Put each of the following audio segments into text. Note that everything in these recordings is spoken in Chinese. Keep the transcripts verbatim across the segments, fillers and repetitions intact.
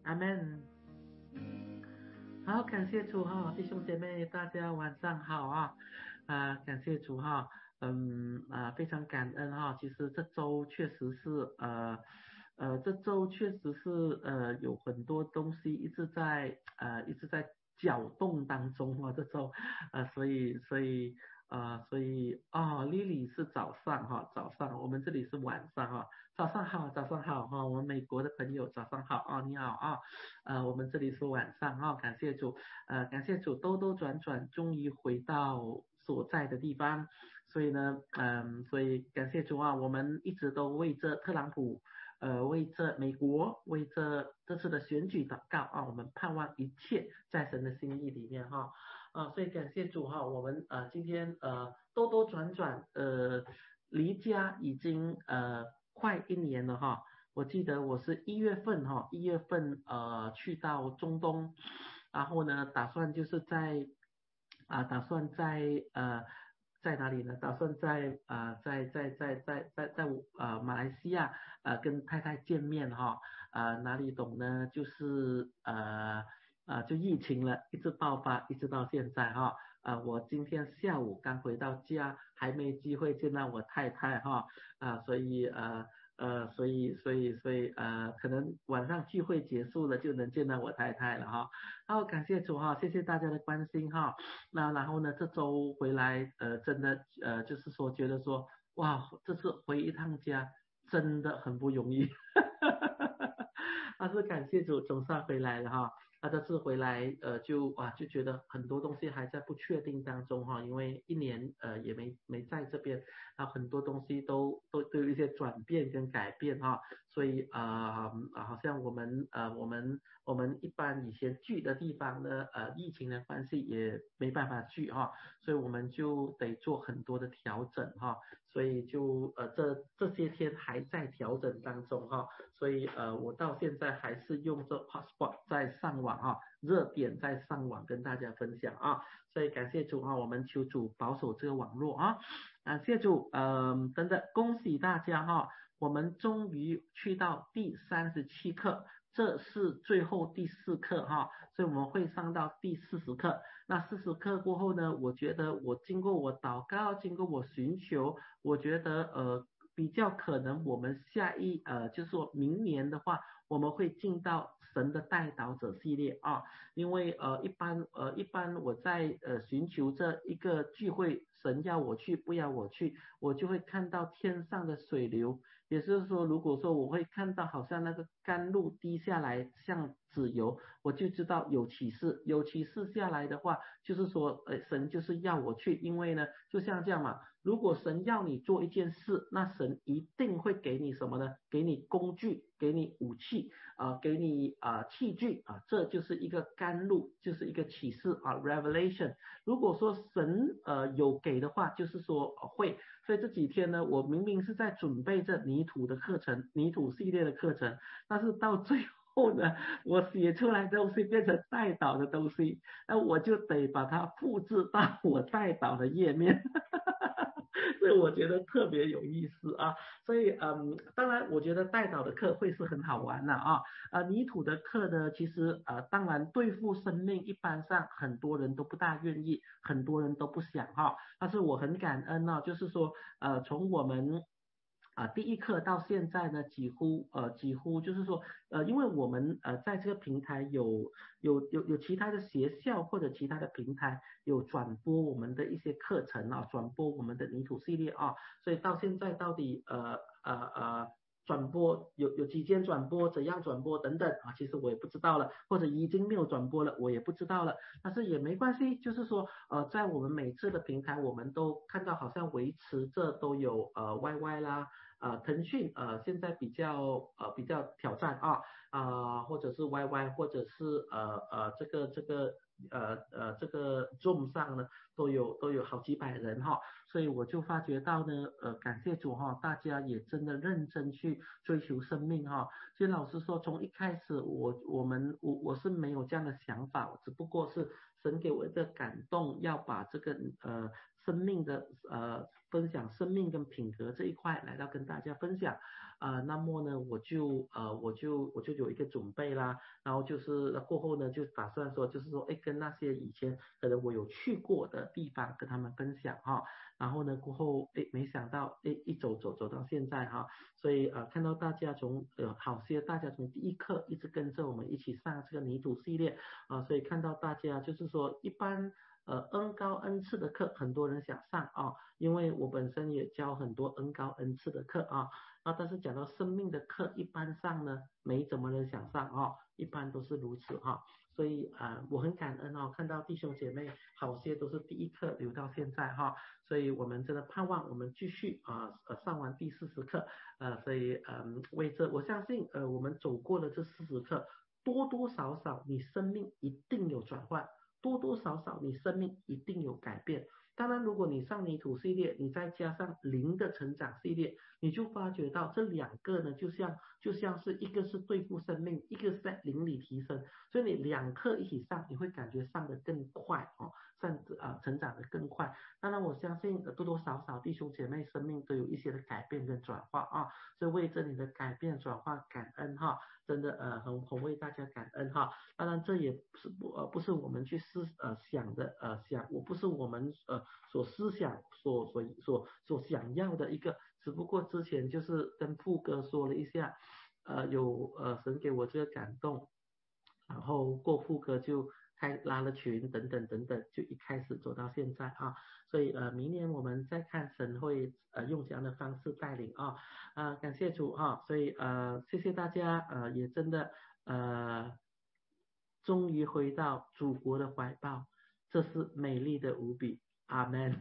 阿门。好，感谢主哈，弟兄姐妹，大家晚上好啊！啊，感谢主哈，嗯啊，非常感恩哈。其实这周确实是呃呃，这周确实是呃有很多东西一直在呃一直在搅动当中哈，这周呃，所以所以呃所以啊，Lily 是早上哈，早上我们这里是晚上哈，早上好，早上好哈，我们美国的朋友早上好啊，你好啊。呃，我们这里是晚上哈、哦，感谢主，呃，感谢主，兜兜转转，终于回到所在的地方，所以呢，嗯、所以感谢主啊，我们一直都为着特朗普，呃，为着美国，为着这次的选举祷告啊，我们盼望一切在神的心意里面哈、啊，所以感谢主哈、我们呃今天呃兜兜转转，呃，离家已经呃快一年了哈、我记得我是一月份哈，一月份呃去到中东，然后呢，打算就是在啊、打算在呃在哪里呢？打算在啊、在在在在在在呃马来西亚呃跟太太见面哈，啊、哪里懂呢？就是呃啊、就疫情了，一直爆发，一直到现在哈。啊、我今天下午刚回到家，还没机会见到我太太哈，啊、所以呃呃，所以所以所以呃，可能晚上聚会结束了就能见到我太太了哈。好，感谢主哈，谢谢大家的关心哈。那然后呢，这周回来呃，真的呃，就是说觉得说哇，这次回一趟家真的很不容易。但是感谢主，总算回来了哈。那这次回来，呃，就哇就觉得很多东西还在不确定当中哈，因为一年呃也没没在这边，然后很多东西都都都有一些转变跟改变哈，所以啊啊、好像我们呃我们我们一般以前聚的地方呢，呃疫情的关系也没办法聚哈，所以我们就得做很多的调整哈，所以就呃这这些天还在调整当中哈，所以呃我到现在还是用这 hotspot 在上网啊，热点在上网跟大家分享啊，所以感谢主啊，我们求主保守这个网络啊。啊，谢主，嗯、真的恭喜大家哈，我们终于去到第三十七课，这是最后第四课哈，所以我们会上到第四十课。那四十课过后呢，我觉得我经过我祷告，经过我寻求，我觉得呃比较可能我们下一呃就是说明年的话，我们会进到神的代祷者系列啊。因为呃一般呃一般我在呃寻求这一个聚会，神要我去不要我去，我就会看到天上的水流，也就是说，如果说我会看到好像那个甘露滴下来像籽油，我就知道有启示，有启示下来的话，就是说呃神就是要我去，因为呢就像这样嘛，如果神要你做一件事，那神一定会给你什么呢？给你工具，给你武器。啊、给你啊、呃器具啊、这就是一个甘露，就是一个启示啊，revelation。如果说神呃有给的话，就是说、呃会。所以这几天呢，我明明是在准备这泥土的课程，泥土系列的课程，但是到最后呢，我写出来的东西变成带导的东西，那我就得把它复制到我带导的页面。所以我觉得特别有意思啊。所以嗯，当然我觉得带导的课会是很好玩的啊。呃，泥土的课呢，其实呃，当然对付生命，一般上很多人都不大愿意，很多人都不想哈。但是我很感恩呢、就是说呃，从我们啊、第一课到现在呢，几乎呃几乎就是说呃，因为我们呃在这个平台有有有有其他的学校或者其他的平台有转播我们的一些课程啊，转播我们的泥土系列啊，所以到现在到底呃呃呃转播有有几间转播，怎样转播等等啊，其实我也不知道了，或者已经没有转播了，我也不知道了。但是也没关系，就是说呃，在我们每次的平台，我们都看到好像维持着都有呃 Y Y 啦。呃，腾讯呃现在比较呃比较挑战啊啊、呃或者是 Y Y 或者是呃呃这个这个呃呃这个 Zoom 上呢都有都有好几百人哈，所以我就发觉到呢，呃，感谢主哈，大家也真的认真去追求生命哈。其实老实说，从一开始我我们我我是没有这样的想法，只不过是神给我一个感动，要把这个呃生命的呃分享生命跟品格这一块来到跟大家分享。呃，那么呢，我就呃我就我就有一个准备啦，然后就是过后呢，就打算说，就是说，哎，跟那些以前可能我有去过的地方跟他们分享哈，然后呢，过后哎，没想到哎，一走走走到现在哈，所以呃，看到大家从呃好些大家从第一课一直跟着我们一起上这个泥土系列啊、呃，所以看到大家就是说一般。呃，N 高 N 次的课，很多人想上啊，因为我本身也教很多 N 高 N 次的课啊，啊，但是讲到生命的课，一般上呢，没怎么人想上啊，一般都是如此哈，所以啊、呃，我很感恩哦，看到弟兄姐妹好些都是第一课留到现在哈，所以我们真的盼望我们继续啊呃上完第四十课，呃，所以嗯、呃，为这我相信呃我们走过了这四十课，多多少少你生命一定有转换。多多少少你生命一定有改变。当然，如果你上泥土系列，你再加上灵的成长系列，你就发觉到这两个呢，就像就像是一个是对付生命，一个是在灵里提升，所以你两课一起上，你会感觉上得更快哦，上啊、呃、成长得更快。当然，我相信多多少少弟兄姐妹生命都有一些的改变跟转化啊，所以为这里的改变转化感恩哈，真的呃很很为大家感恩哈。当然，这也不是不呃不是我们去思呃想的呃想，我不是我们呃所思想所所所所想要的一个，只不过之前就是跟副哥说了一下，呃有呃神给我这个感动，然后过副哥就开拉了群等等等等，就一开始走到现在啊，所以呃明年我们再看神会呃用怎样的方式带领啊，啊、呃、感谢主啊，所以呃谢谢大家呃也真的呃。终于回到祖国的怀抱，这是美丽的无比。阿门。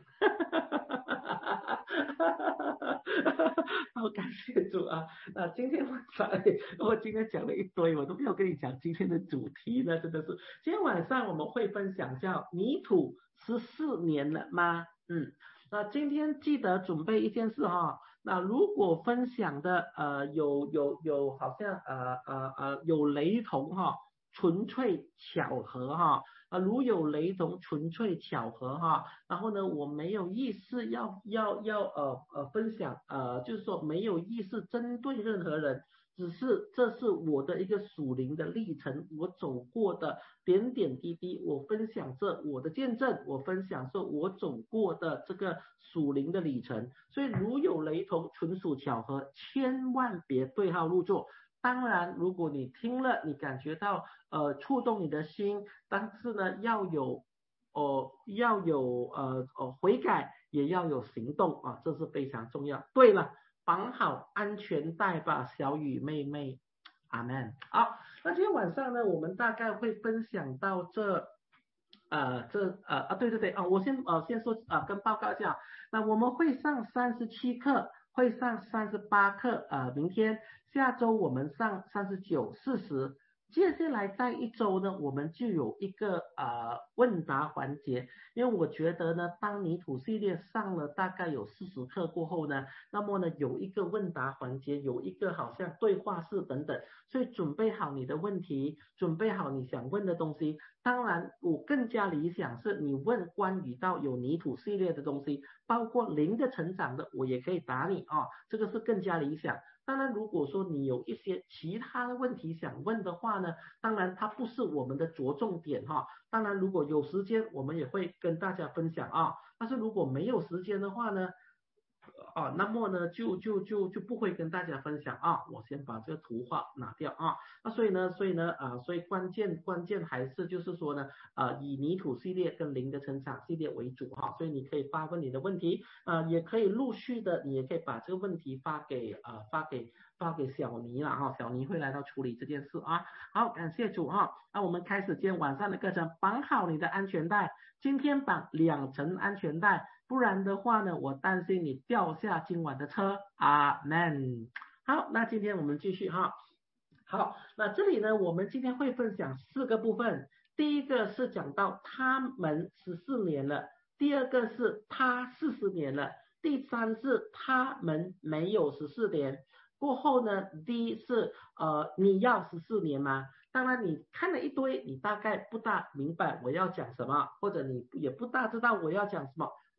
好，感谢主啊！那今天晚上，我今天讲了一堆，我都没有跟你讲今天的主题呢，真的是。今天晚上我们会分享叫泥土十四年了吗？嗯，那今天记得准备一件事哈、哦。那如果分享的呃有有有好像呃呃呃有雷同哈、哦。纯粹巧合哈，啊，如有雷同，纯粹巧合哈。然后呢，我没有意识要要要呃呃分享，呃，就是说没有意识针对任何人，只是这是我的一个属灵的历程，我走过的点点滴滴，我分享这我的见证，我分享这我走过的这个属灵的里程。所以如有雷同，纯属巧合，千万别对号入座。当然，如果你听了，你感觉到呃触动你的心，但是呢要有哦、呃、要有呃呃悔改，也要有行动啊，这是非常重要。对了，绑好安全带吧，小雨妹妹，阿门。好，那今天晚上呢，我们大概会分享到这。呃，这呃啊，对对对啊，我先呃先说啊、呃，跟报告一下，那我们会上三十七课，会上三十八课，呃，明天下周我们上三十九、四十，接下来在一周呢，我们就有一个呃问答环节，因为我觉得呢，当泥土系列上了大概有四十课过后呢，那么呢有一个问答环节，有一个好像对话式等等，所以准备好你的问题，准备好你想问的东西。当然，我更加理想是你问关于到有泥土系列的东西，包括零的成长的，我也可以答你啊、哦，这个是更加理想。当然，如果说你有一些其他的问题想问的话呢，当然它不是我们的着重点哈、哦。当然，如果有时间，我们也会跟大家分享啊。但是如果没有时间的话呢，啊，那么呢，就就就就不会跟大家分享啊。我先把这个图画拿掉啊。那所以呢，所以呢，啊，所以关键关键还是就是说呢，啊，以泥土系列跟零的成长系列为主哈。所以你可以发问你的问题，啊，也可以陆续的，你也可以把这个问题发给啊发给发给小尼了哈。小尼会来到处理这件事啊。好，感谢主哈。那我们开始今天晚上的课程，绑好你的安全带，今天绑两层安全带。不然的话呢，我担心你掉下今晚的车。阿门。好，那今天我们继续哈。好，那这里呢，我们今天会分享四个部分。第一个是讲到他们十四年了，第二个是他四十年了，第三是他们没有十四年。过后呢 ，D 是呃你要十四年吗？当然你看了一堆，你大概不大明白我要讲什么，或者你也不大知道我要讲什么。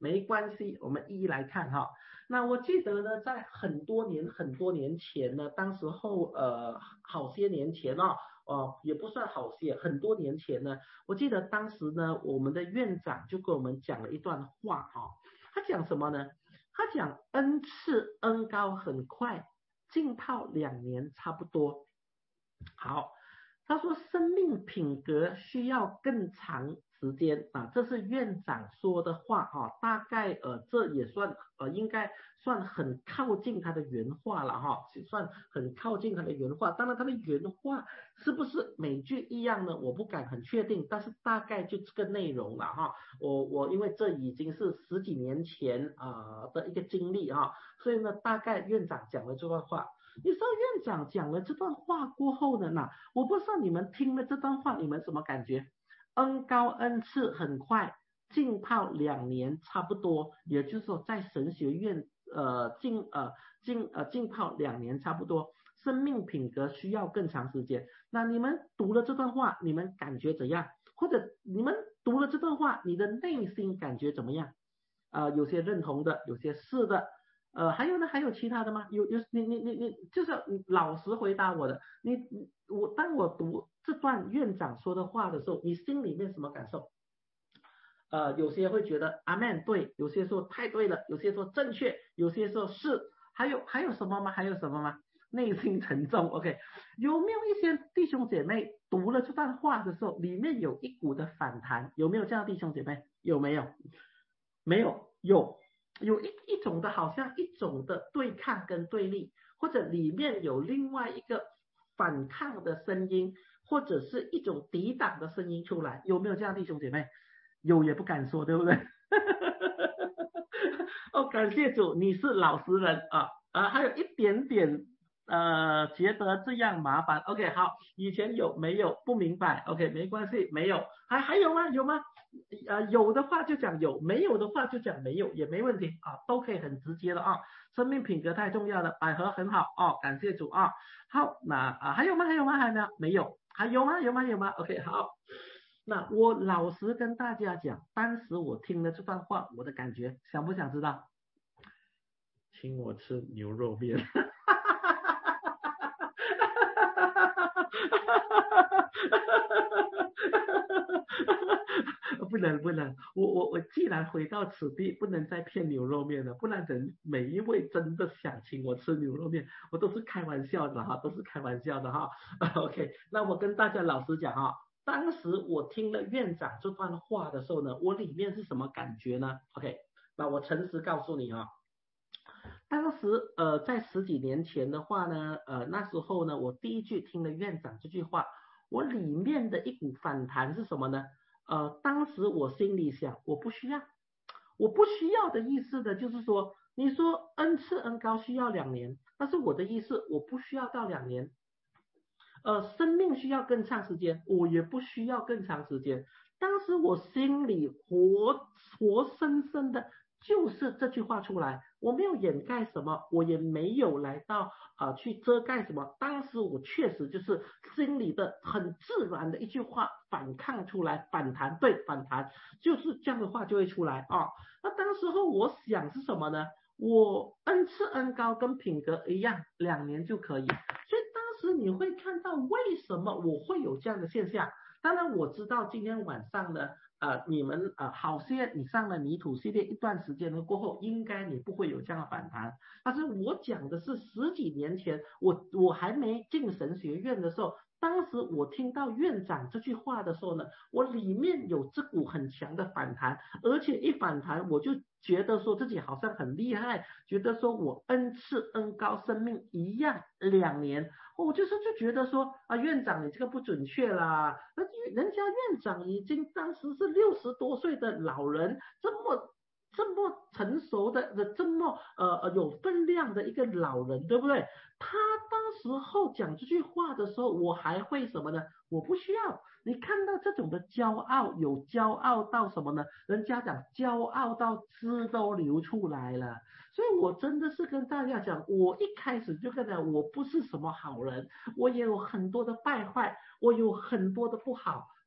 没关系，我们一一来看哈。那我记得呢，在很多年很多年前呢，当时候呃好些年前哦，哦也不算好些，很多年前呢，我记得当时呢，我们的院长就跟我们讲了一段话哈、哦，他讲什么呢？他讲恩赐恩高很快，浸泡两年差不多。好，他说生命品格需要更长时间啊，这是院长说的话哈、啊，大概呃这也算呃应该算很靠近他的原话了哈、啊，算很靠近他的原话。当然他的原话是不是每句一样呢？我不敢很确定，但是大概就这个内容了哈、啊。我我因为这已经是十几年前啊、呃、的一个经历哈、啊，所以呢大概院长讲了这段话。你知道院长讲了这段话过后呢，那我不知道你们听了这段话，你们什么感觉？恩高恩赐很快，浸泡两年差不多，也就是说在神学院呃浸呃浸呃浸泡两年差不多，生命品格需要更长时间。那你们读了这段话，你们感觉怎样？或者你们读了这段话，你的内心感觉怎么样？呃，有些认同的，有些是的。呃，还有呢？还有其他的吗？有有你你你你，就是老实回答我的。你我当我读这段院长说的话的时候，你心里面什么感受？呃，有些会觉得阿门对，有些说太对了，有些说正确，有些说是，还有还有什么吗？还有什么吗？内心沉重。OK，有没有一些弟兄姐妹读了这段话的时候，里面有一股的反弹？有没有这样的弟兄姐妹？有没有？没有，有有一一种的，好像一种的对抗跟对立，或者里面有另外一个反抗的声音，或者是一种抵挡的声音出来，有没有这样弟兄姐妹？有也不敢说，对不对？哦，感谢主，你是老实人啊啊，还有一点点呃，觉得这样麻烦。OK，好，以前有没有不明白？OK，没关系，没有，还还有吗？有吗？呃，有的话就讲有，没有的话就讲没有，也没问题啊，都可以很直接的啊。生命品格太重要了，百合很好哦，感谢主啊。好，那啊还有吗？还有吗？还有吗？没有，还有吗？有吗？有吗？OK，好。那我老实跟大家讲，当时我听了这段话，我的感觉，想不想知道？请我吃牛肉面。不能不能，我我我既然回到此地，不能再骗牛肉面了，不然人每一位真的想请我吃牛肉面，我都是开玩笑的哈，都是开玩笑的哈。OK，那我跟大家老实讲哈，当时我听了院长这段话的时候呢，我里面是什么感觉呢 ？OK，那我诚实告诉你啊。当时呃，在十几年前的话呢，呃，那时候呢，我第一句听了院长这句话，我里面的一股反弹是什么呢？呃，当时我心里想，我不需要，我不需要的意思的就是说，你说恩赐恩高需要两年，但是我的意思我不需要到两年，呃，生命需要更长时间，我也不需要更长时间。当时我心里活活生生的就是这句话出来，我没有掩盖什么，我也没有来到啊、呃、去遮盖什么。当时我确实就是心里的很自然的一句话反抗出来，反弹，对，反弹，就是这样的话就会出来啊。那当时候我想是什么呢？我恩赐恩高跟品格一样，两年就可以。所以当时你会看到为什么我会有这样的现象。当然我知道今天晚上呢，呃，你们呃好些你上了泥土系列一段时间了过后，应该你不会有这样的反弹。但是我讲的是十几年前，我我还没进神学院的时候，当时我听到院长这句话的时候呢，我里面有这股很强的反弹，而且一反弹我就觉得说自己好像很厉害，觉得说我恩赐恩高生命一样两年，我就是就觉得说啊院长你这个不准确啦，那人家院长已经当时是六十多岁的老人，这么这么成熟的这么呃有分量的一个老人，对不对？他当时候讲这句话的时候，我还会什么呢？我不需要。你看到这种的骄傲，有骄傲到什么呢？人家讲骄傲到汁都流出来了。所以我真的是跟大家讲，我一开始就跟讲，我不是什么好人，我也有很多的败坏，我有很多的不好。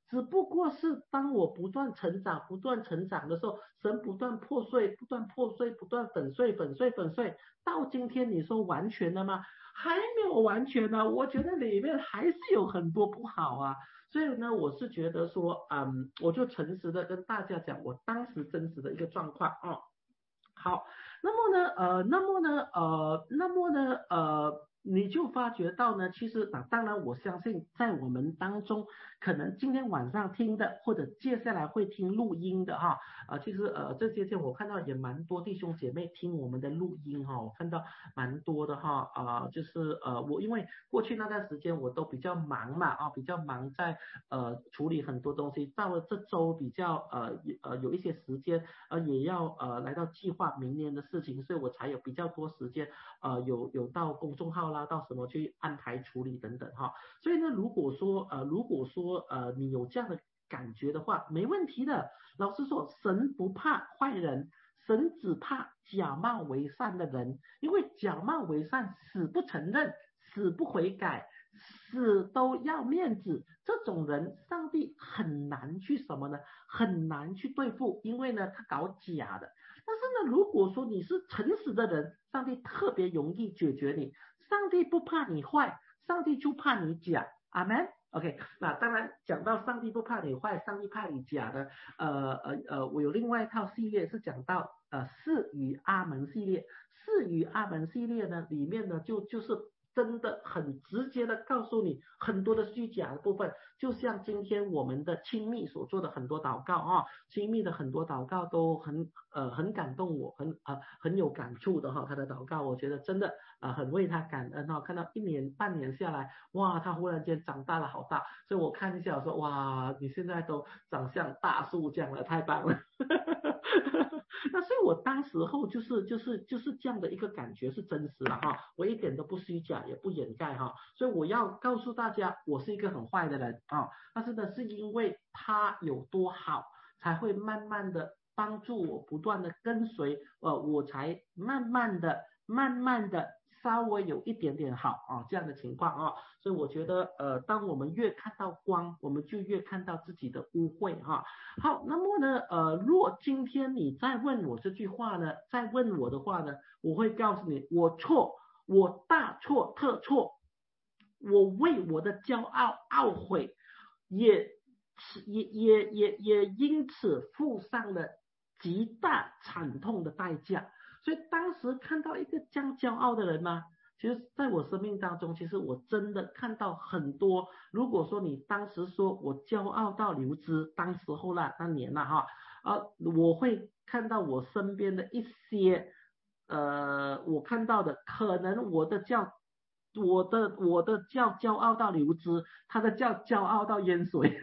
只不过是当我不断成长、不断成长的时候，神不断破碎、不断破碎、不断粉碎、粉碎、粉碎，到今天你说完全了吗？还没有完全呢、啊，我觉得里面还是有很多不好啊。所以呢，我是觉得说，嗯，我就诚实的跟大家讲我当时真实的一个状况哦。好，那么呢，呃，那么呢，呃，那么呢，呃，你就发觉到呢，其实啊，当然我相信在我们当中，可能今天晚上听的，或者接下来会听录音的哈，啊，其实呃这些天我看到也蛮多弟兄姐妹听我们的录音哈，我看到蛮多的哈，啊，就是呃我因为过去那段时间我都比较忙嘛，啊，比较忙在呃处理很多东西，到了这周比较呃呃有一些时间。呃也要呃来到计划明年的事情，所以我才有比较多时间呃有有到公众号啦，到什么去安排处理等等哈。所以呢，如果说呃如果说呃你有这样的感觉的话，没问题的。老实说，神不怕坏人，神只怕假冒为善的人，因为假冒为善，死不承认，死不悔改。死都要面子，这种人上帝很难去什么呢？很难去对付，因为呢他搞假的。但是呢，如果说你是诚实的人，上帝特别容易解决你。上帝不怕你坏，上帝就怕你假。阿门。OK， 那当然讲到上帝不怕你坏，上帝怕你假的，呃呃呃，我有另外一套系列是讲到呃是与阿门系列，是与阿门系列呢里面呢就就是。真的很直接的告诉你很多的虚假的部分，就像今天我们的亲密所做的很多祷告啊，亲密的很多祷告都很呃很感动我，很呃很有感触的哈，他的祷告我觉得真的啊、呃、很为他感恩哈，看到一年半年下来，哇，他忽然间长大了好大，所以我看一下我说哇，你现在都长像大树这样了，太棒了。那所以我当时候就是就是就是这样的一个感觉是真实的哈，我一点都不虚假也不掩盖哈，所以我要告诉大家我是一个很坏的人啊，但是呢是因为他有多好，才会慢慢的帮助我不断的跟随，呃我才慢慢的慢慢的稍微有一点点好啊这样的情况啊，所以我觉得呃当我们越看到光，我们就越看到自己的污秽哈。好，那么呢，呃，若今天你再问我这句话呢，再问我的话呢，我会告诉你，我错，我大错特错，我为我的骄傲懊悔，也也也也也因此付上了极大惨痛的代价。所以当时看到一个这样骄傲的人呢，其实在我生命当中，其实我真的看到很多。如果说你当时说我骄傲到流脂，当时候啦，那年了哈，啊，我会看到我身边的一些，呃，我看到的可能我的叫我的我的叫骄傲到流脂，他的叫骄傲到淹水，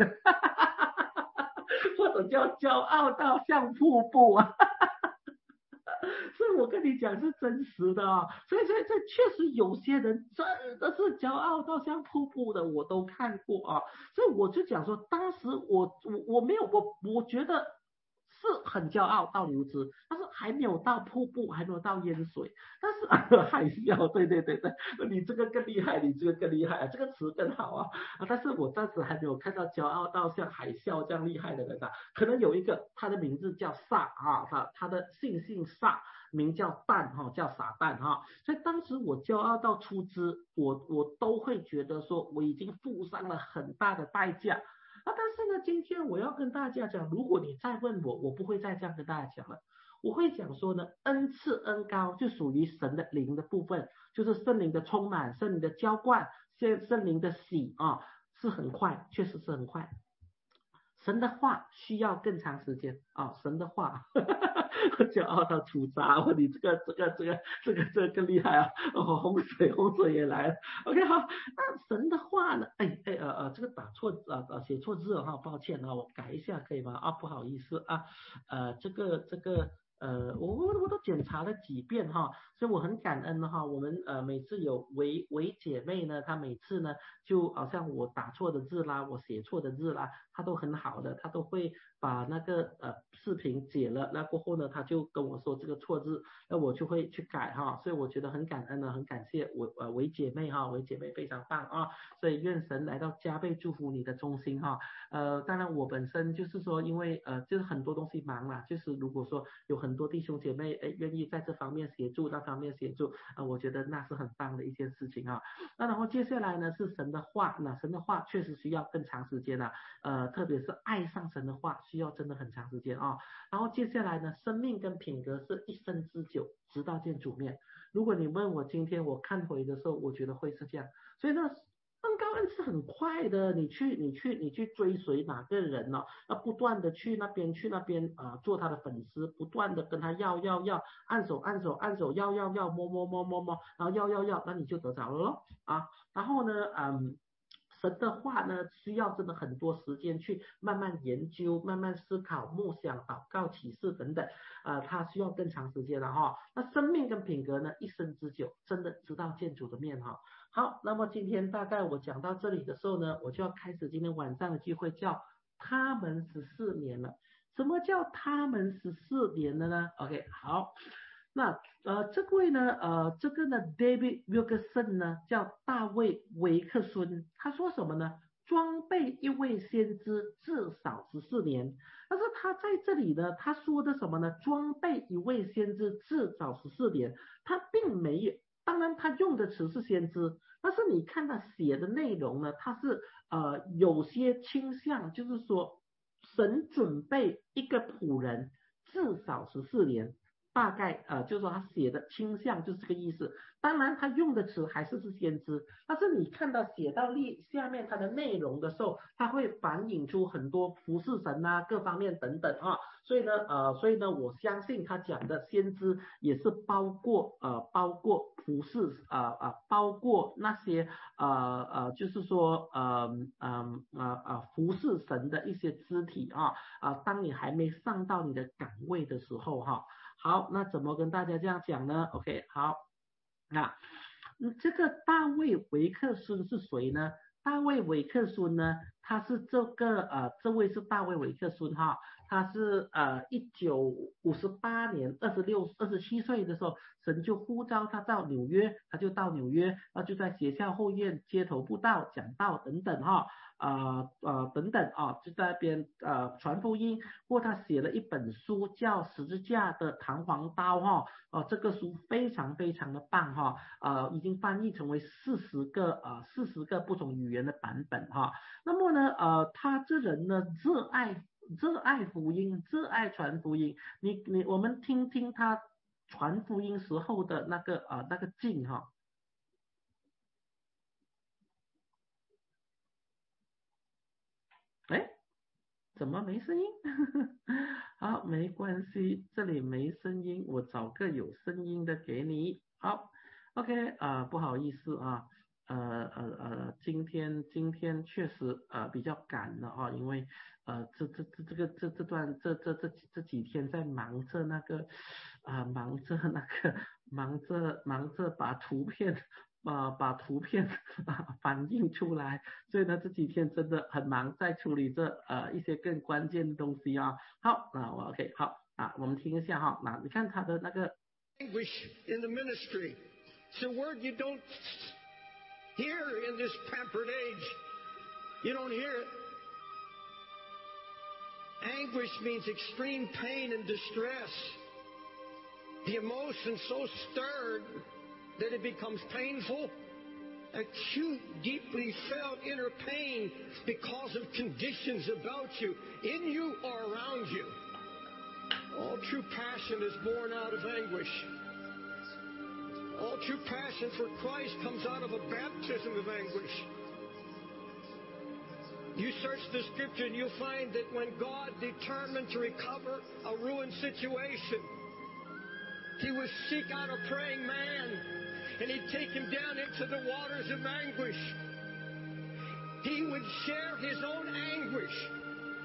或者叫骄傲到像瀑布啊。所以我跟你讲是真实的啊，所以所以这确实有些人真的是骄傲到像瀑布的，我都看过啊，所以我就讲说，当时我我我没有我我觉得是很骄傲到流脂，但是还没有到瀑布，还没有到淹水，但是啊海啸，对对对对，你这个更厉害，你这个更厉害，这个词更好啊，但是我暂时还没有看到骄傲到像海啸这样厉害的人啊，可能有一个他的名字叫撒啊，他他的姓姓撒。名叫蛋哈，叫傻蛋哈，所以当时我骄傲到出资，我我都会觉得说我已经付上了很大的代价啊。但是呢，今天我要跟大家讲，如果你再问我，我不会再这样跟大家讲了，我会讲说呢，恩赐恩高就属于神的灵的部分，就是圣灵的充满、圣灵的浇灌、圣圣灵的洗啊，是很快，确实是很快。神的话需要更长时间啊，神的话骄傲到出渣，哦，你这个这个这个这个这个更厉害啊！哦，洪水洪水也来了。OK 好，那神的话呢？哎哎呃呃，这个打错啊呃写错字了哈，抱歉啊，我改一下可以吗？啊不好意思啊，呃这个这个呃，我我我都检查了几遍哈，所以我很感恩哈。我们呃每次有为为姐妹呢，她每次呢就好像我打错的字啦，我写错的字啦，她都很好的，她都会把那个呃视频解了，那过后呢，她就跟我说这个错字，那我就会去改哈。所以我觉得很感恩呢，很感谢我呃为姐妹哈，为姐妹非常棒啊。所以愿神来到加倍祝福你的中心哈。呃，当然我本身就是说，因为呃就是很多东西忙啦，就是如果说有很多弟兄姐妹哎愿意在这方面协助，那方面协助，呃，我觉得那是很棒的一件事情啊。那然后接下来呢是神的话，那神的话确实需要更长时间了，呃，特别是爱上神的话需要真的很长时间啊。然后接下来呢，生命跟品格是一生之久，直到见主面。如果你问我今天我看回的时候，我觉得会是这样，所以呢。登高恩是很快的，你去你去你去追随哪个人呢、哦？要不断的去那边去那边啊、呃，做他的粉丝，不断的跟他要要要，按手按手按手，要要要，摸摸摸摸摸，然后要要要，那你就得着了咯啊。然后呢，嗯。神的话呢，需要真的很多时间去慢慢研究、慢慢思考、默想、祷告、启示等等，呃，它需要更长时间了哈。那生命跟品格呢，一生之久，真的知道见主的面哈。好，那么今天大概我讲到这里的时候呢，我就要开始今天晚上的聚会，叫他们十四年了。什么叫他们十四年了呢 ？OK， 好。那呃，这位呢，呃，这个呢，David Wilkerson 呢，叫大卫维克孙，他说什么呢？装备一位先知至少十四年。但是他在这里呢，他说的什么呢？装备一位先知至少十四年，他并没有。当然，他用的词是先知，但是你看他写的内容呢，他是呃有些倾向，就是说神准备一个仆人至少十四年。大概呃，就是说他写的倾向就是这个意思。当然，他用的词还是是先知，但是你看到写到例下面它的内容的时候，它会反映出很多服侍神啊各方面等等啊。所以呢，呃，所以呢，我相信他讲的先知也是包括呃，包括服侍啊啊、呃呃，包括那些呃呃，就是说呃呃呃呃服侍神的一些肢体啊啊、呃，当你还没上到你的岗位的时候哈。好，那怎么跟大家这样讲呢 ？OK， 好，那这个大卫维克孙是谁呢？大卫维克孙呢，他是这个呃，这位是大卫维克孙哈，他是呃一九五十八年二十六二十七岁的时候，神就呼召他到纽约，他就到纽约，那就在学校后院街头布道、讲道等等哈。啊呃等等啊，就在那边呃传福音，或他写了一本书叫《十字架的弹簧刀》哈，哦这个书非常非常的棒哈，呃已经翻译成为四十个呃四十个不同语言的版本哈。那么呢呃他这人呢热爱热爱福音，热爱传福音，你你我们听听他传福音时候的那个呃那个劲哈。哎，怎么没声音？好，没关系，这里没声音，我找个有声音的给你。好，OK 啊、呃不好意思啊，呃呃呃，今天今天确实呃比较赶了啊，因为呃这这这这个这这段这这这这几天在忙着那个啊、呃、忙着那个忙着忙着把图片啊、呃、把图片啊反映出来。所以呢，这几天真的很忙，在处理这呃一些更关键的东西啊。好，那我 OK 好啊，我们听一下哈。那你看他的那个 anguish in the ministry. It's a word you don't hear in this pampered age. You don't hear it. Anguish means extreme pain and distress. The emotion so stirred that it becomes painful. Acute, deeply felt inner pain because of conditions about you, in you or around you. All true passion is born out of anguish. All true passion for Christ comes out of a baptism of anguish. You search the scripture and you'll find that when God determined to recover a ruined situation, He would seek out a praying man and He'd take him down into the waters of anguish. He would share his own anguish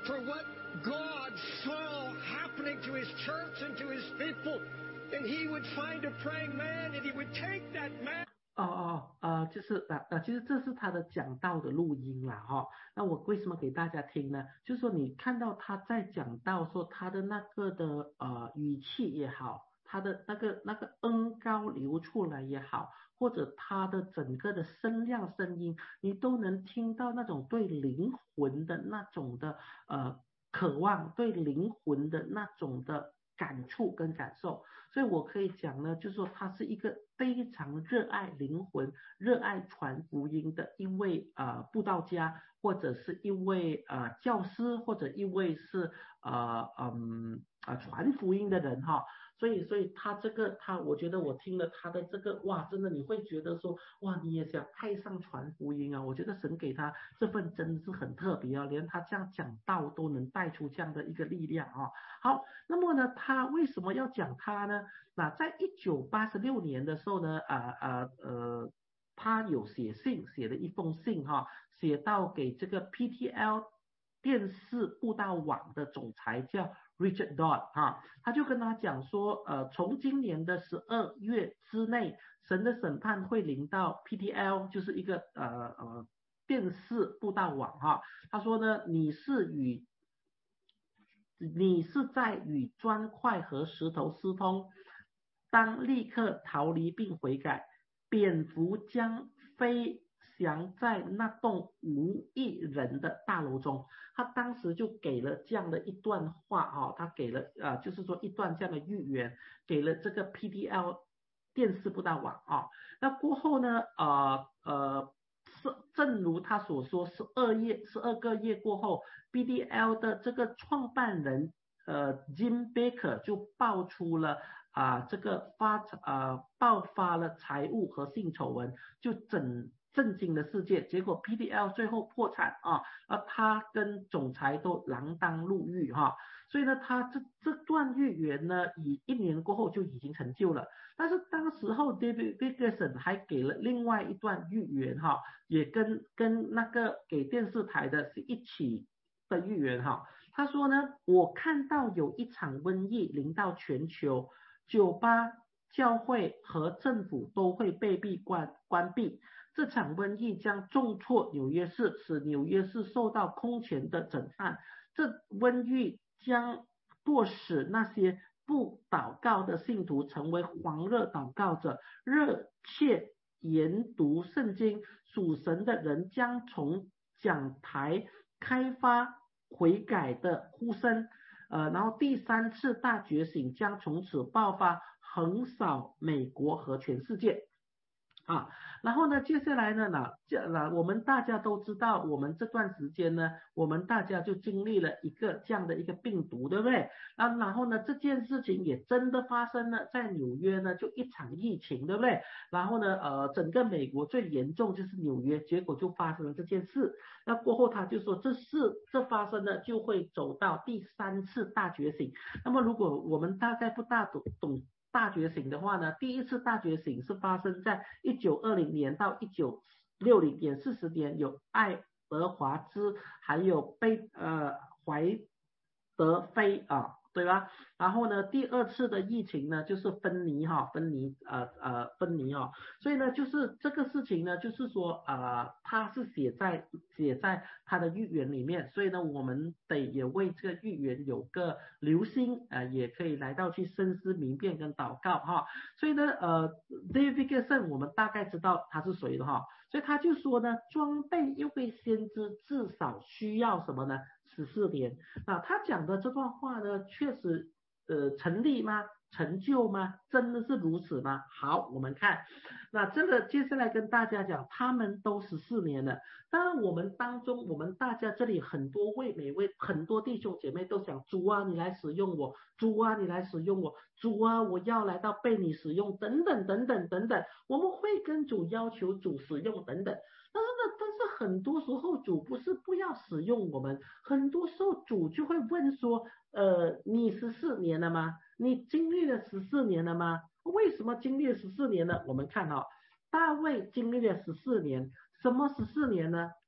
for what God saw happening to His church and to His people. And He would find a praying man and He would take that man. 哦哦呃，就是呃呃，其实这是他的讲道的录音啦哈、哦。那我为什么给大家听呢？就是说你看到他在讲道说他的那个的呃语气也好，他的那个那个恩高流出来也好，或者他的整个的声量声音，你都能听到那种对灵魂的那种的呃渴望，对灵魂的那种的感触跟感受。所以我可以讲呢，就是说他是一个非常热爱灵魂、热爱传福音的一位呃布道家，或者是一位呃教师，或者一位是呃嗯呃传福音的人哈。所以，所以他这个他，我觉得我听了他的这个哇，真的你会觉得说哇，你也想爱上传福音啊！我觉得神给他这份真的是很特别啊，连他这样讲道都能带出这样的一个力量啊。好，那么呢，他为什么要讲他呢？那在一九八六年的时候呢，啊啊呃，他有写信，写了一封信哈，写到给这个 P T L 电视布道网的总裁叫 Richard Dodd 哈，他就跟他讲说，呃，从今年的十二月之内，神的审判会临到 P T L， 就是一个呃呃电视布道网哈。他说呢，你是与你是在与砖块和石头私通，当立刻逃离并悔改，蝙蝠将飞翔在那栋无一人的大楼中。他当时就给了这样的一段话啊，他给了呃，就是说一段这样的预言，给了这个 P T L 电视布道网啊。那过后呢，呃呃，是正如他所说，十二月十二个月过后 ，B D L 的这个创办人呃 Jim Baker 就爆出了啊、呃、这个发啊、呃、爆发了财务和性丑闻，就整震惊了世界。结果 P D L 最后破产啊，而他跟总裁都锒铛入狱哈。所以呢，他这这段预言呢，以一年过后就已经成就了。但是当时候 David Dickerson 还给了另外一段预言哈，也跟跟那个给电视台的是一起的预言哈。他说呢，我看到有一场瘟疫临到全球，酒吧、教会和政府都会被闭关关闭。这场瘟疫将重挫纽约市，使纽约市受到空前的震撼。这瘟疫将迫使那些不祷告的信徒成为狂热祷告者，热切研读圣经，属神的人将从讲台开发悔改的呼声，呃，然后第三次大觉醒将从此爆发，横扫美国和全世界。啊，然后呢，接下来呢，那这那我们大家都知道，我们这段时间呢，我们大家就经历了一个这样的一个病毒，对不对？啊，然后呢，这件事情也真的发生了，在纽约呢，就一场疫情，对不对？然后呢，呃，整个美国最严重就是纽约，结果就发生了这件事。那过后他就说，这事这发生了就会走到第三次大觉醒。那么如果我们大概不大懂懂。大觉醒的话呢，第一次大觉醒是发生在一九二零年到一九六零年，四十年，有爱德华兹还有贝呃怀德菲啊，对吧？然后呢，第二次的疫情呢，就是芬尼哈，芬尼呃呃芬尼哈，所以呢，就是这个事情呢，就是说呃，他是写在写在他的预言里面，所以呢，我们得也为这个预言有个留心，呃，也可以来到去深思明辨跟祷告哈。所以呢，呃 ，David Dickerson 我们大概知道他是谁了哈，所以他就说呢，装备一位先知至少需要什么呢？十四年。那他讲的这段话呢，确实呃成立吗？成就吗？真的是如此吗？好，我们看，那这个接下来跟大家讲，他们都十四年了。当然，我们当中，我们大家这里很多位每位很多弟兄姐妹都想，主啊，你来使用我，主啊，你来使用我，主啊，我要来到被你使用，等等等等等等，我们会跟主要求主使用等等。但是呢，但是很多时候主不是不要使用我们，很多时候主就会问说，呃，你十四年了吗？你经历了十四年了吗？为什么经历了十四年呢？我们看哈、哦，大卫经历了十四年，什么十四年呢？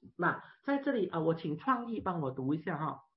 那在这里啊、呃，我请创意帮我读一下哈。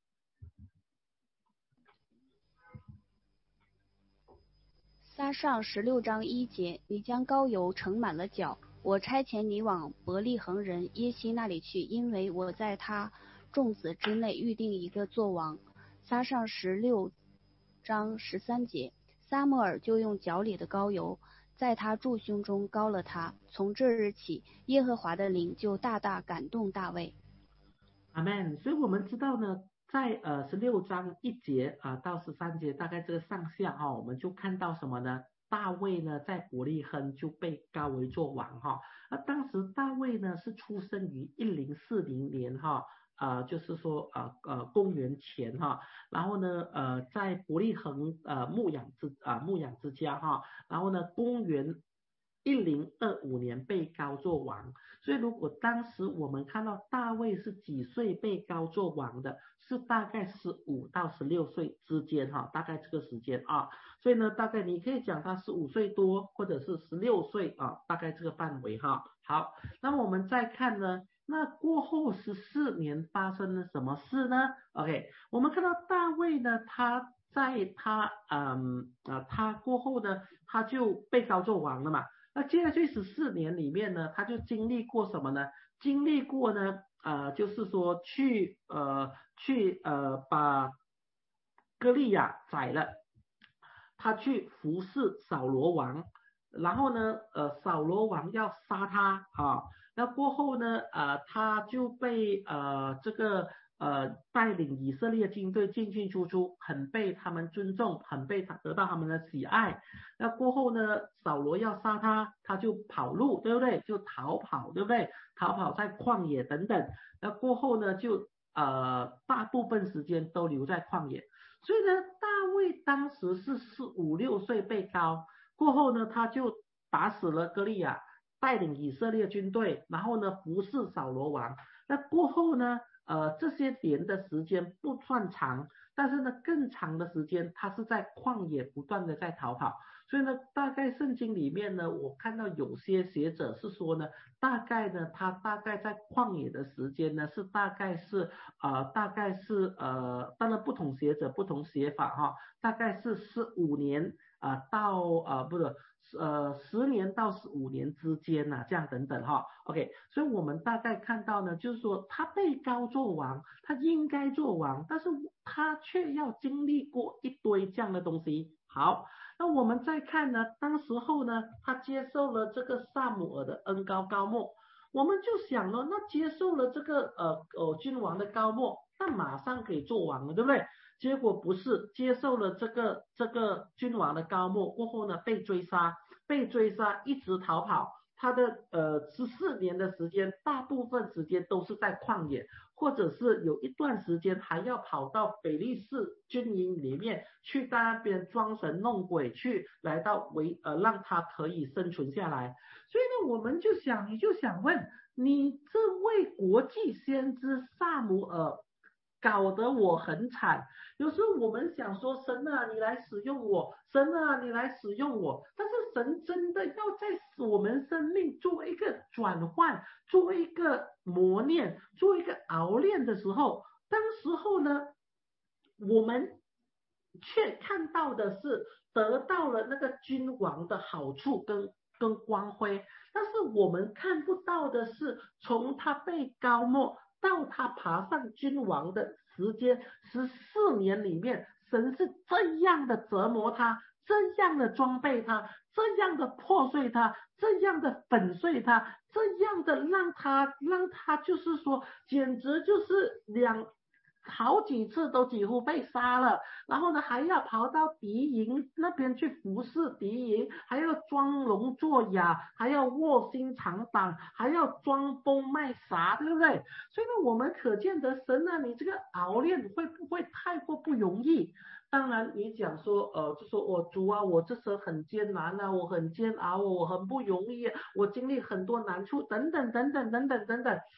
撒上十六章一节，你将膏油盛满了脚，我差遣你往伯利恒人耶西那里去，因为我在他众子之内预定一个作王。撒上十六章十三节，撒母耳就用脚里的膏油在他柱胸中膏了他。从这日起，耶和华的灵就大大感动大卫。 阿们。所以我们知道呢，在呃十六章一节啊、呃、到十三节，大概这个上下哈、哦，我们就看到什么呢？大卫呢在伯利恒就被膏为做王哈。那、啊、当时大卫呢是出生于一零四零年哈。呃，就是说呃呃公元前哈，然后呢呃在伯利恒呃牧养之啊、呃、牧养之家哈，然后呢公元一零二五年被膏做王。所以如果当时我们看到大卫是几岁被膏做王的，是大概十五到十六岁之间哈，大概这个时间啊。所以呢，大概你可以讲他十五岁多，或者是十六岁啊，大概这个范围哈。好，那么我们再看呢，那过后十四年发生了什么事呢 ？OK， 我们看到大卫呢，他在他嗯啊、呃、他过后呢，他就被膏做王了嘛。那接下去十四年里面呢，他就经历过什么呢？经历过呢，呃，就是说去呃去呃把歌利亚宰了，他去服侍扫罗王，然后呢，呃，扫罗王要杀他啊，那过后呢，呃，他就被呃这个呃带领以色列军队进进出出，很被他们尊重，很被他得到他们的喜爱。那过后呢，扫罗要杀他，他就跑路，对不对？就逃跑，对不对？逃跑在旷野等等。那过后呢，就呃大部分时间都留在旷野。所以呢，大卫当时是四五六岁被膏，过后呢，他就打死了歌利亚，带领以色列军队，然后呢服侍扫罗王。那过后呢，呃，这些年的时间不算长，但是呢，更长的时间他是在旷野不断的在逃跑。所以呢，大概圣经里面呢，我看到有些学者是说呢，大概呢，他大概在旷野的时间呢，是大概是呃，大概是呃，当然不同学者不同写法哈，大概是十五年啊、呃、到呃不是呃十年到十五年之间呐、啊，这样等等哈。OK， 所以我们大概看到呢，就是说他被膏做王，他应该做王，但是他却要经历过一堆这样的东西。好。那我们再看呢，当时候呢，他接受了这个撒母耳的恩膏膏抹，我们就想了，那接受了这个呃呃君王的膏抹，那马上可以做王了，对不对？结果不是，接受了这个这个君王的膏抹过后呢，被追杀，被追杀，一直逃跑。他的呃十四年的时间，大部分时间都是在旷野，或者是有一段时间还要跑到腓力士军营里面去，在那边装神弄鬼，去来到为呃让他可以生存下来。所以呢，我们就想，你就想问，你这位国际先知萨姆尔搞得我很惨。有时候我们想说，神啊，你来使用我，神啊，你来使用我。但是神真的要在我们生命做一个转换，做一个磨练，做一个熬练的时候，当时候呢，我们却看到的是得到了那个君王的好处跟跟光辉，但是我们看不到的是从他被膏抹到他爬上君王的时间十四年里面，神是这样的折磨他，这样的装备他，这样的破碎他，这样的粉碎他，这样的让他让他就是说，简直就是两好几次都几乎被杀了，然后呢还要跑到敌营那边去服侍敌营，还要装聋作哑，还要卧薪尝胆，还要装疯卖傻，对不对？所以呢，我们可见得神啊，你这个熬练会不会太过不容易？当然，你讲说，呃，就说我、哦、主啊，我这时候很艰难啊，我很煎熬，我很不容易，我经历很多难处，等等等等等等等等。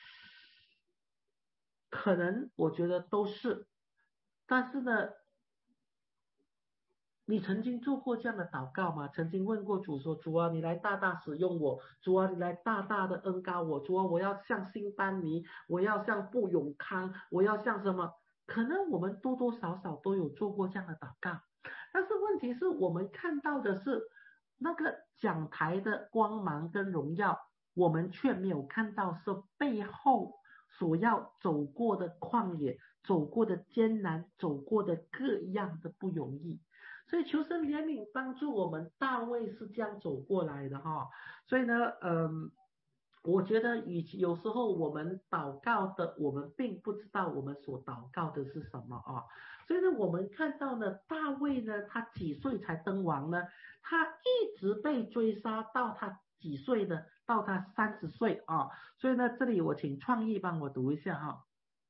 可能我觉得都是，但是呢， 你曾经做过这样的祷告吗？曾经问过主说，主啊，你来大大使用我，主啊，你来大大的恩膏我，主啊，我要像辛班尼，我要像布永康，我要像什么？可能我们多多少少都有做过这样的祷告，但是问题是我们看到的是那个讲台的光芒跟荣耀，我们却没有看到是背后所要走过的旷野，走过的艰难，走过的各样的不容易。所以求神怜悯帮助我们，大卫是这样走过来的哈。所以呢，嗯，我觉得与其有时候我们祷告的，我们并不知道我们所祷告的是什么啊。所以呢，我们看到呢，大卫呢，他几岁才登王呢？他一直被追杀到他几岁呢？到他三十岁啊。所以呢，这里我请创意帮我读一下哈。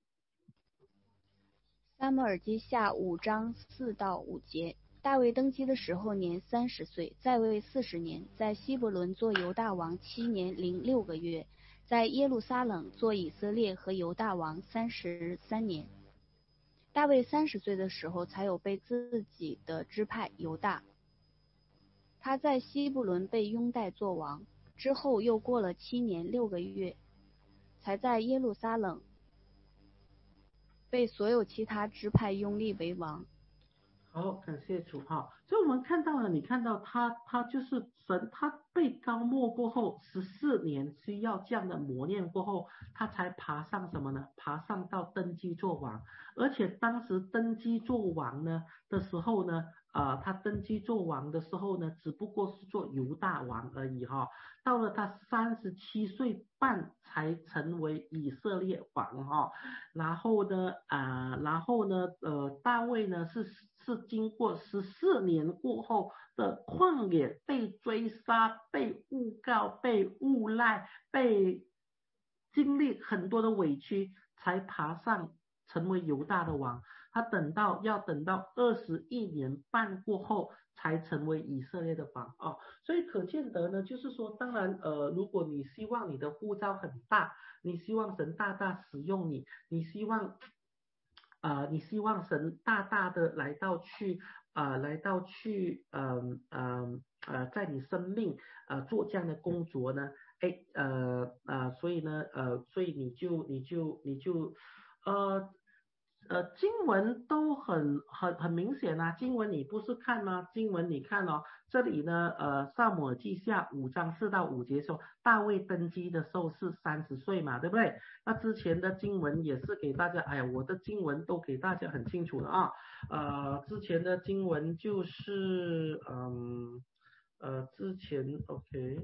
撒母耳记下五章四到五节。大卫登基的时候年三十岁，在位四十年，在希伯伦做犹大王七年零六个月，在耶路撒冷做以色列和犹大王三十三年。大卫三十岁的时候才有被自己的支派犹大。他在希伯伦被拥戴做王，之后又过了七年六个月，才在耶路撒冷被所有其他支派拥立为王。 好，感谢主哈。所以我们看到了，你看到他，他就是神，他被膏抹过后十四年需要这样的磨练过后，他才爬上什么呢？爬上到登基做王。而且当时登基做王呢的时候呢，呃，他登基做王的时候呢，只不过是做犹大王而已哈。到了他三十七岁半才成为以色列王哈。然后呢，啊、呃，然后呢，呃，大卫呢是是经过十四年过后的旷野，被追杀、被诬告、被诬赖、被经历很多的委屈，才爬上成为犹大的王。他等到要等到二十一年半过后，才成为以色列的王哦。所以可见得呢，就是说，当然，呃，如果你希望你的呼召很大，你希望神大大使用你，你希望，呃，你希望神大大的来到去，呃，来到去，嗯、呃，嗯、呃，呃，在你生命，呃，做这样的工作呢，哎，呃，呃，所以呢，呃，所以你就，你就，你就，呃。呃，经文都很很很明显啊，经文你不是看吗？经文你看哦，这里呢，呃，撒母耳记下五章四到五节说，大卫登基的时候是三十岁嘛，对不对？那之前的经文也是给大家，哎呀，我的经文都给大家很清楚了啊，呃，之前的经文就是，嗯，呃，之前 OK，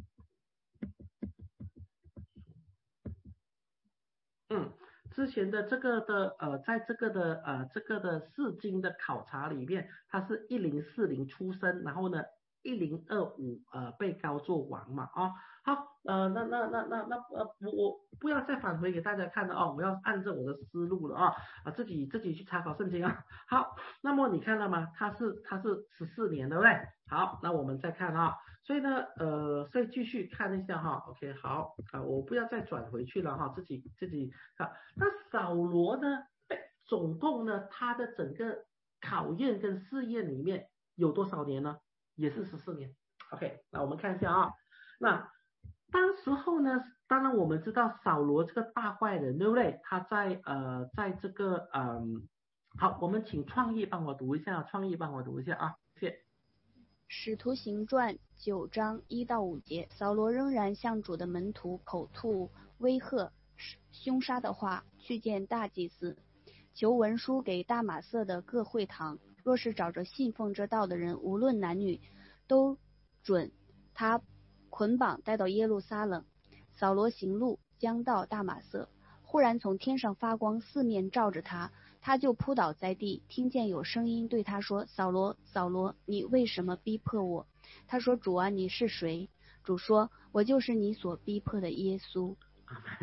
嗯。之前的这个的呃，在这个的呃这个的释经的考察里面，他是一零四零出生，然后呢一零二五呃被高做王嘛啊、哦，好呃那那那那那呃我我不要再返回给大家看了哦，我要按照我的思路了啊啊自己自己去查考圣经啊。好，那么你看到吗？他是他是十四年对不对？好，那我们再看啊。所以呢，呃，所以继续看一下哈 ，OK， 好啊、呃，我不要再转回去了哈，自己自己啊。那扫罗呢，总共呢，他的整个考验跟试验里面有多少年呢？也是十四年。OK， 那我们看一下啊，那当时候呢，当然我们知道扫罗这个大坏人，对不对？他在呃，在这个嗯，好，我们请创意帮我读一下，创意帮我读一下啊，谢谢。 使徒行传九章一到五节，扫罗仍然向主的门徒口吐威吓、凶杀的话，去见大祭司，求文书给大马色的各会堂，若是找着信奉这道的人，无论男女，都准他捆绑带到耶路撒冷。扫罗行路将到大马色，忽然从天上发光，四面照着他，他就扑倒在地，听见有声音对他说：扫罗，扫罗，你为什么逼迫我？他说：主啊，你是谁？主说：我就是你所逼迫的耶稣。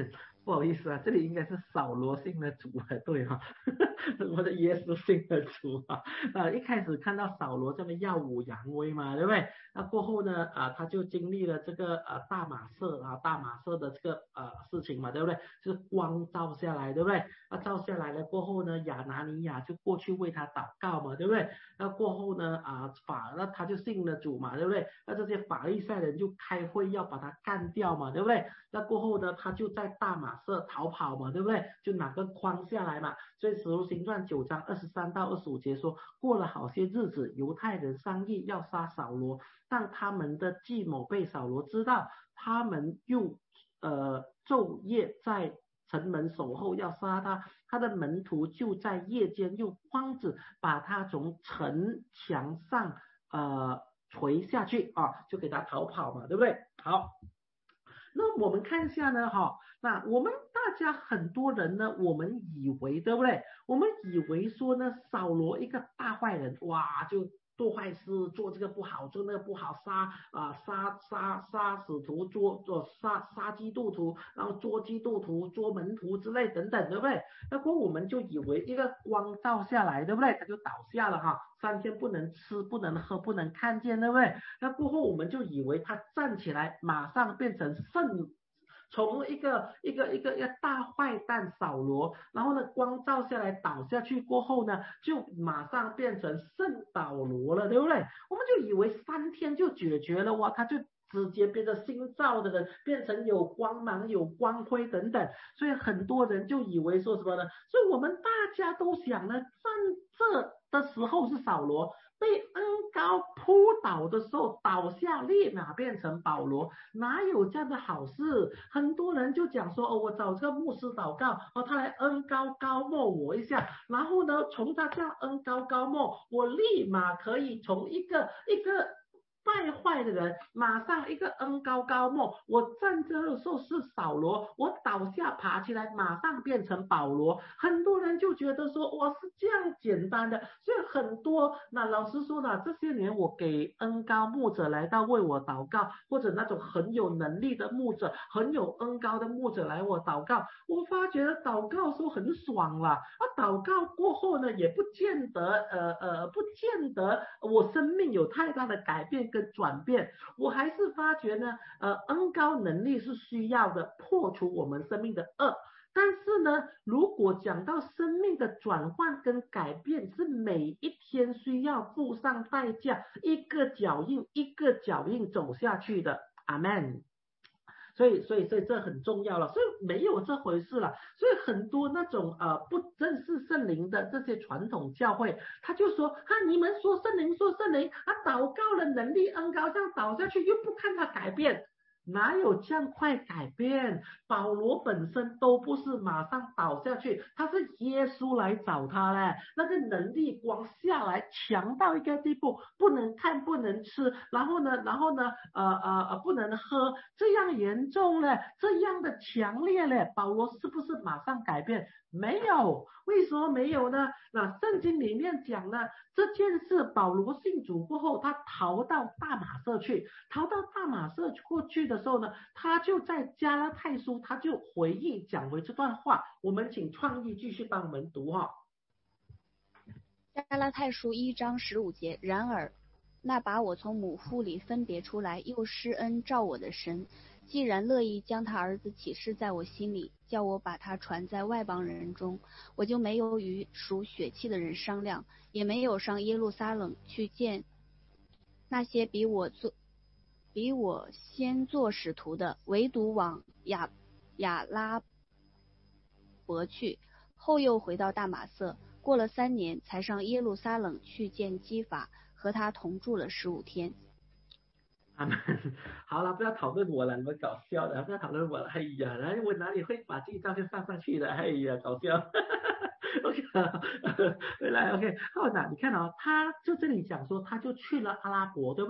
不好意思啊，这里应该是扫罗信的主啊，对哈、哦，我的耶稣信的主啊，啊，一开始看到扫罗这么耀武扬威嘛，对不对？那过后呢，啊，他就经历了这个呃大马色啊，大马色的这个呃事情嘛，对不对？就是光照下来，对不对？那照下来了过后呢，亚拿尼亚就过去为他祷告嘛，对不对？那过后呢，啊法那他就信了主嘛，对不对？那这些法利赛人就开会要把他干掉嘛，对不对？那过后呢，他就在大马色逃跑嘛，对不对？就拿个筐下来嘛。所以使徒行传九章二十三到二十五节说，过了好些日子，犹太人商议要杀扫罗，但他们的计谋被扫罗知道，他们又呃昼夜在城门守候要杀他，他的门徒就在夜间用筐子把他从城墙上呃垂下去啊，就给他逃跑嘛，对不对？好。那我们看一下呢，哈，那我们大家很多人呢，我们以为对不对？我们以为说呢，扫罗一个大坏人，哇，就做坏事，做这个不好，做那个不好，杀啊杀杀杀使徒，捉做杀杀基督徒，然后捉基督徒，捉门徒之类等等，对不对？那过后我们就以为一个光照下来，对不对？他就倒下了哈，三天不能吃，不能喝，不能看见，对不对？那过后我们就以为他站起来，马上变成圣。从一个一个一个一个大坏蛋扫罗，然后呢光照下来倒下去过后呢，就马上变成圣保罗了，对不对？我们就以为三天就解决了哇，他就直接变成新造的人，变成有光芒、有光辉等等，所以很多人就以为说什么呢？所以我们大家都想呢，站这的时候是扫罗。被恩膏扑倒的时候倒下，立马变成保罗，哪有这样的好事？很多人就讲说，哦，我找这个牧师祷告，哦，他来恩膏膏抹我一下，然后呢，从他这样恩膏膏抹，我立马可以从一个一个败坏的人，马上一个恩膏膏抹，我站着的时候是扫罗，我倒下爬起来，马上变成保罗。很多人就觉得说，哇，是这样简单的，所以很多那老实说呢，这些年我给恩膏牧者来到为我祷告，或者那种很有能力的牧者，很有恩膏的牧者来我祷告，我发觉祷告说很爽啦，啊，祷告过后呢，也不见得呃呃不见得我生命有太大的改变跟转变，我还是发觉呢，呃，恩膏能力是需要的，破除我们生命的恶。但是呢，如果讲到生命的转换跟改变，是每一天需要付上代价，一个脚印一个脚印走下去的。阿们。所以，所以，所以这很重要了。所以没有这回事了。所以很多那种呃不认识圣灵的这些传统教会，他就说啊，你们说圣灵，说圣灵，啊，祷告的能力恩膏这样倒下去，又不看他改变。哪有这样快改变？保罗本身都不是马上倒下去，他是耶稣来找他嘞，那个能力光下来强到一个地步，不能看不能吃，然后呢，然后呢，呃呃呃不能喝，这样严重嘞，这样的强烈嘞，保罗是不是马上改变？没有，为什么没有呢？那圣经里面讲呢，这件事保罗信主过后，他逃到大马色去，逃到大马色过去的时候呢，他就在加拉太书，他就回忆讲回这段话。我们请创意继续帮我们读哈。 加拉太书一章十五节，然而那把我从母腹里分别出来，又施恩照我的神，既然乐意将他儿子启示在我心里，叫我把他传在外邦人中，我就没有与属血气的人商量，也没有上耶路撒冷去见那些比我做比我先做使徒的，唯独往亚亚拉伯去，后又回到大马色，过了三年，才上耶路撒冷去见基法，和他同住了十五天。 阿门。好了，不要讨论我了，你们搞笑的，不要讨论我了。哎呀，然后我哪里会把这一照片放上去的？哎呀，搞笑。OK， 回来 OK， 好，那你看哦，他就这里讲说，他就去了阿拉伯，对不对？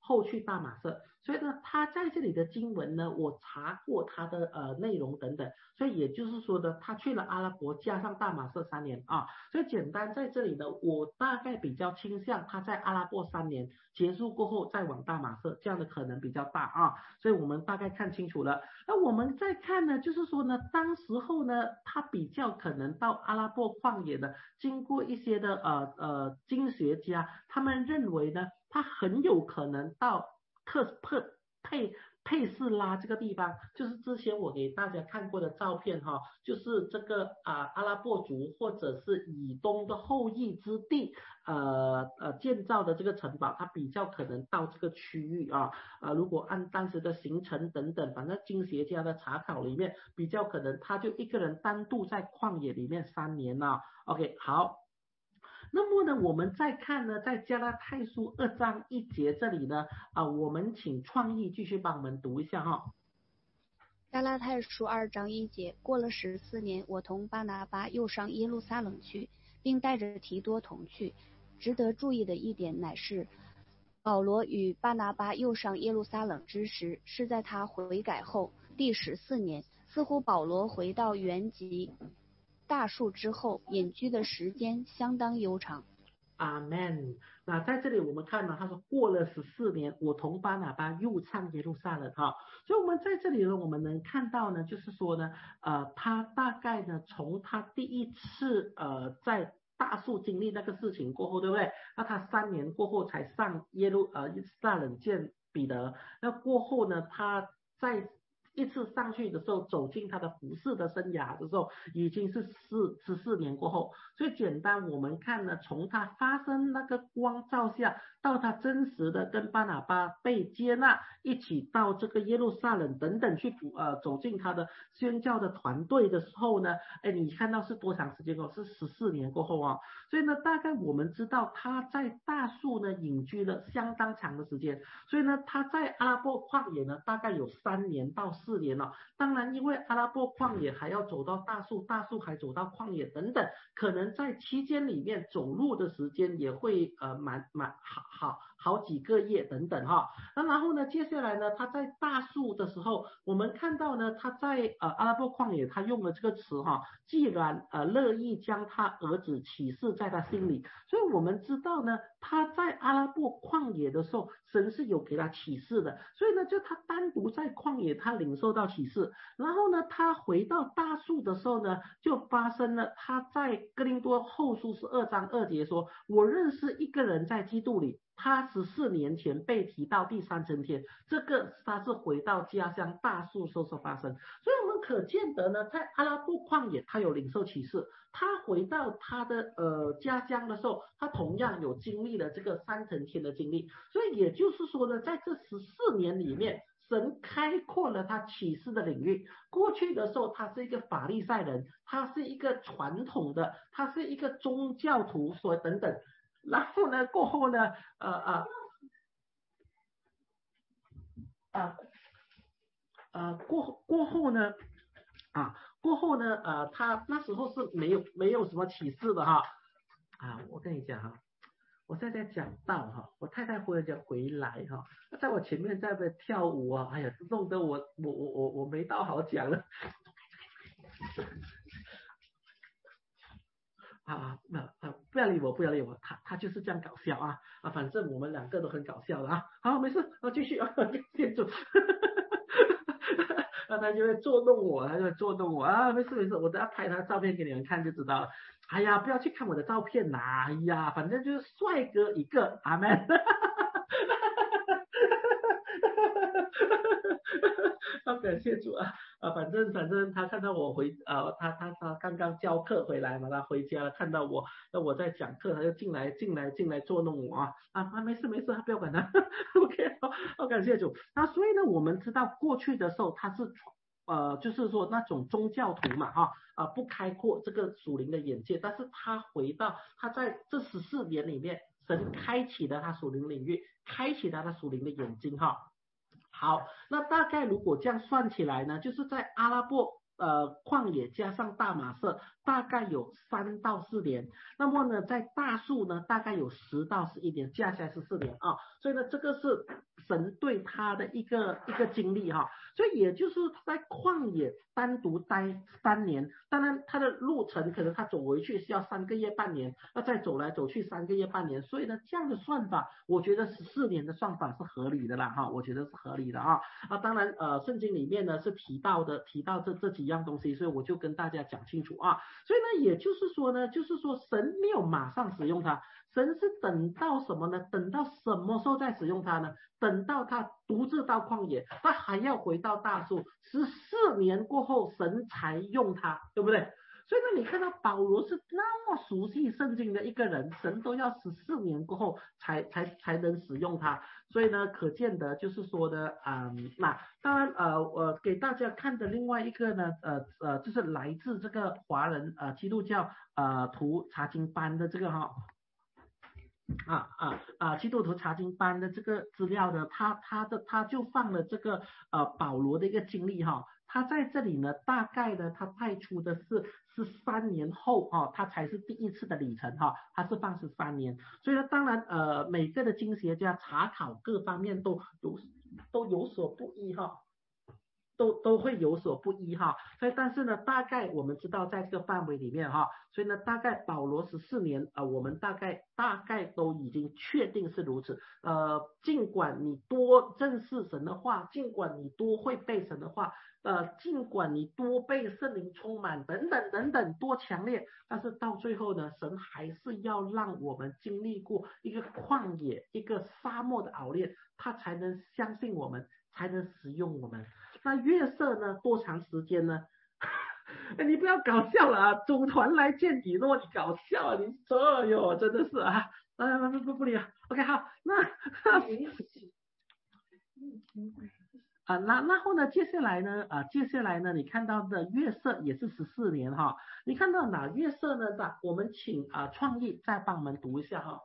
后去大马色。所以呢，他在这里的经文呢，我查过他的呃内容等等，所以也就是说呢，他去了阿拉伯加上大马色三年啊。所以简单在这里呢，我大概比较倾向他在阿拉伯三年结束过后再往大马色，这样的可能比较大啊。所以我们大概看清楚了。那我们再看呢，就是说呢，当时候呢，他比较可能到阿拉伯旷野的，经过一些的呃呃经学家，他们认为呢，他很有可能到特佩佩佩斯拉这个地方，就是之前我给大家看过的照片哈，就是这个啊阿拉伯族或者是以东的后裔之地，呃呃建造的这个城堡，它比较可能到这个区域啊，啊如果按当时的行程等等，反正经学家的查考里面，比较可能他就一个人单独在旷野里面三年了。OK， 好。那么呢，我们再看呢，在加拉太书二章一节这里呢，啊，我们请创意继续帮我们读一下哈。 加拉太书二章一节，过了十四年，我同巴拿巴又上耶路撒冷去，并带着提多同去。值得注意的一点乃是，保罗与巴拿巴又上耶路撒冷之时，是在他悔改后第十四年。似乎保罗回到原籍大数之后，隐居的时间相当悠长。 阿门。那在这里我们看到，他说过了十四年，我同巴拿巴又上耶路撒冷哈。所以我们在这里呢，我们能看到呢，就是说呢，呃，他大概呢，从他第一次呃在大数经历那个事情过后，对不对？那他三年过后才上耶路呃撒冷见彼得。那过后呢，他在一次上去的时候，走进他的服侍的生涯的时候，已经是四十四年过后。所以简单我们看呢，从他发生那个光照下，到他真实的跟巴拿巴被接纳，一起到这个耶路撒冷等等去呃走进他的宣教的团队的时候呢，哎，你看到是多长时间过后？是十四年过后啊。所以呢，大概我们知道他在大数呢隐居了相当长的时间，所以呢，他在阿拉伯旷野呢大概有三年到四年了。当然，因为阿拉伯旷野还要走到大数，大数还走到旷野等等，可能在期间里面走路的时间也会呃蛮蛮好好好几个月等等哈。那然后呢，接下来呢，他在大数的时候，我们看到呢，他在呃阿拉伯旷野他用了这个词哈，既然呃乐意将他儿子启示在他心里，所以我们知道呢，他在阿拉伯旷野的时候，神是有给他启示的，所以呢，就他单独在旷野他领受到启示，然后呢，他回到大数的时候呢，就发生了他在哥林多后书十二章二节说，我认识一个人在基督里，他十四年前被提到第三层天，这个他是回到家乡大数时候所发生，所以我们可见得呢，在阿拉伯旷野他有领受启示，他回到他的呃家乡的时候，他同样有经历了这个三层天的经历，所以也就是说呢，在这十四年里面，神开阔了他启示的领域。过去的时候，他是一个法利赛人，他是一个传统的，他是一个宗教徒，所等等。然后呢，过后呢，呃呃呃呃过过后呢，啊过后呢，呃他那时候是没有没有什么启示的哈。啊，我跟你讲哈。我现在讲到哈，我太太忽然间回来哈，在我前面在那跳舞啊，哎呀，弄得我我我我我没道好讲了。啊，那啊不要理我，不要理我，他他就是这样搞笑啊啊，反正我们两个都很搞笑的啊。好，没事，啊继续啊，接住。那他就会捉弄我，他就会捉弄我啊，没事没事，我等下拍他照片给你们看就知道了。哎呀，不要去看我的照片啦，哎呀，反正就是帅哥一个，阿门。好，感谢主啊啊，反正反正他看到我回啊，他他他刚刚教课回来嘛，他回家了看到我，那我在讲课，他就进来进来进来捉弄我啊啊，没事没事，他不要管他。OK， 好，好感谢主。那所以呢，我们知道过去的时候他是呃，就是说那种宗教徒嘛哈啊，不开阔这个属灵的眼界，但是他回到他在这十四年里面，神开启了他属灵领域，开启了他属灵的眼睛哈。好，那大概如果这样算起来呢，就是在阿拉伯呃旷野加上大马色，大概有三到四年。那么呢，在大数呢，大概有十到十一年，加起来是四年啊。所以呢，这个是神对他的一个一个经历哈，所以也就是他在旷野单独待三年，当然他的路程可能他走回去是要三个月半年，要再走来走去三个月半年，所以呢这样的算法，我觉得十四年的算法是合理的啦哈，我觉得是合理的啊啊，当然呃圣经里面呢是提到的提到这这几样东西，所以我就跟大家讲清楚啊，所以呢也就是说呢，就是说神没有马上使用它。神是等到什么呢？等到什么时候再使用它呢？等到他独自到旷野，他还要回到大树，十四年过后，神才用他，对不对？所以呢，你看到保罗是那么熟悉圣经的一个人，神都要十四年过后才才才能使用他，所以呢，可见的就是说的，嗯，那当然，呃，我给大家看的另外一个呢，呃呃，就是来自这个华人呃基督教呃徒查经班的这个哈。啊啊啊！基督徒查经班的这个资料呢，他他的他就放了这个呃保罗的一个经历哈，他在这里呢，大概呢他派出的是是三年后哈、哦，他才是第一次的旅程哈、哦，他是放是三年，所以呢，当然呃每个的经学家查考各方面都有都有所不一哈。都都会有所不一哈，所以但是呢，大概我们知道在这个范围里面哈，所以呢，大概保罗十四年啊、呃，我们大概大概都已经确定是如此。呃，尽管你多认识神的话，尽管你多会背神的话，呃，尽管你多被圣灵充满等等等等多强烈，但是到最后呢，神还是要让我们经历过一个旷野、一个沙漠的熬炼，他才能相信我们，才能使用我们。那约瑟呢？多长时间呢？你不要搞笑了啊！组团来见以诺，你搞笑啊！你这哟，真的是啊！啊不不不理啊 ，OK 好，那啊那然后呢？接下来呢？啊接下来呢？你看到的约瑟也是十四年哈，你看到哪约瑟呢？那我们请啊创意再帮我们读一下哈。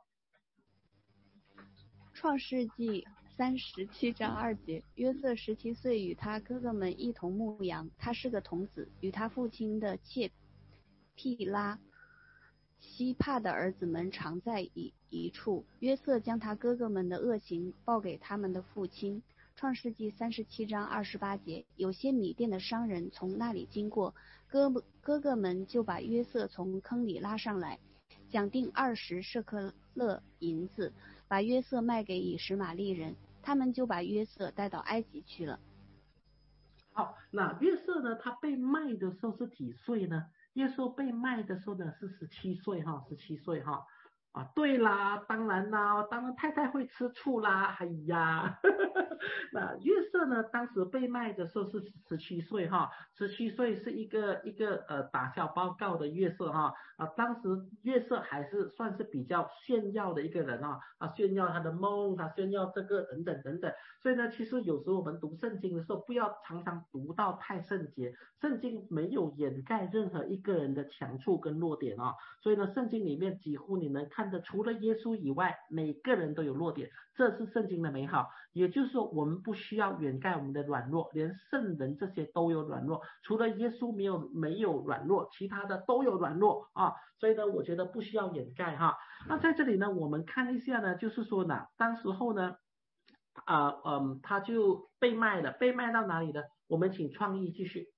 创世纪三十七章二节，约瑟十七岁，与他哥哥们一同牧羊，他是个童子，与他父亲的妾毗拉西帕的儿子们常在一一处。约瑟将他哥哥们的恶行报给他们的父亲。创世纪三十七章二十八节，有些米甸的商人从那里经过，哥哥哥们就把约瑟从坑里拉上来，讲定二十舍克勒银子，把约瑟卖给以实玛利人，他们就把约瑟带到埃及去了。 好，那约瑟呢？他被卖的时候是几岁呢？约瑟被卖的时候呢是十七岁哈，十七岁哈。啊，对啦，当然啦，当然太太会吃醋啦，哎呀，呵呵呵那约瑟呢，当时被卖的时候是十七岁哈，十七岁是一个一个呃打小报告的约瑟哈，啊，当时约瑟还是算是比较炫耀的一个人啊，啊，炫耀他的梦，他炫耀这个等等等等，所以呢，其实有时候我们读圣经的时候，不要常常读到太圣洁，圣经没有掩盖任何一个人的强处跟弱点啊，所以呢，圣经里面几乎你能看的除了耶稣以外，每个人都有弱点，这是圣经的美好。也就是说，我们不需要掩盖我们的软弱，连圣人这些都有软弱，除了耶稣没有没有软弱，其他的都有软弱啊。所以呢，我觉得不需要掩盖哈。那在这里呢，我们看一下呢，就是说呢，当时候呢，啊、呃、嗯，他就被卖了，被卖到哪里呢？我们请创意继续。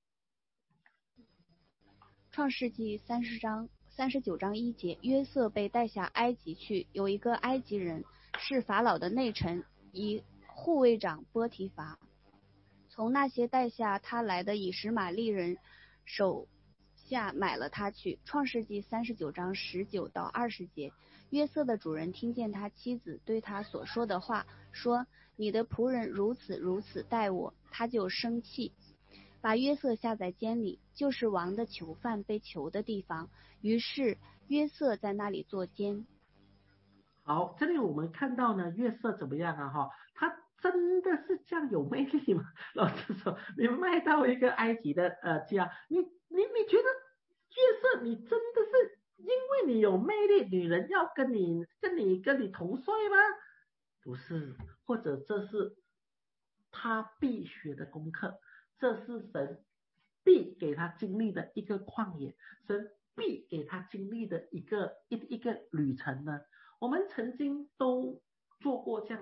创世纪三十章三十九章一节，约瑟被带下埃及去，有一个埃及人是法老的内臣，以护卫长波提乏，从那些带下他来的以实玛利人手下买了他去。创世纪三十九章十九到二十节，约瑟的主人听见他妻子对他所说的话，说你的仆人如此如此待我，他就生气，把约瑟下在监里，就是王的囚犯被囚的地方。于是约瑟在那里坐监。 好，这里我们看到呢，约瑟怎么样啊？哈，他真的是这样有魅力吗？老实说，你卖到一个埃及的呃家，你你你觉得约瑟你真的是因为你有魅力，女人要跟你跟你跟你同睡吗？不是，或者这是他必学的功课，这是神必给他经历的一个旷野，神必给他经历的一个一一个旅程呢？我们曾经都做过这样的祷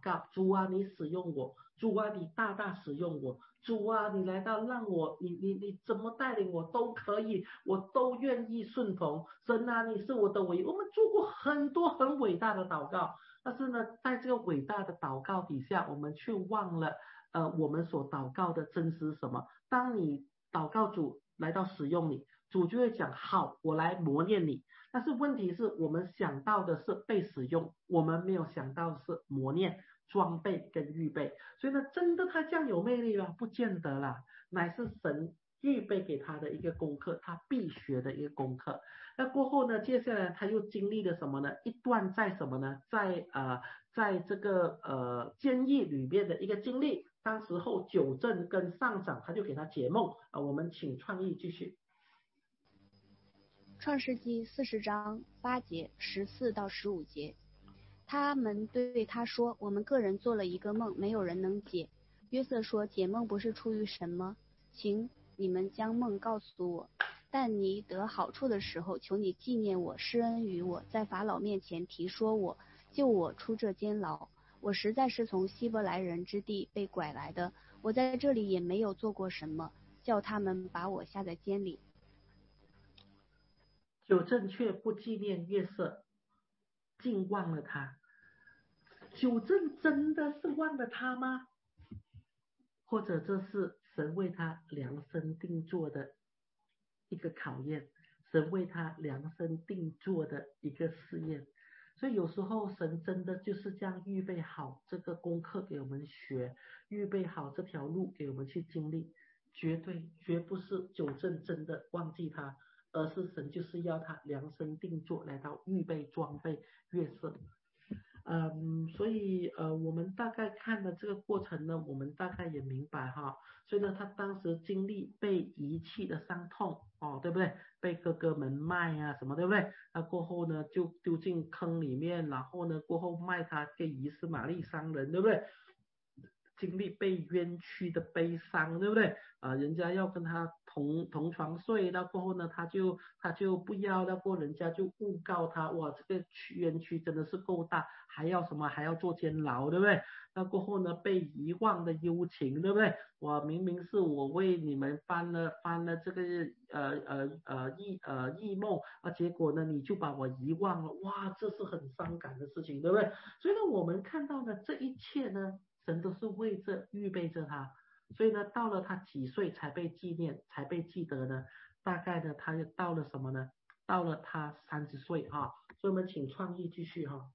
告，主啊，你使用我，主啊，你大大使用我，主啊，你来到让我，你你你怎么带领我都可以，我都愿意顺从。神啊，你是我的唯一。我们做过很多很伟大的祷告，但是呢，在这个伟大的祷告底下，我们却忘了，呃，我们所祷告的真实是什么。当你祷告主来到使用你，主就会讲好，我来磨练你。但是问题是我们想到的是被使用，我们没有想到的是磨练、装备跟预备。所以呢，真的他这样有魅力吗？不见得啦，乃是神预备给他的一个功课，他必学的一个功课。那过后呢，接下来他又经历了什么呢？一段在什么呢？在呃，在这个呃监狱里面的一个经历。当时候九正跟上长他就给他解梦啊、呃，我们请创意继续。 创世纪四十章八节十四到十五节，他们对他说：“我们个人做了一个梦，没有人能解。”约瑟说：“解梦不是出于神吗？请你们将梦告诉我。但你得好处的时候，求你纪念我，施恩于我，在法老面前提说我，救我出这监牢。我实在是从希伯来人之地被拐来的，我在这里也没有做过什么，叫他们把我下在监里。” 九正却不纪念约瑟，竟忘了他。九正真的是忘了他吗？或者这是神为他量身定做的一个考验，神为他量身定做的一个试验。所以有时候神真的就是这样预备好这个功课给我们学，预备好这条路给我们去经历，绝对绝不是九正真的忘记他，而是神就是要他量身定做来到预备装备约瑟。嗯，所以呃，我们大概看了这个过程呢，我们大概也明白哈。所以呢，他当时经历被遗弃的伤痛哦，对不对？被哥哥们卖啊什么，对不对？那过后呢，就丢进坑里面，然后呢，过后卖他给以斯玛利商人，对不对？经历被冤屈的悲伤，对不对？啊、呃，人家要跟他同同床睡，那过后呢，他就他就不要，那过人家就诬告他，哇，这个冤屈真的是够大，还要什么？还要坐监牢，对不对？那过后呢，被遗忘的幽情，对不对？我明明是我为你们翻了翻了这个呃呃呃异呃异梦啊，结果呢，你就把我遗忘了，哇，这是很伤感的事情，对不对？所以呢，我们看到呢，这一切呢。神都是为这预备着他，所以呢，到了他几岁才被纪念，才被记得呢？大概呢，他就到了什么呢？到了他三十岁哈。所以我们请创意继续哈。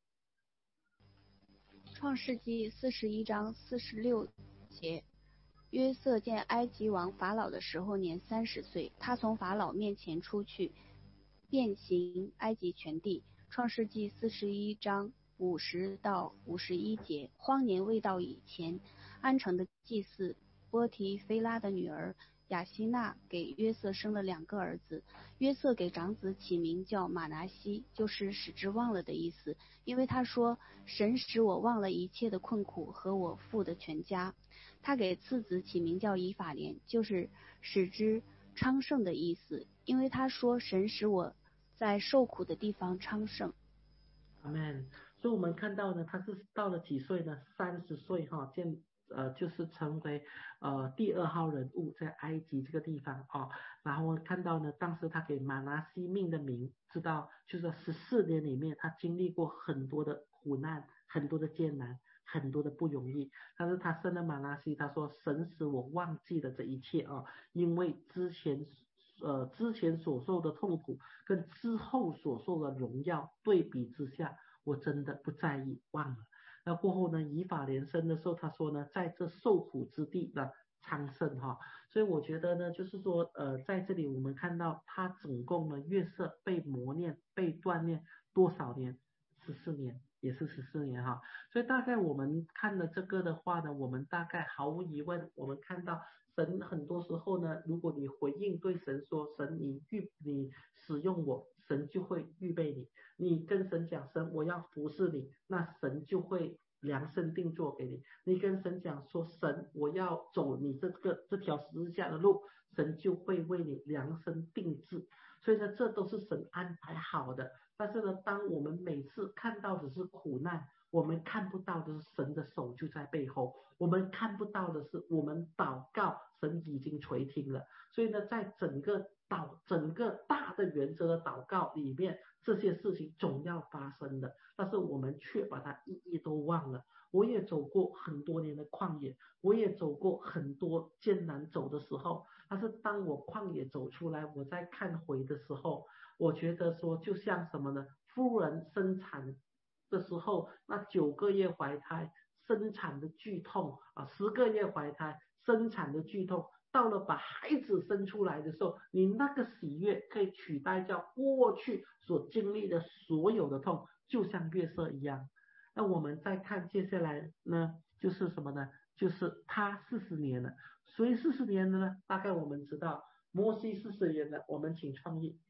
创世纪四十一章四十六节，约瑟见埃及王法老的时候年三十岁，他从法老面前出去，遍行埃及全地。创世纪四十一章五十到五十一节，荒年未到以前，安城的祭司波提菲拉的女儿雅西娜给约瑟生了两个儿子。约瑟给长子起名叫马拿西，就是使之忘了的意思，因为他说：神使我忘了一切的困苦和我父的全家。他给次子起名叫以法莲，就是使之昌盛的意思，因为他说：神使我在受苦的地方昌盛。 阿们。所以我们看到呢，他是到了几岁呢？三十岁哈，见呃就是成为呃第二号人物在埃及这个地方哦。然后看到呢，当时他给马拿西命的名，知道就是十四年里面他经历过很多的苦难，很多的艰难，很多的不容易。但是他生了马拿西，他说神使我忘记了这一切啊，因为之前。呃，之前所受的痛苦跟之后所受的荣耀对比之下，我真的不在意，忘了。那过后呢，以法莲生的时候，他说呢，在这受苦之地的昌盛哈，所以我觉得呢，就是说，呃，在这里我们看到他总共呢，约瑟被磨练、被锻炼多少年？十四年，也是十四年哈。所以大概我们看了这个的话呢，我们大概毫无疑问，我们看到神很多时候呢，如果你回应对神说，神你预你使用我，神就会预备你。你跟神讲，神我要服侍你，那神就会量身定做给你。你跟神讲说，神我要走你这个这条十字架的路，神就会为你量身定制。 所以呢，这都是神安排好的。但是呢，当我们每次看到的是苦难，我们看不到的是神的手就在背后，我们看不到的是我们祷告，神已经垂听了。所以呢，在整个祷整个大的原则的祷告里面，这些事情总要发生的，但是我们却把它一一都忘了。我也走过很多年的旷野，我也走过很多艰难走的时候，但是当我旷野走出来，我在看回的时候，我觉得说就像什么呢？妇人生产的时候，那九个月怀胎生产的剧痛啊，十个月怀胎生产的剧痛，到了把孩子生出来的时候，你那个喜悦可以取代掉过去所经历的所有的痛，就像月色一样。那我们再看接下来呢，就是什么呢？就是他四十年了，所以四十年了呢，大概我们知道摩西四十年了，我们请创意。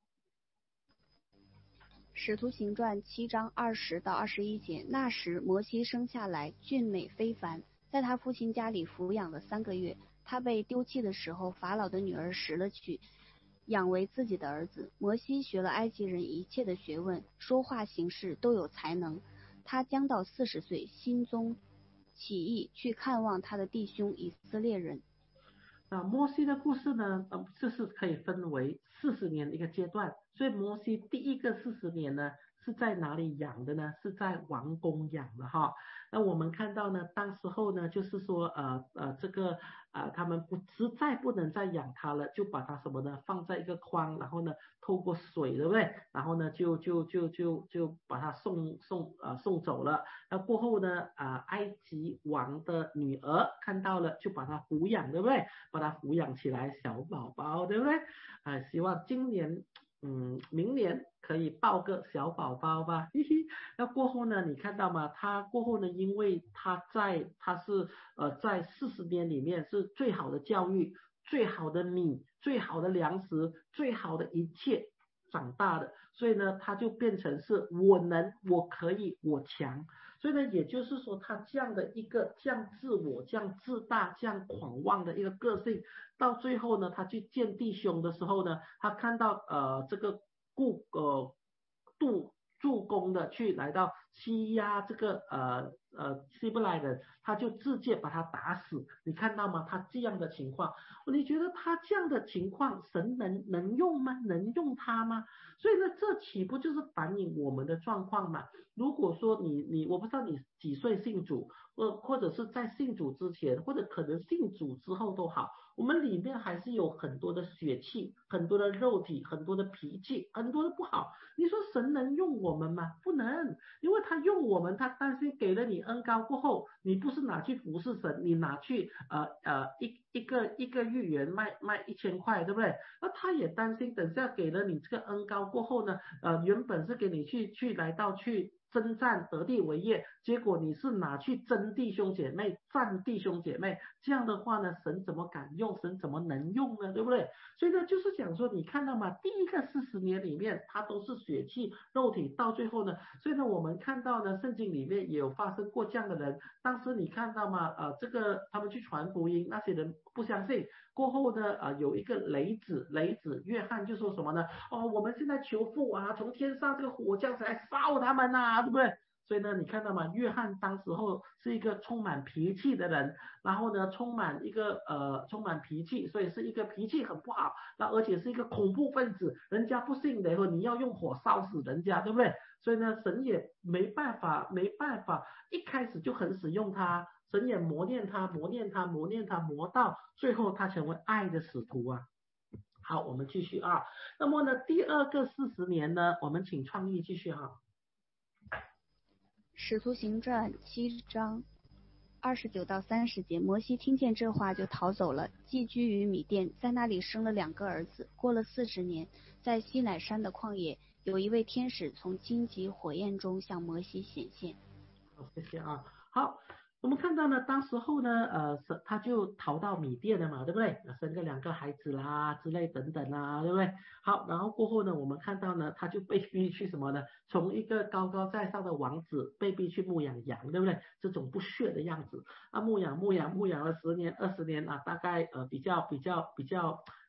使徒行传七章二十到二十一节，那时摩西生下来俊美非凡，在他父亲家里抚养了三个月。他被丢弃的时候，法老的女儿拾了去，养为自己的儿子。摩西学了埃及人一切的学问，说话行事都有才能。他将到四十岁，心中起意去看望他的弟兄以色列人。 那摩西的故事呢，呃，这是可以分为四十年的一个阶段。所以摩西第一个四十年呢，是在哪里养的呢？是在王宫养的哈。那我们看到呢，当时候呢，就是说呃呃这个呃他们不实在不能再养它了，就把它什么呢放在一个筐，然后呢透过水，对不对？然后呢就就就就就把它送送呃送走了。那过后呢啊、呃、埃及王的女儿看到了，就把它抚养，对不对？把它抚养起来，小宝宝，对不对？啊、呃，希望今年。嗯，明年可以抱个小宝宝吧，嘿嘿。那过后呢，你看到吗？他过后呢，因为他在他是呃在四十年里面是最好的教育、最好的米、最好的粮食、最好的一切长大的，所以呢，他就变成是我能、我可以、我强。所以呢，也就是说，他这样的一个这样自我、这样自大、这样狂妄的一个个性。到最后呢，他去见弟兄的时候呢，他看到呃这个故呃杜助攻的去来到欺压这个呃呃希伯来人，他就直接把他打死。你看到吗？他这样的情况，你觉得他这样的情况，神能能用吗？能用他吗？所以呢，这岂不就是反映我们的状况嘛？如果说你你我不知道你几岁信主，或或者是在信主之前，或者可能信主之后都好。我们里面还是有很多的血气，很多的肉体，很多的脾气，很多的不好。你说神能用我们吗？不能，因为他用我们，他担心给了你恩膏过后，你不是拿去服侍神，你拿去呃呃一一个一个芋圆卖卖一千块，对不对？那他也担心，等下给了你这个恩膏过后呢，呃原本是给你去去来到去。征战得地为业，结果你是拿去争弟兄姐妹，战弟兄姐妹，这样的话呢，神怎么敢用？神怎么能用呢？对不对？所以呢，就是讲说，你看到吗？第一个四十年里面，它都是血气肉体，到最后呢，所以呢，我们看到呢，圣经里面也有发生过这样的人。当时你看到吗？呃，这个他们去传福音，那些人不相信。过后呢，呃，有一个雷子，雷子约翰就说什么呢？哦，我们现在求父啊，从天上这个火降下来烧他们呐、啊，对不对？所以呢，你看到吗？约翰当时候是一个充满脾气的人，然后呢，充满一个呃，充满脾气，所以是一个脾气很不好，那而且是一个恐怖分子，人家不信的以后，你要用火烧死人家，对不对？所以呢，神也没办法，没办法，一开始就很使用他。神也磨练他，磨练他，磨练他，磨到最后他成为爱的使徒啊。好，我们继续啊。那么呢，第二个四十年呢，我们请创意继续哈。 使徒行传七章二十九到三十节，摩西听见这话就逃走了，寄居于米甸，在那里生了两个儿子。过了四十年，在西乃山的旷野，有一位天使从荆棘火焰中向摩西显现。 好，谢谢啊。好，我们看到呢，当时候呢，呃，他就逃到米甸了嘛，对不对？生个两个孩子啦，之类等等啦，对不对？好，然后过后呢，我们看到呢，他就被逼去什么呢？从一个高高在上的王子，被逼去牧养羊，对不对？这种不屑的样子，啊，牧养牧养牧养了十年二十年啊，大概呃比较比较比较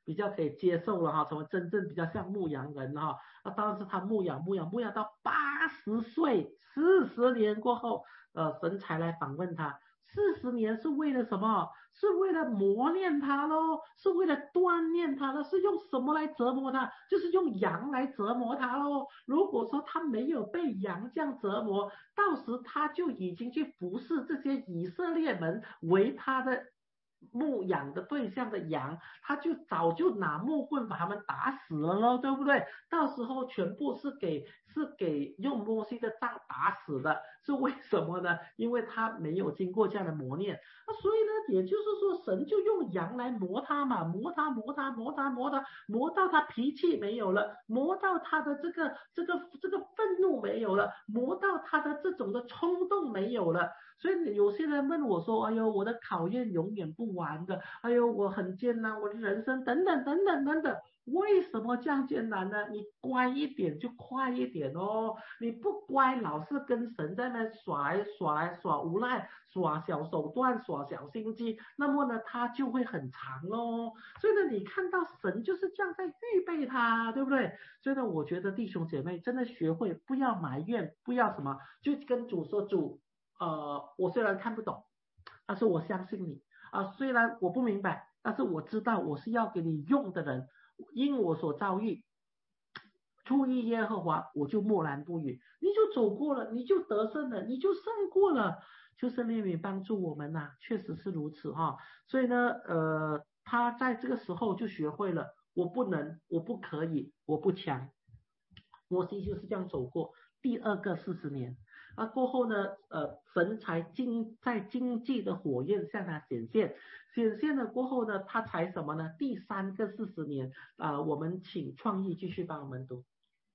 比较可以接受了哈，成为真正比较像牧羊人哈。那当然是他牧养牧养牧养到八十岁，四十年过后，呃，神才来访问他。四十年是为了什么？是为了磨练他咯，是为了锻炼他的，是用什么来折磨他？就是用羊来折磨他咯。如果说他没有被羊这样折磨，到时他就已经去服侍这些以色列人为他的牧养的对象的羊，他就早就拿木棍把他们打死了咯，对不对？到时候全部是给是给用摩西的杖打死的，是为什么呢？因为他没有经过这样的磨练，那所以呢，也就是说神就用羊来磨他嘛，磨他磨他磨他磨他磨到他脾气没有了，磨到他的这个这个这个愤怒没有了，磨到他的这种的冲动没有了。所以有些人问我说，哎呦，我的考验永远不完的，哎呦，我很艰难，我的人生等等等等等等。为什么这样艰难呢？你乖一点就快一点哦，你不乖，老是跟神在那耍来耍来耍无赖，耍小手段，耍小心机，那么呢，他就会很长咯。所以呢，你看到神就是这样在预备他，对不对？所以呢，我觉得弟兄姐妹真的学会不要埋怨，不要什么，就跟主说，主，呃，我虽然看不懂，但是我相信你啊，虽然我不明白，但是我知道我是要给你用的人。因我所遭遇，出于耶和华，我就默然不语。你就走过了，你就得胜了，你就胜过了。求圣灵也帮助我们呐、啊，确实是如此哈。所以呢，呃，他在这个时候就学会了，我不能，我不可以，我不强。摩西就是这样走过第二个四十年。那过后呢，呃，神才经在经济的火焰向他显现，显现了过后呢，他才什么呢？第三个四十年啊、呃，我们请创意继续帮我们读。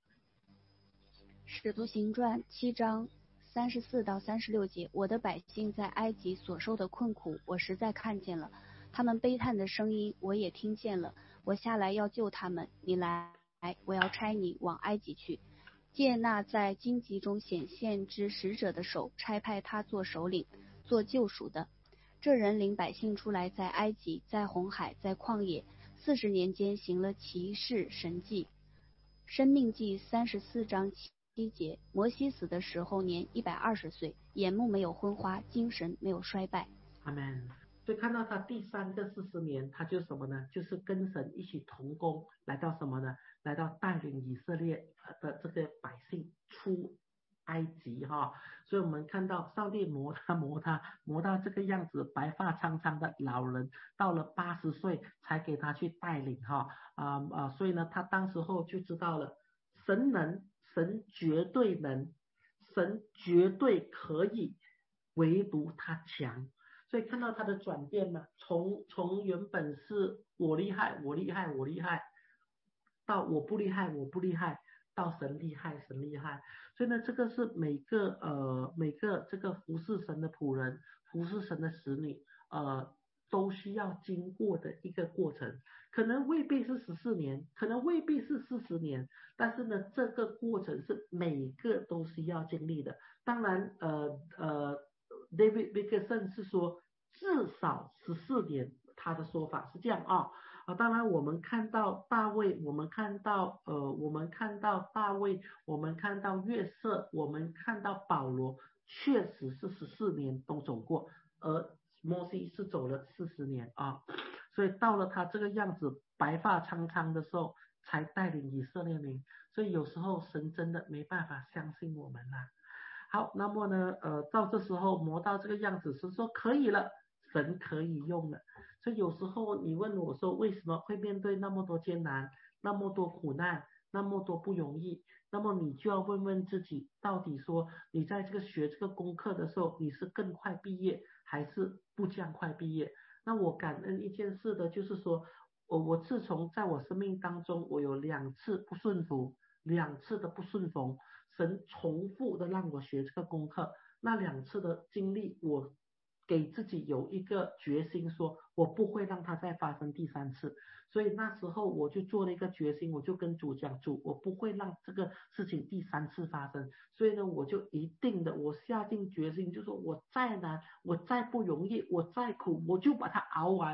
使徒行传七章三十四到三十六节，我的百姓在埃及所受的困苦，我实在看见了，他们悲叹的声音，我也听见了。我下来要救他们，你来，我要差你往埃及去。借那在荆棘中显现之使者的手，差派他做首领，做救赎的。这人领百姓出来，在埃及，在红海，在旷野，四十年间行了奇事神迹。申命记三十四章七节，摩西死的时候年一百二十岁，眼目没有昏花，精神没有衰败。 阿们。所以看到他第三个四十年，他就什么呢？就是跟神一起同工，来到什么呢？来到带领以色列的这个百姓出埃及哈。所以我们看到上帝磨他磨他磨到这个样子，白发苍苍的老人，到了八十岁才给他去带领哈啊啊，所以呢，他当时候就知道了，神能，神绝对能，神绝对可以，唯独他强。所以看到他的转变呢，从从原本是我厉害我厉害我厉害，到我不厉害我不厉害，到神厉害神厉害。所以呢，这个是每个呃每个这个服侍神的仆人，服侍神的使女，呃都需要经过的一个过程。可能未必是十四年，可能未必是四十年，但是呢，这个过程是每个都是要经历的。当然，呃呃 ，David Wilkerson 是说至少十四年，他的说法是这样啊。啊，当然我们看到大卫，我们看到呃，我们看到大卫，我们看到约瑟，我们看到保罗，确实是十四年都走过，而摩西是走了四十年啊。所以到了他这个样子，白发苍苍的时候，才带领以色列民。所以有时候神真的没办法相信我们啦。好，那么呢，呃，到这时候磨到这个样子，是说可以了，神可以用了。所以有时候你问我说，为什么会面对那么多艰难，那么多苦难，那么多不容易？那么你就要问问自己，到底说你在这个学这个功课的时候，你是更快毕业，还是不这样快毕业？那我感恩一件事的就是说，我我自从在我生命当中，我有两次不顺服，两次的不顺从，神重复的让我学这个功课，那两次的经历，我给自己有一个决心说，我不会让它再发生第三次。所以那时候我就做了一个决心，我就跟主讲，主，我不会让这个事情第三次发生。所以呢，我就一定的，我下定决心，就说我再难，我再不容易，我再苦，我就把它熬完。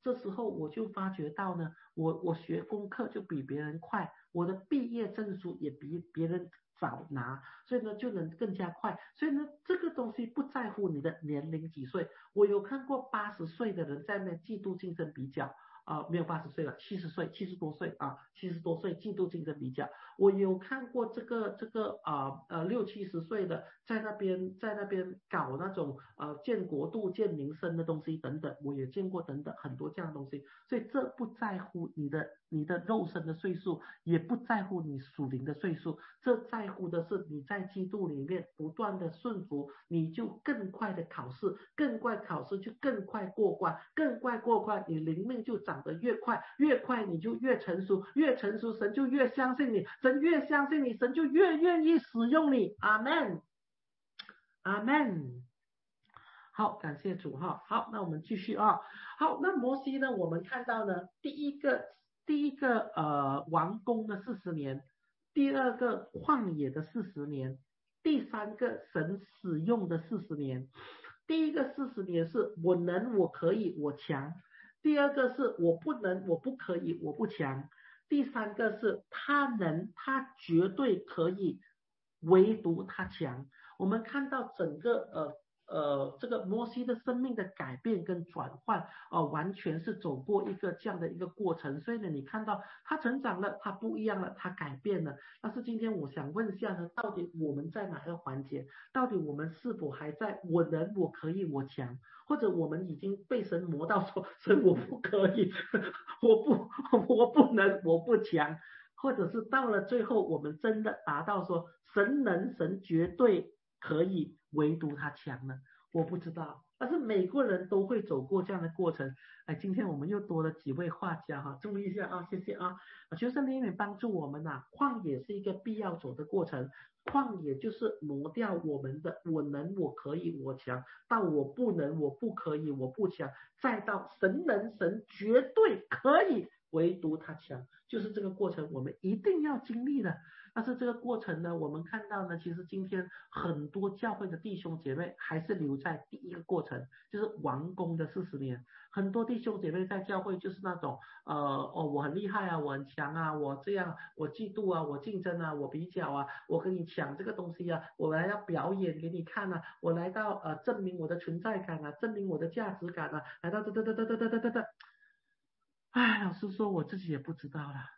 这时候我就发觉到呢，我我学功课就比别人快，我的毕业证书也比别人早拿，所以呢就能更加快。所以呢这个东西不在乎你的年龄几岁，我有看过八十岁的人在那嫉妒竞争比较。啊、呃，没有八十岁了，七十岁，七十多岁啊，七十多岁嫉妒竞争比较。我有看过这个这个啊 呃, 呃六七十岁的在那边在那边搞那种呃建国度建民生的东西等等，我也见过等等很多这样的东西。所以这不在乎你的你的肉身的岁数，也不在乎你属灵的岁数，这在乎的是你在基督里面不断的顺服，你就更快的考试，更快考试就更快过关，更快过关，你灵命就长得越快，越快你就越成熟，越成熟神就越相信你，神越相信你，神就越愿意使用你。阿们，阿们。好，感谢主哈。好，那我们继续啊。好，那摩西呢？我们看到呢，第一个第一个呃王宫的四十年，第二个旷野的四十年，第三个神使用的四十年。第一个四十年是我能，我可以，我强；第二个是我不能，我不可以，我不强；第三个是他能，他绝对可以，唯独他强。我们看到整个呃。呃，这个摩西的生命的改变跟转换，呃，完全是走过一个这样的一个过程。所以呢，你看到他成长了，他不一样了，他改变了。但是今天我想问一下呢，到底我们在哪个环节？到底我们是否还在我能，我可以，我强？或者我们已经被神磨到说，神我不可以，我不，我不能，我不强？或者是到了最后，我们真的达到说，神能，神绝对可以，唯独他强呢？我不知道，但是每个人都会走过这样的过程。哎，今天我们又多了几位画家哈，注意一下啊，谢谢啊。求神怜悯帮助我们呐、啊，旷野是一个必要走的过程，旷野就是磨掉我们的我能，我可以，我强，到我不能，我不可以，我不强，再到神能，神绝对可以，唯独他强，就是这个过程我们一定要经历的。但是这个过程呢，我们看到呢，其实今天很多教会的弟兄姐妹还是留在第一个过程，就是王宫的四十年。很多弟兄姐妹在教会就是那种呃哦我很厉害啊，我很强啊，我这样我嫉妒啊，我竞争啊，我比较啊，我跟你抢这个东西啊，我来要表演给你看啊，我来到呃证明我的存在感啊，证明我的价值感啊，来到哒哒哒哒哒哒哒哒。哎，老实说我自己也不知道啦。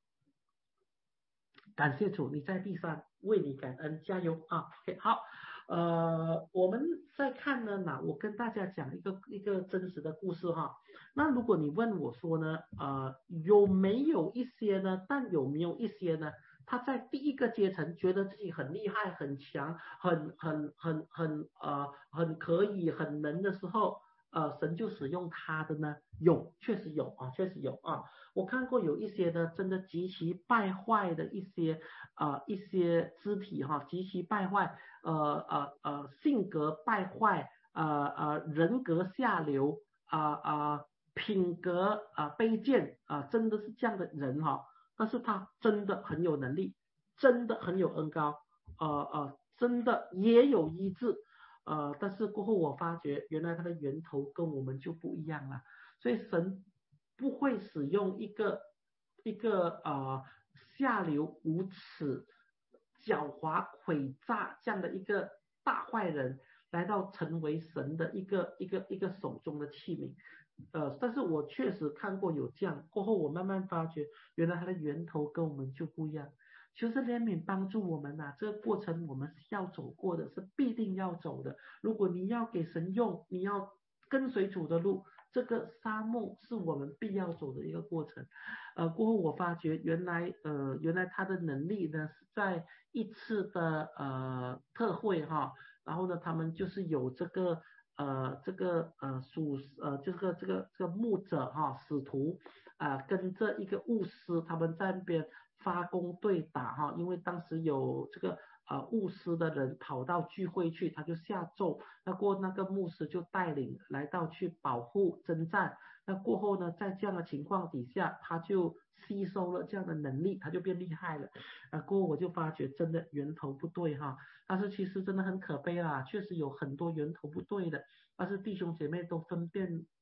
感谢主，你在第三，为你感恩，加油啊 ！OK， 好，呃，我们再看呢，那我跟大家讲一个一个真实的故事哈。那如果你问我说呢，呃，有没有一些呢？但有没有一些呢？他在第一个阶层觉得自己很厉害、很强、很很很很呃很可以、很能的时候，呃，神就使用他的呢？有，确实有啊，确实有啊。我看过有一些呢，真的极其败坏的一些呃一些肢体哈，极其败坏，呃呃呃性格败坏，呃呃人格下流，啊、呃、啊、呃、品格啊、呃、卑贱啊、呃，真的是这样的人哈。但是他真的很有能力，真的很有恩高，呃呃，真的也有医治，呃，但是过后我发觉原来他的源头跟我们就不一样了，所以神不会使用一个一个呃下流无耻、狡猾诡诈这样的一个大坏人来到成为神的一个一个一个手中的器皿。呃，但是我确实看过有这样，过后我慢慢发觉，原来它的源头跟我们就不一样。求神怜悯帮助我们呐、啊，这个过程我们是要走过的，是必定要走的。如果你要给神用，你要跟随主的路，这个沙漠是我们必要走的一个过程。呃，过后我发觉原来呃原来他的能力呢是在一次的呃特会哈，然后呢他们就是有这个。呃，这个呃属呃这个这个这个牧者哈、使徒啊、呃，跟着一个巫师，他们在那边发功对打哈，因为当时有这个呃巫师的人跑到聚会去，他就下咒，那过那个牧师就带领来到去保护征战，那过后呢，在这样的情况底下，他就吸收了这样的能力，他就变厉害了。啊，过后我就发觉真的源头不对哈，但是其实真的很可悲啦，确实有很多源头不对的，但是弟兄姐妹都分辨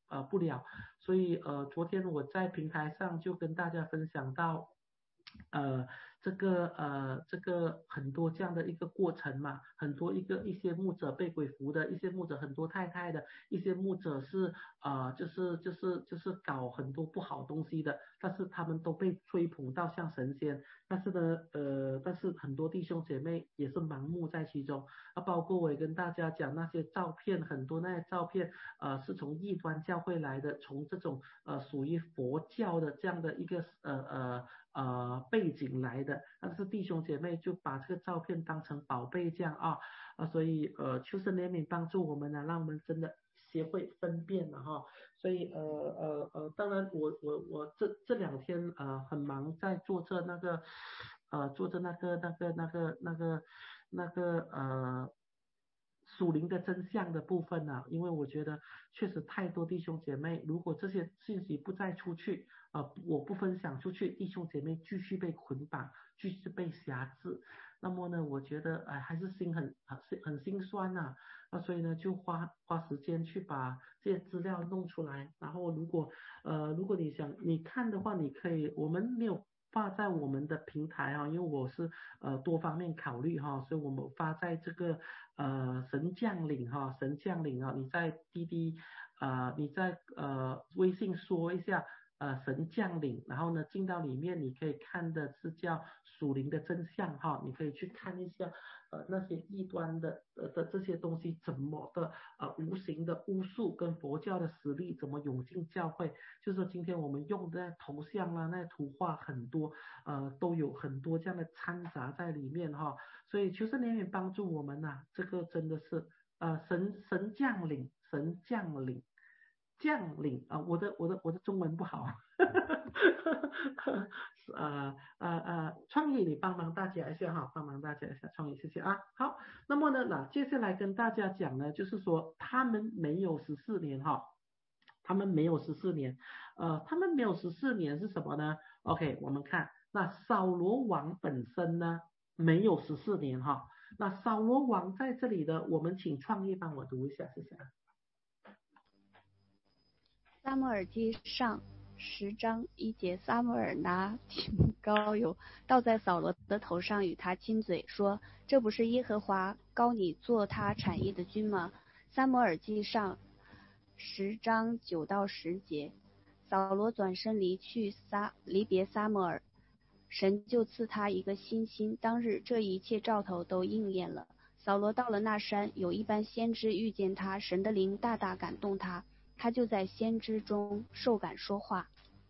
呃不了，所以呃昨天我在平台上就跟大家分享到。呃，这个呃，这个很多这样的一个过程嘛，很多一个一些牧者被鬼附的，一些牧者很多太太的，一些牧者是呃，就是就是就是搞很多不好东西的，但是他们都被吹捧到像神仙，但是呢，呃，但是很多弟兄姐妹也是盲目在其中，啊，包括我也跟大家讲那些照片，很多那些照片，呃，是从异端教会来的，从这种呃属于佛教的这样的一个呃呃。呃背景来的，但是弟兄姐妹就把这个照片当成宝贝这样啊啊，所以呃求神怜悯帮助我们呢，让我们真的学会分辨了哈。所以呃呃呃，当然我我我这这两天呃很忙，在做着那个呃做着那个那个那个那个那个呃。属灵的真相的部分呢、啊，因为我觉得确实太多弟兄姐妹，如果这些信息不再出去，呃，我不分享出去，弟兄姐妹继续被捆绑，继续被辖制，那么呢，我觉得哎还是心很很很心酸呐、啊，那所以呢就花花时间去把这些资料弄出来，然后如果呃如果你想你看的话，你可以，我们没有发在我们的平台啊，因为我是呃多方面考虑哈，所以我们发在这个呃神降临哈，神降临啊，你在滴滴呃你在呃微信说一下呃神降临，然后呢进到里面你可以看的是叫属灵的真相哈，你可以去看一下呃那些异端的呃的这些东西怎么的呃无形的巫术跟佛教的实力怎么涌进教会，就是说今天我们用的头像啊那图画很多呃都有很多这样的掺杂在里面哈，所以求神怜悯帮助我们呐、啊，这个真的是呃神神降临神降临。将领啊、呃，我的我的我的中文不好，呃呃呃，创意你帮忙大家一下哈，帮忙大家一下创意，谢谢啊。好，那么呢，那接下来跟大家讲呢，就是说他们没有十四年哈，他们没有十四年，呃，他们没有十四年是什么呢 ？OK， 我们看那扫罗王本身呢没有十四年哈，那扫罗王在这里的，我们请创意帮我读一下，谢谢。 撒母耳记上十章一节，撒母耳拿提木膏油倒在扫罗的头上，与他亲嘴，说：“这不是耶和华膏你做他产业的君吗？”撒母耳记上十章九到十节，扫罗转身离去撒离别撒母耳，神就赐他一个新心。当日这一切兆头都应验了。扫罗到了那山，有一般先知遇见他，神的灵大大感动他。他就在先知中受感说话。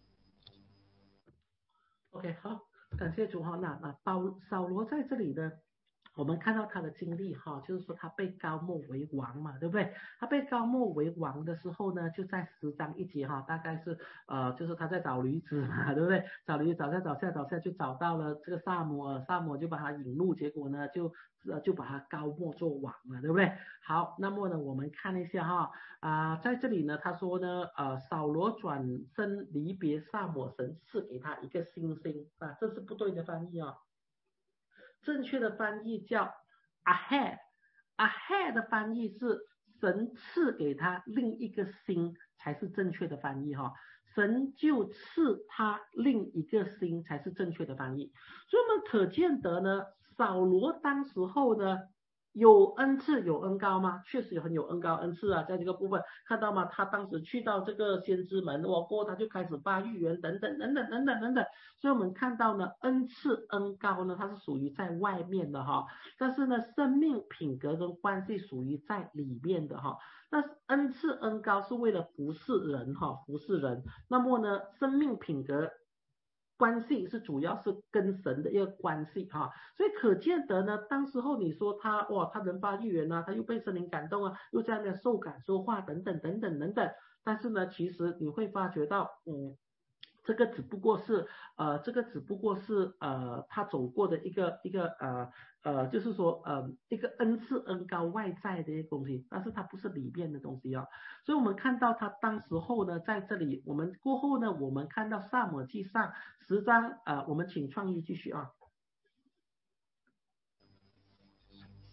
OK， 好，感谢主哈。那那保扫罗在这里呢，我们看到他的经历哈，就是说他被膏抹为王嘛，对不对？他被膏抹为王的时候呢，就在十章一节哈，大概是呃，就是他在找驴子嘛，对不对？找驴找下找下找下就找到了这个撒母耳，撒母耳就把他引入，结果呢就呃就把他膏抹做王了，对不对？好，那么呢我们看一下哈啊、呃，在这里呢他说呢呃扫罗转身离别撒母耳，神赐给他一个新星啊，这是不对的翻译啊。正确的翻译叫 ahead，ahead 的翻译是神赐给他另一个心才是正确的翻译哈，神就赐他另一个心才是正确的翻译，所以我们可见得呢，扫罗当时候呢有恩赐有恩高吗？确实很有恩高恩赐啊，在这个部分看到吗？他当时去到这个先知门，哇，过后他就开始发预言等等等等等等等等，所以我们看到呢，恩赐恩高呢，它是属于在外面的哈，但是呢，生命品格跟关系属于在里面的哈。那恩赐恩高是为了服侍人哈，服侍人。那么呢，生命品格关系是主要是跟神的一个关系哈，所以可见得呢，当时候你说他哇，他能发预言啊，他又被圣灵感动啊，又在那受感说话等等等等等等，但是呢，其实你会发觉到，嗯。这个只不过是呃，这个只不过是呃，他走过的一个一个呃呃，就是说呃一个恩赐恩高外在的一个东西，但是它不是里面的东西啊。所以我们看到他当时候呢，在这里我们过后呢，我们看到撒母耳记上十章呃，我们请创意继续啊。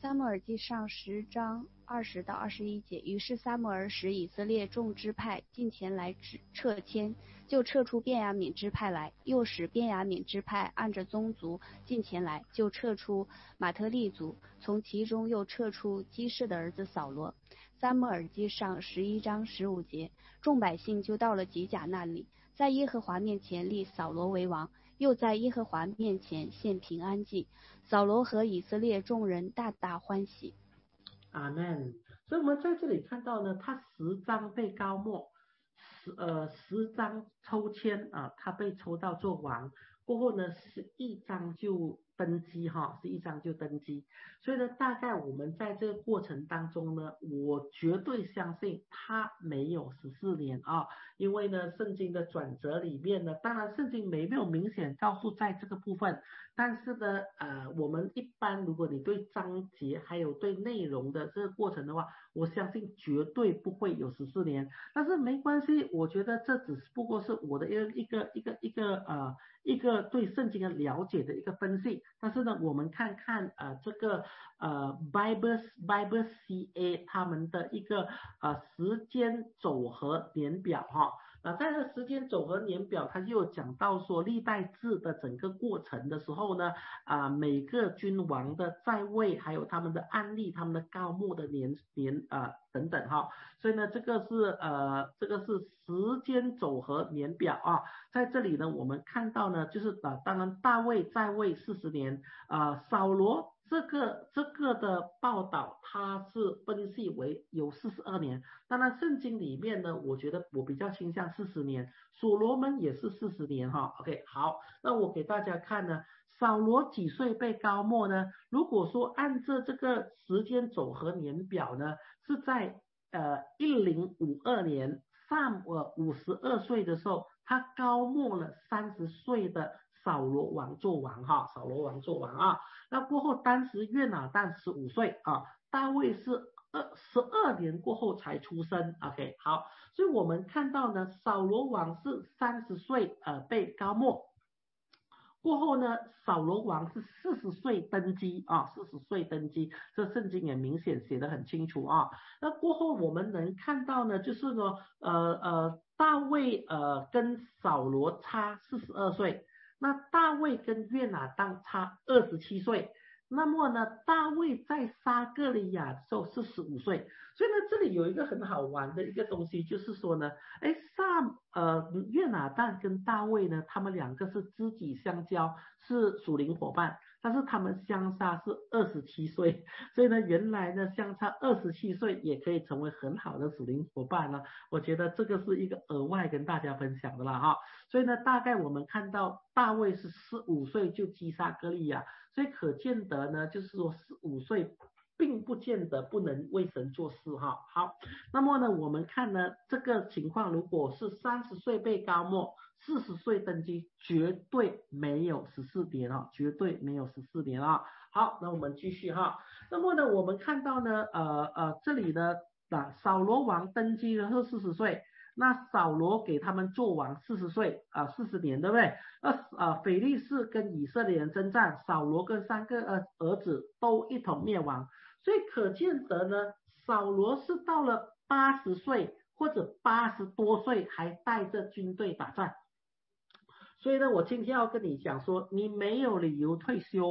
撒母耳记上十章二十到二十一节，于是撒母耳使以色列众支派近前来撤迁，就撤出便雅悯支派来；又使便雅悯支派按着宗族近前来，就撤出马特利族，从其中又撤出基士的儿子扫罗。撒母耳记上十一章十五节，众百姓就到了吉甲那里，在耶和华面前立扫罗为王，又在耶和华面前献平安祭。扫罗和以色列众人大大欢喜。 阿门。所以我们在这里看到呢，他十章被膏抹，十呃十章抽签啊，他被抽到做王，过后呢十一章就登基哈，十一章就登基。所以呢，大概我们在这个过程当中呢，我绝对相信他没有十四年啊，因为呢，圣经的转折里面呢，当然圣经没没有明显告诉在这个部分，但是呢，呃，我们一般如果你对章节还有对内容的这个过程的话，我相信绝对不会有十四年。但是没关系，我觉得这只是不过是我的一个一个一个一个呃一个对圣经的了解的一个分析。但是呢，我们看看呃这个呃 Bible Bible C A 他们的一个呃时间走合年表哈。啊，在这时间走合年表，它就有讲到说历代志的整个过程的时候呢，啊，每个君王的在位，还有他们的案例、他们的告牧的年年啊、呃、等等哈，所以呢，这个是呃这个是时间走合年表啊，在这里呢，我们看到呢，就是啊、呃，当然大卫在位四十年啊、呃，扫罗。这个这个的报道，它是分析为有四十二年。当然，圣经里面呢，我觉得我比较倾向四十年，所罗门也是四十年哈。OK， 好，那我给大家看呢，扫罗几岁被膏抹呢？如果说按照这个时间走合年表呢，是在呃一零五二年，萨姆耳五十二岁的时候，他膏抹了三十岁的扫罗王做王哈，扫罗王做王啊。那过后，当时约拿但十五岁啊，大卫是二十二年过后才出生。OK， 好，所以我们看到呢，扫罗王是三十岁呃被膏抹，过后呢，扫罗王是四十岁登基啊，四十岁登基，这圣经也明显写得很清楚啊。那过后我们能看到呢，就是呢，呃呃，大卫呃跟扫罗差四十二岁。那大卫跟约拿单差二十七岁，那么呢，大卫在撒各利亚的时候是十五岁，所以呢，这里有一个很好玩的一个东西，就是说呢，哎，撒呃约拿单跟大卫呢，他们两个是知己相交，是属灵伙伴，但是他们相差是二十七岁，所以呢，原来呢相差二十七岁也可以成为很好的属灵伙伴呢，我觉得这个是一个额外跟大家分享的啦哈。所以呢，大概我们看到大卫是十五岁就击杀歌利亚，所以可见得呢，就是说十五岁并不见得不能为神做事哈。好，那么呢，我们看呢这个情况，如果是三十岁被膏抹，四十岁登基，绝对没有十四年啊，绝对没有十四年啊。好，那我们继续哈。那么呢，我们看到呢，呃呃，这里呢，啊，扫罗王登基的是四十岁。那扫罗给他们做王四十岁啊，四十年，对不对？那啊，腓力士跟以色列人征战，扫罗跟三个呃儿子都一同灭亡，所以可见得呢，扫罗是到了八十岁或者八十多岁还带着军队打仗。所以呢，我今天要跟你讲说，你没有理由退休，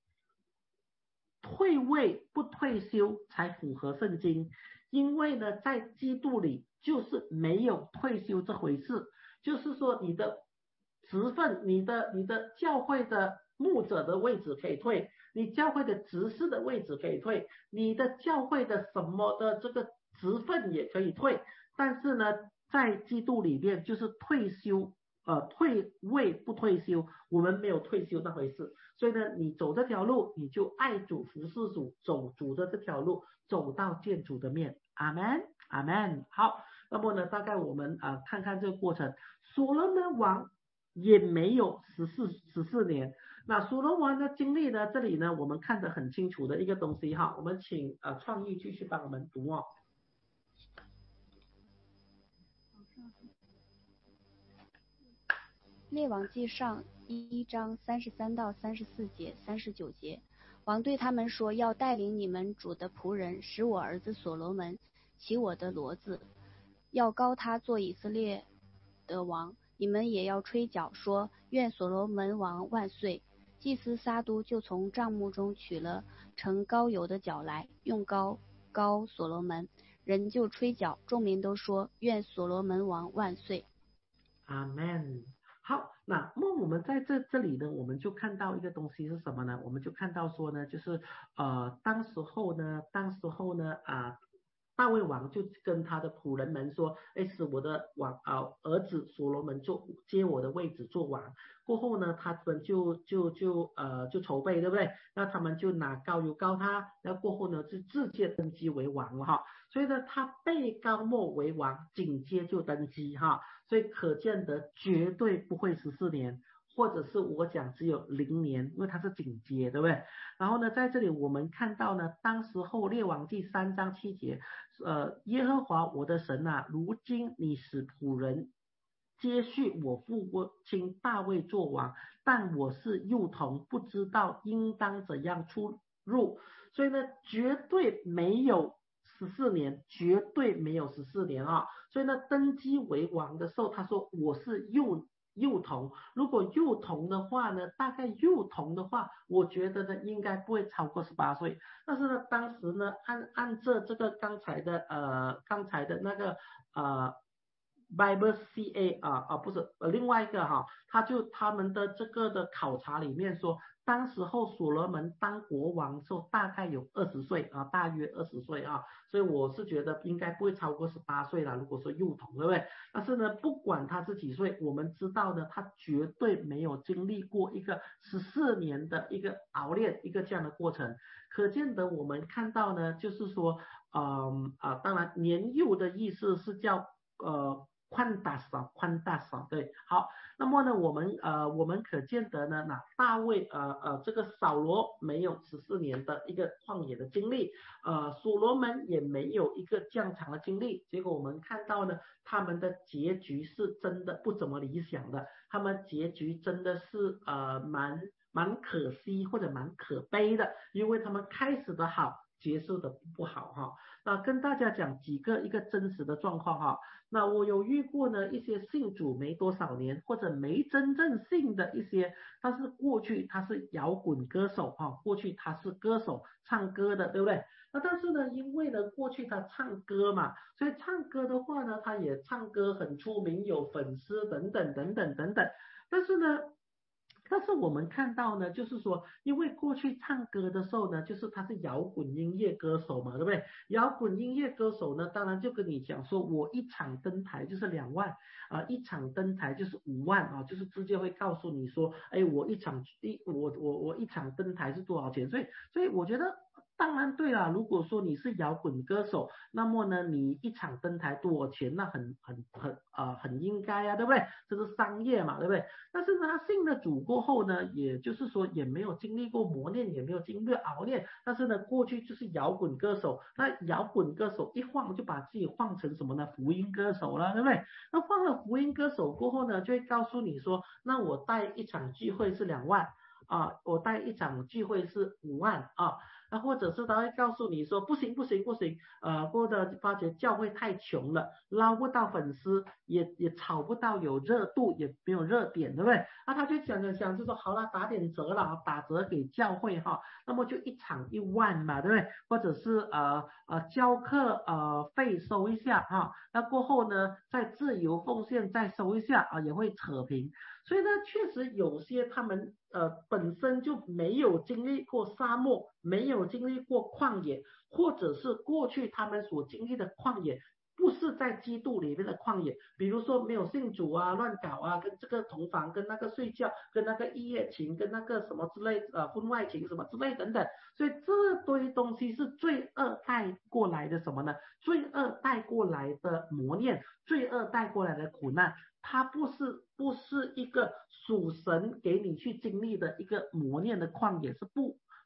退位不退休才符合圣经。因为呢，在基督里就是没有退休这回事，就是说你的职分、你的你的教会的牧者的位置可以退，你教会的执事的位置可以退，你的教会的什么的这个职分也可以退，但是呢，在基督里面就是退休。呃，退位不退休，我们没有退休那回事。所以呢，你走这条路，你就爱主服侍主，走主的这条路，走到见主的面。阿门，阿门。好，那么呢，大概我们啊、呃、看看这个过程。所罗门王也没有十四十四年。那所罗门王的经历呢，这里呢我们看得很清楚的一个东西哈。我们请呃创意继续帮我们读哦。 列王记上一章三十三到三十四节、三十九节， 王对他们说，要带领你们主的仆人，使我儿子所罗门骑我的骡子，要膏他做以色列的王。你们也要吹角，说愿所罗门王万岁。祭司撒都就从帐幕中取了盛膏油的角来，用膏膏所罗门，人就吹角，众民都说愿所罗门王万岁。 阿门。好，那么我们在这这里呢，我们就看到一个东西是什么呢？我们就看到说呢，就是呃，当时候呢，当时候呢啊。大卫王就跟他的仆人们说，哎，使我的王啊、呃、儿子所罗门做接我的位置做王。过后呢，他们就就就呃就筹备，对不对？那他们就拿膏油膏他，然后过后呢就直接登基为王了哈。所以呢，他被膏抹为王，紧接就登基哈。所以可见得绝对不会十四年。或者是我讲只有零年，因为它是紧接，对不对？然后呢，在这里我们看到呢，当时候列王记三章七节，呃，耶和华我的神啊，如今你使仆人接续我父亲大卫做王，但我是幼童，不知道应当怎样出入，所以呢，绝对没有十四年，绝对没有十四年啊！所以呢，登基为王的时候，他说我是幼。幼童，如果幼童的话呢，大概幼童的话，我觉得呢应该不会超过十八岁。但是呢，当时呢按按照这个刚才的呃刚才的那个呃 Bible C A 啊啊不是呃另外一个哈，他就他们的这个的考察里面说，当时候所罗门当国王的时候大概有二十岁啊，大约二十岁啊，所以我是觉得应该不会超过十八岁啦，如果说幼童，对不对？但是呢，不管他是几岁，我们知道呢，他绝对没有经历过一个十四年的一个熬练，一个这样的过程。可见得我们看到呢，就是说，嗯啊，当然年幼的意思是叫呃。宽大少，宽大少，对，好，那么呢，我们呃，我们可见得呢，那大卫呃呃，这个扫罗没有十四年的一个旷野的经历，呃，所罗门也没有一个这样长的经历，结果我们看到呢，他们的结局是真的不怎么理想的，他们结局真的是呃蛮蛮可惜或者蛮可悲的，因为他们开始的好，结束的不好哈。那跟大家讲几个一个真实的状况哈。那我有遇过呢一些信主没多少年或者没真正信的一些，但是过去他是摇滚歌手哈，过去他是歌手唱歌的，对不对？那但是呢，因为呢过去他唱歌嘛，所以唱歌的话呢，他也唱歌很出名，有粉丝等等等等等等。但是呢。但是我们看到呢，就是说，因为过去唱歌的时候呢，就是他是摇滚音乐歌手嘛，对不对？摇滚音乐歌手呢，当然就跟你讲说，我一场登台就是两万啊、呃，一场登台就是五万啊，就是直接会告诉你说，哎，我一场一我我我一场登台是多少钱？所以所以我觉得。当然对啦，如果说你是摇滚歌手，那么呢，你一场登台多少钱？那很很很啊、呃，很应该啊，对不对？这是商业嘛，对不对？但是呢，他信了主过后呢，也就是说也没有经历过磨练，也没有经历熬练。但是呢，过去就是摇滚歌手，那摇滚歌手一晃就把自己晃成什么呢？福音歌手了，对不对？那换了福音歌手过后呢，就会告诉你说，那我带一场聚会是两万啊，我带一场聚会是五万啊。那或者是他会告诉你说不行不行不行，呃，过的发觉教会太穷了，捞不到粉丝，也也炒不到有热度，也没有热点，对不对？那他就想着想就说好了，打点折了，打折给教会哈，那么就一场一万嘛，对不对？或者是呃呃教课呃费收一下哈，那过后呢再自由奉献再收一下啊，也会扯平。所以呢，确实有些他们呃本身就没有经历过沙漠，没有经历过旷野，或者是过去他们所经历的旷野不是在基督里面的旷野，比如说没有信主啊、乱搞啊、跟这个同房、跟那个睡觉、跟那个一夜情、跟那个什么之类呃婚外情什么之类等等，所以这堆东西是罪恶带过来的什么呢？罪恶带过来的磨练，罪恶带过来的苦难。它不是不是一个属神给你去经历的一个磨练的旷野，是不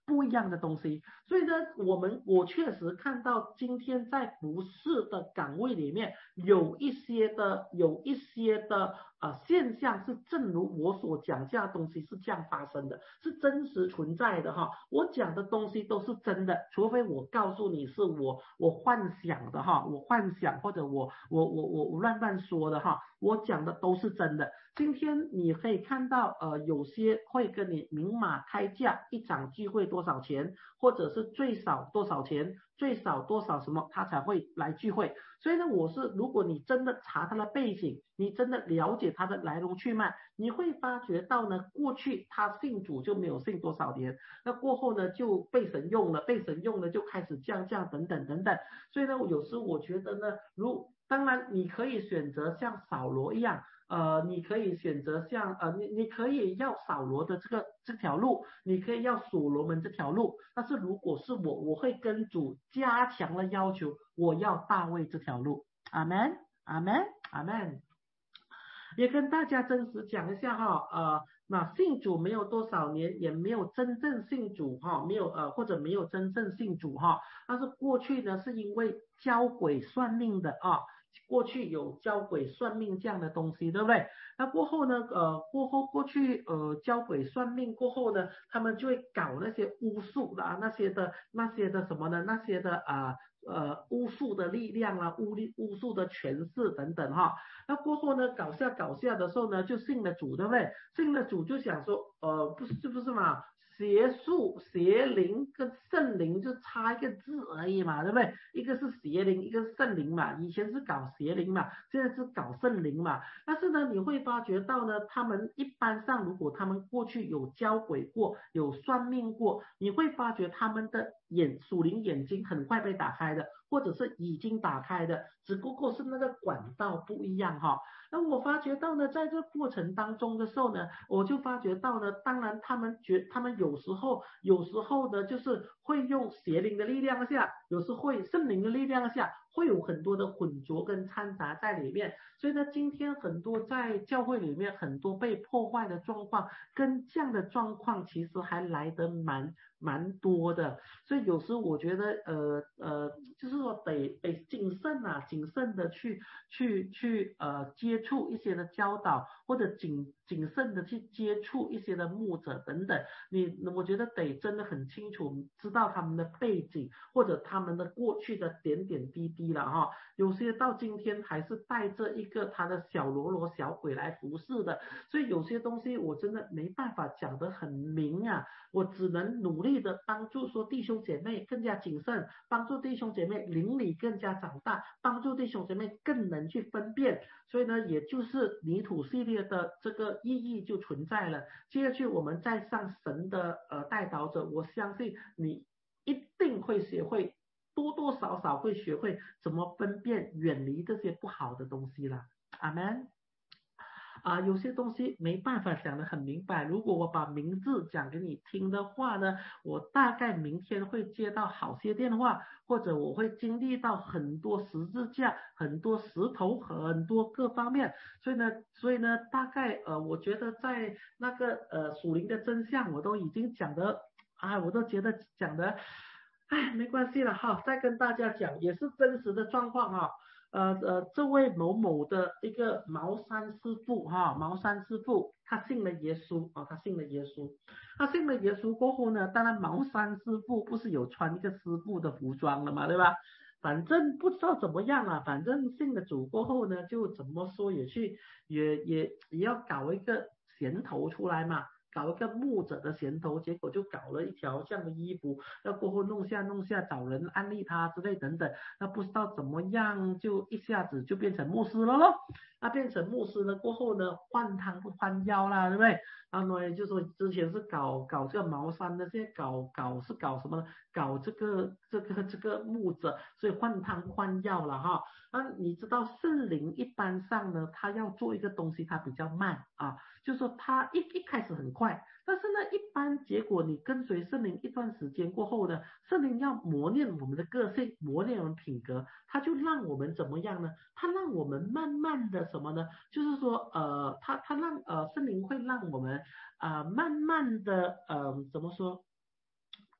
不一样的东西。所以呢，我们我确实看到今天在服事的岗位里面有一些的有一些的呃现象是正如我所讲这样的东西是这样发生的，是真实存在的哈。我讲的东西都是真的，除非我告诉你是我我幻想的哈，我幻想或者我我我我我乱乱说的哈，我讲的都是真的。今天你可以看到呃有些会跟你明码开价，一场聚会多少钱，或者是最少多少钱，最少多少什么他才会来聚会。所以呢，我是如果你真的查他的背景，你真的了解他的来龙去脉，你会发觉到呢，过去他信主就没有信多少年，那过后呢就被神用了，被神用了就开始降降等等等等。所以呢，有时我觉得呢，如当然你可以选择像扫罗一样。呃，你可以选择像呃，你你可以要扫罗的这个这条路，你可以要所罗门这条路，但是如果是我，我会跟主加强了要求，我要大卫这条路。阿门，阿门，阿门。也跟大家真实讲一下哈，呃，那信主没有多少年，也没有真正信主哈，没有呃或者没有真正信主哈，但是过去呢是因为教鬼算命的啊。过去有教鬼算命这样的东西，对不对？那过后呢，呃，过后过去呃教鬼算命过后呢，他们就会搞那些巫术啦，那些的那些的什么呢？那些的啊呃巫术的力量啊，巫力巫术的权势等等哈。那过后呢，搞下搞下的时候呢，就信了主，对不对？信了主就想说，呃，不是，是不是嘛？邪术、邪灵跟圣灵就差一个字而已嘛，对不对？一个是邪灵，一个是圣灵嘛。以前是搞邪灵嘛，现在是搞圣灵嘛。但是呢，你会发觉到呢，他们一般上如果他们过去有教鬼过，有算命过，你会发觉他们的眼属灵眼睛很快被打开的，或者是已经打开的，只不过是那个管道不一样哈。那我发觉到呢，在这过程当中的时候呢，我就发觉到呢，当然他们觉他们有时候有时候呢，就是会用邪灵的力量下，有时会圣灵的力量下，会有很多的混浊跟掺杂在里面。所以呢，今天很多在教会里面很多被破坏的状况，跟这样的状况其实还来得蛮蛮多的。所以有时候我觉得呃呃，就是说得得谨慎啊，谨慎的去去去呃接触一些的教导，或者谨谨慎的去接触一些的牧者等等。你我觉得得真的很清楚知道他们的背景，或者他们的过去的点点滴滴了哈。有些到今天还是带着一个他的小喽啰小鬼来服侍的，所以有些东西我真的没办法讲得很明啊，我只能努力的帮助说弟兄姐妹更加谨慎，帮助弟兄姐妹灵里更加长大，帮助弟兄姐妹更能去分辨。所以呢，也就是泥土系列的这个意义就存在了。接下去我们再上神的呃带导者，我相信你一定会学会，多多少少会学会怎么分辨，远离这些不好的东西啦。阿们。啊，有些东西没办法讲得很明白。如果我把名字讲给你听的话呢，我大概明天会接到好些电话，或者我会经历到很多十字架、很多石头、很多各方面。所以呢，所以呢，大概呃，我觉得在那个呃属灵的真相，我都已经讲的，啊，我都觉得讲的，哎，没关系了哈，再跟大家讲，也是真实的状况哈。呃呃，这位某某的一个茅山师傅哈，茅山师傅他信了耶稣啊，他信了耶稣，他信了耶稣过后呢，当然茅山师傅不是有穿一个师傅的服装了嘛，对吧？反正不知道怎么样啊，反正信了主过后呢，就怎么说也去也也也要搞一个衔头出来嘛。搞一个牧者的衔头，结果就搞了一条这样的衣服，那过后弄下弄下，找人安利他之类等等，那不知道怎么样，就一下子就变成牧师了咯。那变成牧师了过后呢，换汤不换药啦，对不对？然后呢，就说之前是搞搞这个茅山的，现在搞搞是搞什么？搞这个这个这个牧者，所以换汤不换药了哈。那你知道圣灵一般上呢，他要做一个东西，他比较慢啊。就是说他一一开始很快，但是呢，一般结果你跟随圣灵一段时间过后呢，圣灵要磨练我们的个性，磨练我们品格，他就让我们怎么样呢？他让我们慢慢的什么呢？就是说，呃，他他让呃圣灵会让我们啊、呃、慢慢的呃怎么说？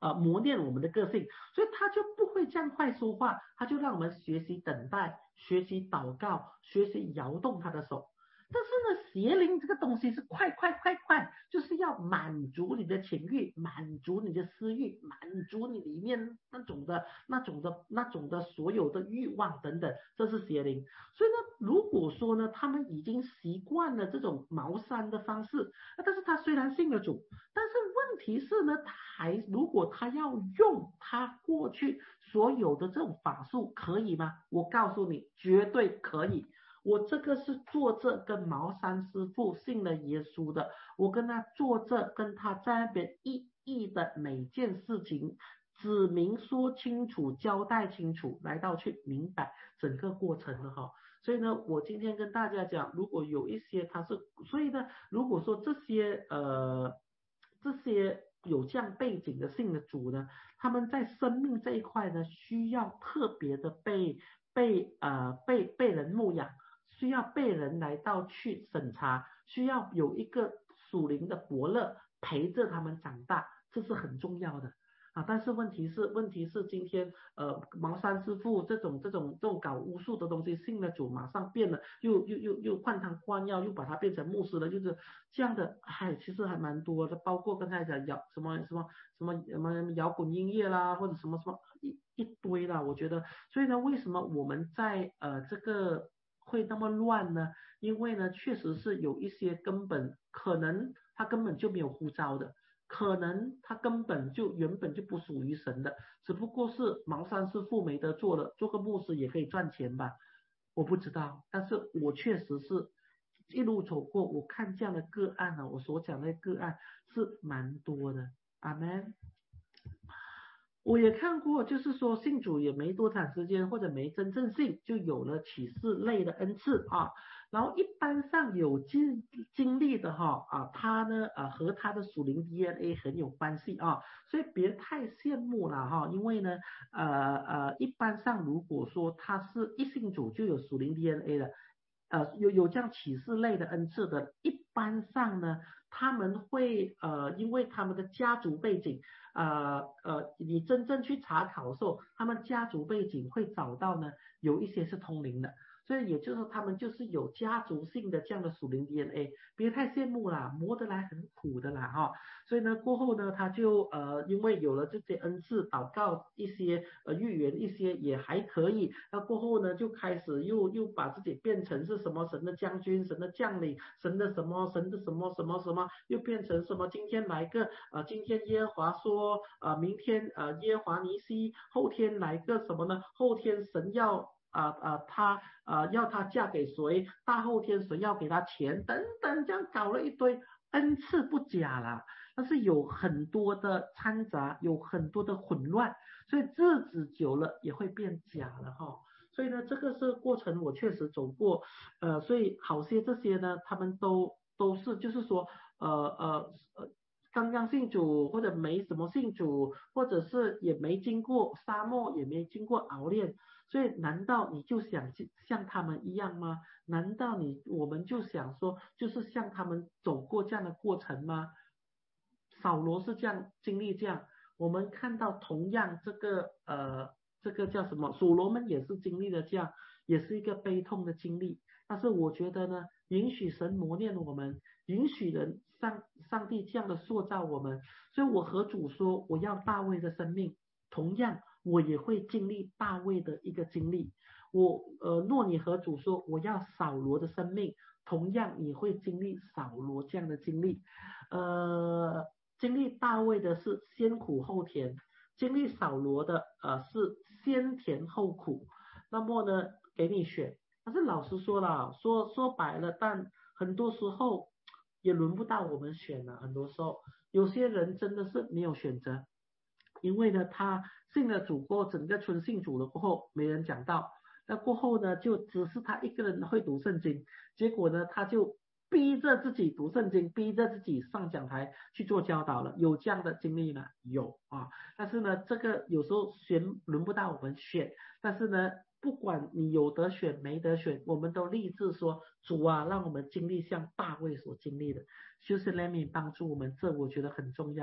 呃磨练我们的个性，所以他就不会这样快说话，他就让我们学习等待，学习祷告，学习摇动他的手。但是呢，邪灵这个东西是快快快快，就是要满足你的情欲，满足你的私欲，满足你里面那种的、那种的、那种的所有的欲望等等，这是邪灵。所以呢，如果说呢，他们已经习惯了这种茅山的方式，但是他虽然信了主，但是问题是呢，他还如果他要用他过去所有的这种法术，可以吗？我告诉你，绝对可以。我这个是坐着跟茅山师傅信了耶稣的，我跟他坐着，跟他在那边一一的每件事情指明说清楚，交代清楚，来到去明白整个过程的哈。所以呢，我今天跟大家讲，如果有一些他是，所以呢，如果说这些呃这些有这样背景的信的主呢，他们在生命这一块呢，需要特别的被被呃被被人牧养。需要被人来到去审查，需要有一个属灵的伯乐陪着他们长大，这是很重要的啊。但是问题是，问题是今天呃茅山师傅这种这种这种搞巫术的东西，信了主马上变了，又又又又换汤换药，又把它变成牧师了，就是这样的，嗨，其实还蛮多的，包括刚才讲摇什么什么什么什么摇滚音乐啦，或者什么什么一一堆啦，我觉得，所以呢，为什么我们在呃这个会那么乱呢？因为呢，确实是有一些根本可能他根本就没有呼召的，可能他根本就原本就不属于神的，只不过是茅山师傅没得做了，做个牧师也可以赚钱吧？我不知道，但是我确实是一路走过，我看这样的个案呢，我所讲的个案是蛮多的。阿们。我也看过，就是说信主也没多长时间，或者没真正信，就有了启示类的恩赐啊。然后一般上有经经历的哈啊，他呢啊和他的属灵 D N A 很有关系啊，所以别太羡慕了哈，因为呢呃呃一般上如果说他是一信主就有属灵 D N A 的，呃有有这样启示类的恩赐的，一般上呢他们会呃因为他们的家族背景。呃呃，你真正去查考的时候，他们家族背景会找到呢，有一些是通灵的，所以也就是说他们就是有家族性的这样的属灵 D N A， 别太羡慕啦，磨得来很苦的啦哈、哦。所以呢，过后呢，他就呃因为有了这些恩赐，祷告一些呃预言一些也还可以，那过后呢就开始又又把自己变成是什么神的将军、神的将领、神的什么、神的什么什么什么，又变成什么今天来个呃今天耶和华说。呃，明天呃耶华尼西，后天来个什么呢？后天神要啊啊、呃呃、他啊、呃、要他嫁给谁？大后天谁要给他钱？等等，这样搞了一堆，恩赐不假啦，但是有很多的掺杂，有很多的混乱，所以日子久了也会变假了哈。所以呢，这个是过程，我确实走过，呃，所以好些这些呢，他们都都是就是说，呃呃呃。刚刚信主或者没什么信主，或者是也没经过沙漠，也没经过熬炼，所以难道你就想像他们一样吗？难道你我们就想说，就是像他们走过这样的过程吗？扫罗是这样经历这样，我们看到同样这个呃这个叫什么，所罗门也是经历了这样，也是一个悲痛的经历。但是我觉得呢，允许神磨练我们，允许人上上帝这样的塑造我们，所以我和主说，我要大卫的生命，同样我也会经历大卫的一个经历。我呃，若你和主说，我要扫罗的生命，同样你会经历扫罗这样的经历。呃，经历大卫的是先苦后甜，经历扫罗的呃是先甜后苦。那么呢，给你选。但是老实说了，说说白了，但很多时候也轮不到我们选了。很多时候，有些人真的是没有选择，因为呢，他信了主过后，整个村信主了过后，没人讲道。那过后呢，就只是他一个人会读圣经，结果呢，他就逼着自己读圣经，逼着自己上讲台去做教导了。有这样的经历呢？有啊。但是呢，这个有时候选轮不到我们选，但是呢。不管你有得选没得选，我们都立志说主啊，让我们经历像大卫所经历的，就是怜悯帮助我们，这我觉得很重要。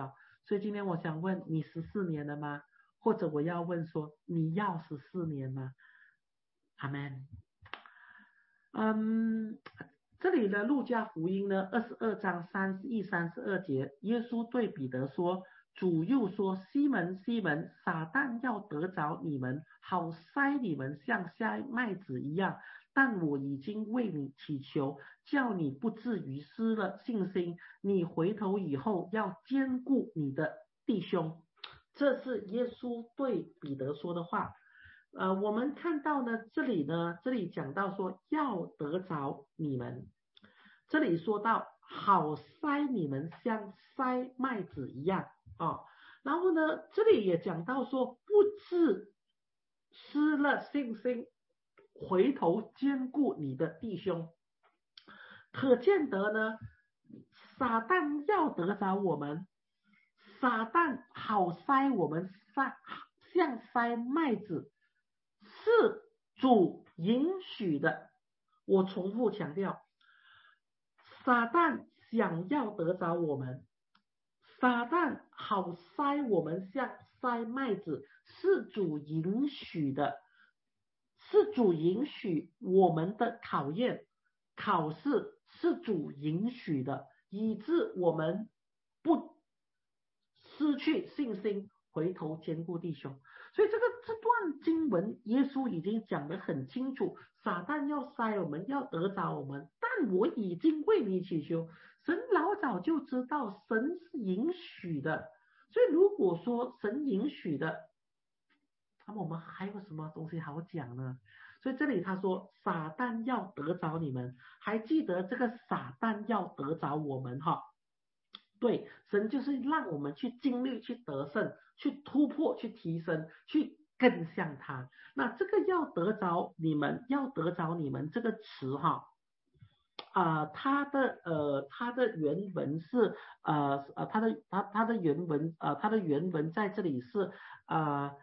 所以今天我想问你十四年了吗？或者我要问说你要十四年吗？阿们。嗯，这里的路加福音呢，二十二章三十一、三十二节，耶稣对彼得说：“主又说，西门，西门，撒旦要得着你们，好筛你们像筛麦子一样。但我已经为你祈求，叫你不至于失了信心。你回头以后要兼顾你的弟兄。”这是耶稣对彼得说的话。呃，我们看到呢，这里呢，这里讲到说要得着你们，这里说到好筛你们像筛麦子一样啊、哦，然后呢，这里也讲到说不致失了信心，回头兼顾你的弟兄，可见得呢，撒旦要得着我们，撒旦好筛我们筛像筛麦子。是主允许的，我重复强调，撒旦想要得着我们，撒旦好筛我们像筛麦子，是主允许的，是主允许我们的考验、考试是主允许的，以致我们不失去信心，回头兼顾弟兄。所以这个这段经文，耶稣已经讲得很清楚，撒旦要筛我们，要得着我们，但我已经为你祈求。神老早就知道，神是允许的，所以如果说神允许的，那么我们还有什么东西好讲呢？所以这里他说，撒旦要得着你们，还记得这个撒旦要得着我们哈？对，神就是让我们去经历、去得胜、去突破、去提升、去更像他。那这个要得着你们，要得着你们这个词哈，啊、呃，它的呃它的原文是呃呃它的它它的原文呃它的原文在这里是呃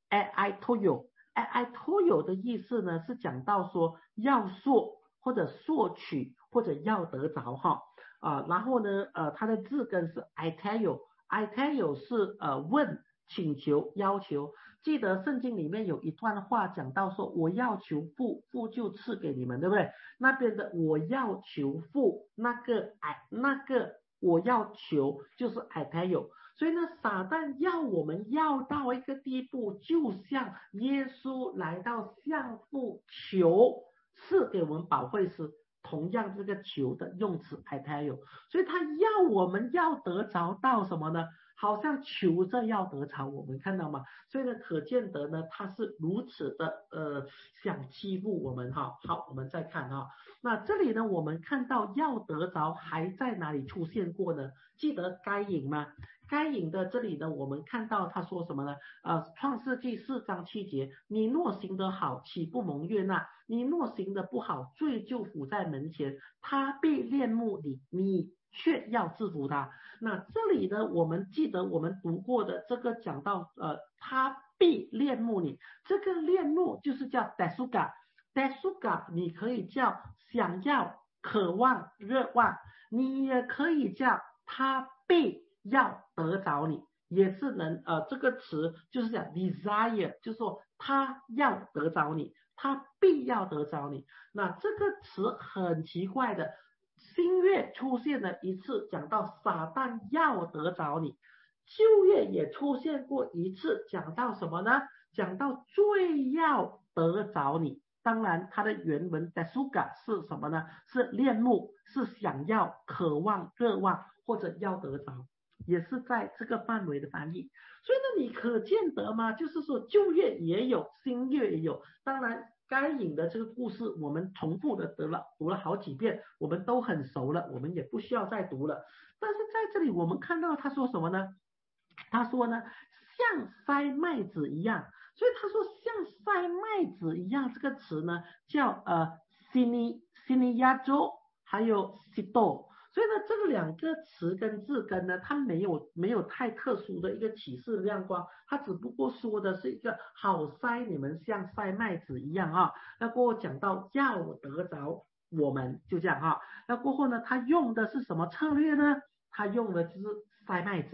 I told you I told you 的意思呢是讲到说要索或者索取或者要得着哈。啊、呃，然后呢，呃，它的字根是 I tell you，I tell you 是呃问、请求、要求。记得圣经里面有一段话讲到说，我要求父，父就赐给你们，对不对？那边的我要求父，那个 I 那个我要求就是 I tell you。所以呢，撒旦要我们要到一个地步，就像耶稣来到向父求赐给我们保惠师。同样这个求的用词 I tell you， 所以他要我们要得着到什么呢？好像求着要得着，我们看到吗？所以呢，可见得呢，他是如此的呃想欺负我们哈。好，我们再看哈，那这里呢，我们看到要得着还在哪里出现过呢？记得该隐吗？该隐的这里呢，我们看到他说什么呢？呃，创世纪四章七节，你若行得好，岂不蒙悦纳？你若行得不好，罪就伏在门前，他必恋慕你，你却要制服他。那这里呢，我们记得我们读过的这个讲到，呃，他必恋慕你，这个恋慕就是叫 desuga，desuga 你可以叫想要、渴望、热望，你也可以叫他必要得着你，也是能呃这个词就是讲 desire， 就是说他要得着你，他必要得着你。那这个词很奇怪的，新约出现了一次讲到撒旦要得着你，旧约也出现过一次讲到什么呢？讲到罪要得着你。当然它的原文 desuga 是什么呢？是恋慕，是想要、渴望、热望或者要得着，也是在这个范围的翻译。所以呢，你可见得吗？就是说旧约也有，新约也有。当然该隐的这个故事我们重复的得了读了好几遍，我们都很熟了，我们也不需要再读了。但是在这里我们看到他说什么呢？他说呢，像筛麦子一样。所以他说像筛麦子一样这个词呢叫呃 sini siniyajo 还有 sito。所以呢，这个两个词跟字根呢，它没有没有太特殊的一个启示亮光，它只不过说的是一个好筛你们像筛麦子一样啊。那过后讲到要得着我们，就这样啊。那过后呢，他用的是什么策略呢？他用的就是筛麦子。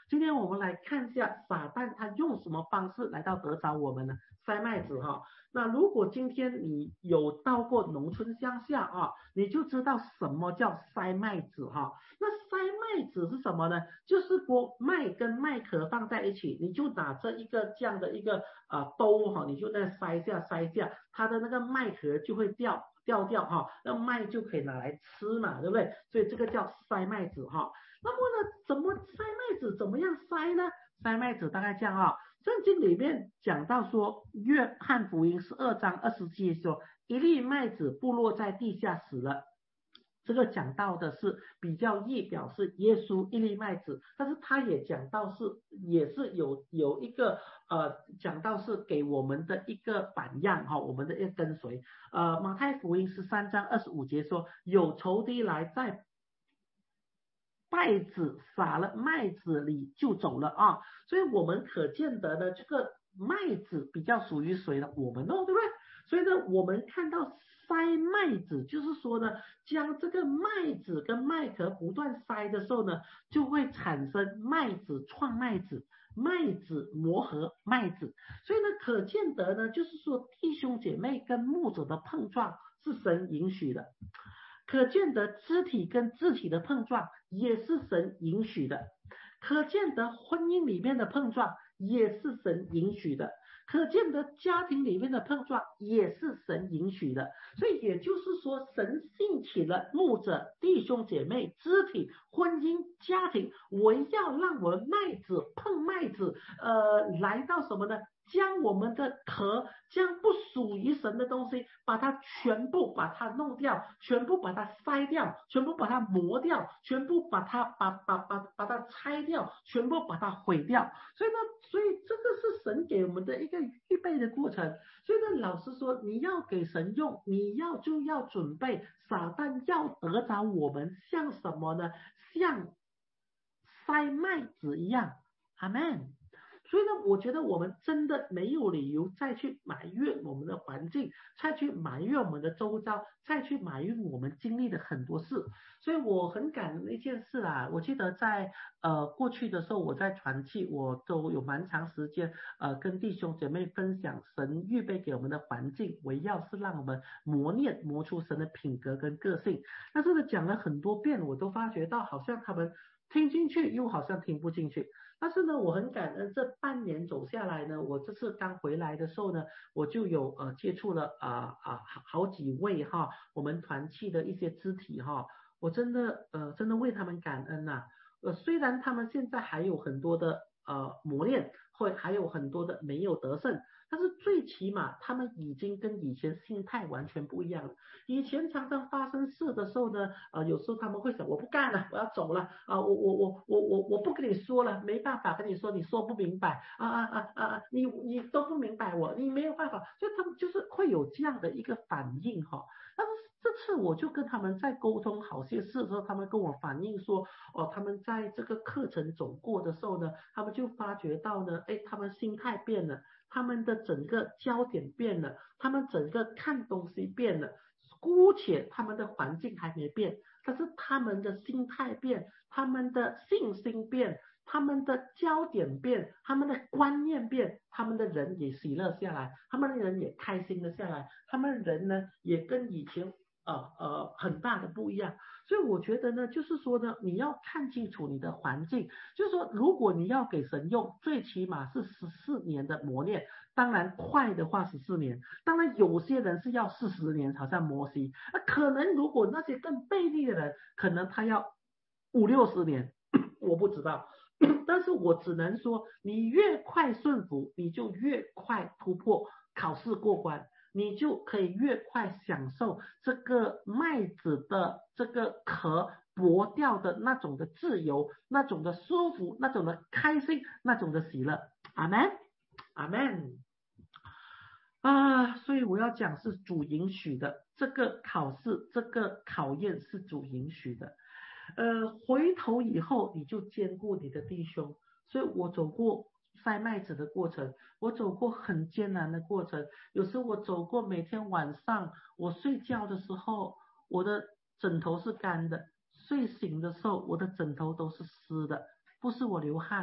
今天我们来看一下撒旦他用什么方式来到得着我们呢？塞麦子哈。那如果今天你有到过农村乡下啊，你就知道什么叫塞麦子哈。那塞麦子是什么呢？就是说麦跟麦壳放在一起，你就拿着一个这样的一个啊、呃、兜哈，你就在塞下塞下，它的那个麦壳就会掉掉掉哈，那麦就可以拿来吃嘛，对不对？所以这个叫塞麦子哈。那么呢，怎么塞麦子怎么样塞呢？塞麦子大概这样啊，圣经里面讲到说，约翰福音十二章二十节说，一粒麦子不落在地下死了。这个讲到的是比较意表示耶稣一粒麦子，但是他也讲到是也是有有一个呃讲到是给我们的一个榜样哈、哦，我们的一个跟随。呃，马太福音十三章二十五节说，有仇敌来在稗子撒了麦子里就走了啊，所以我们可见得呢，这个麦子比较属于谁呢？我们哦，对不对？所以呢，我们看到塞麦子，就是说呢，将这个麦子跟麦壳不断塞的时候呢，就会产生麦子创麦子，麦子磨合麦子。所以呢，可见得呢，就是说弟兄姐妹跟牧者的碰撞是神允许的。可见得肢体跟肢体的碰撞也是神允许的，可见得婚姻里面的碰撞也是神允许的，可见得家庭里面的碰撞也是神允许的。所以也就是说，神兴起了牧者、弟兄姐妹、肢体、婚姻、家庭，我要让我的麦子碰麦子，呃，来到什么呢？将我们的壳，将不属于神的东西，把它全部把它弄掉，全部把它筛掉，全部把它磨掉，全部把它把把把把它拆掉，全部把它毁掉。所以呢，所以这个是神给我们的一个预备的过程。所以呢，老师说，你要给神用，你要就要准备，撒旦要得着我们，像什么呢？像筛麦子一样。阿们。所以呢，我觉得我们真的没有理由再去埋怨我们的环境，再去埋怨我们的周遭，再去埋怨我们经历的很多事。所以我很感恩一件事啊，我记得在呃过去的时候，我在传契，我都有蛮长时间呃跟弟兄姐妹分享神预备给我们的环境，围绕是让我们磨练磨出神的品格跟个性。但是呢，讲了很多遍，我都发觉到好像他们听进去，又好像听不进去。但是呢，我很感恩这半年走下来呢，我这次刚回来的时候呢，我就有呃接触了啊啊、呃、好几位哈，我们团契的一些肢体哈，我真的呃真的为他们感恩呐、啊。呃，虽然他们现在还有很多的呃磨练，或还有很多的没有得胜，但是最起码他们已经跟以前心态完全不一样了。以前常常发生事的时候呢，呃，有时候他们会想，我不干了，我要走了啊、呃，我我我我我我不跟你说了，没办法跟你说，你说不明白啊啊啊啊，你你都不明白我，你没有办法，所以他们就是会有这样的一个反应哈。但是这次我就跟他们在沟通好些事的时候，他们跟我反映说，哦，他们在这个课程走过的时候呢，他们就发觉到呢，哎，他们心态变了，他们的整个焦点变了，他们整个看东西变了。姑且他们的环境还没变，但是他们的心态变，他们的信心变，他们的焦点变，他们的观念变，他们的人也喜乐下来，他们的人也开心了下来，他们人呢也跟以前呃呃很大的不一样。所以我觉得呢，就是说呢，你要看清楚你的环境，就是说，如果你要给神用，最起码是十四年的磨练，当然快的话十四年，当然有些人是要四十年，好像摩西，那可能如果那些更悖逆的人，可能他要五六十年，我不知道。但是我只能说，你越快顺服，你就越快突破考试过关。你就可以越快享受这个麦子的这个壳剥掉的那种的自由，那种的舒服，那种的开心，那种的喜乐。阿们，阿们。啊，所以我要讲是主允许的，这个考试，这个考验是主允许的。呃，回头以后你就兼顾你的弟兄。所以我走过塞麦子的过程，我走过很艰难的过程，有时我走过每天晚上我睡觉的时候，我的枕头是干的，睡醒的时候我的枕头都是湿的，不是我流汗，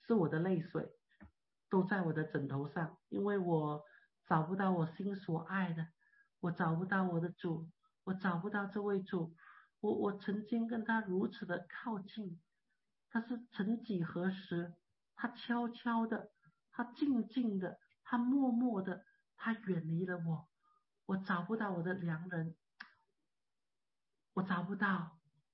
是我的泪水都在我的枕头上，因为我找不到我心所爱的，我找不到我的主，我找不到这位主，我我曾经跟他如此的靠近，但是曾几何时，他悄悄的，他静静的，他默默的，他远离了我，我找不到我的良人，我找不到。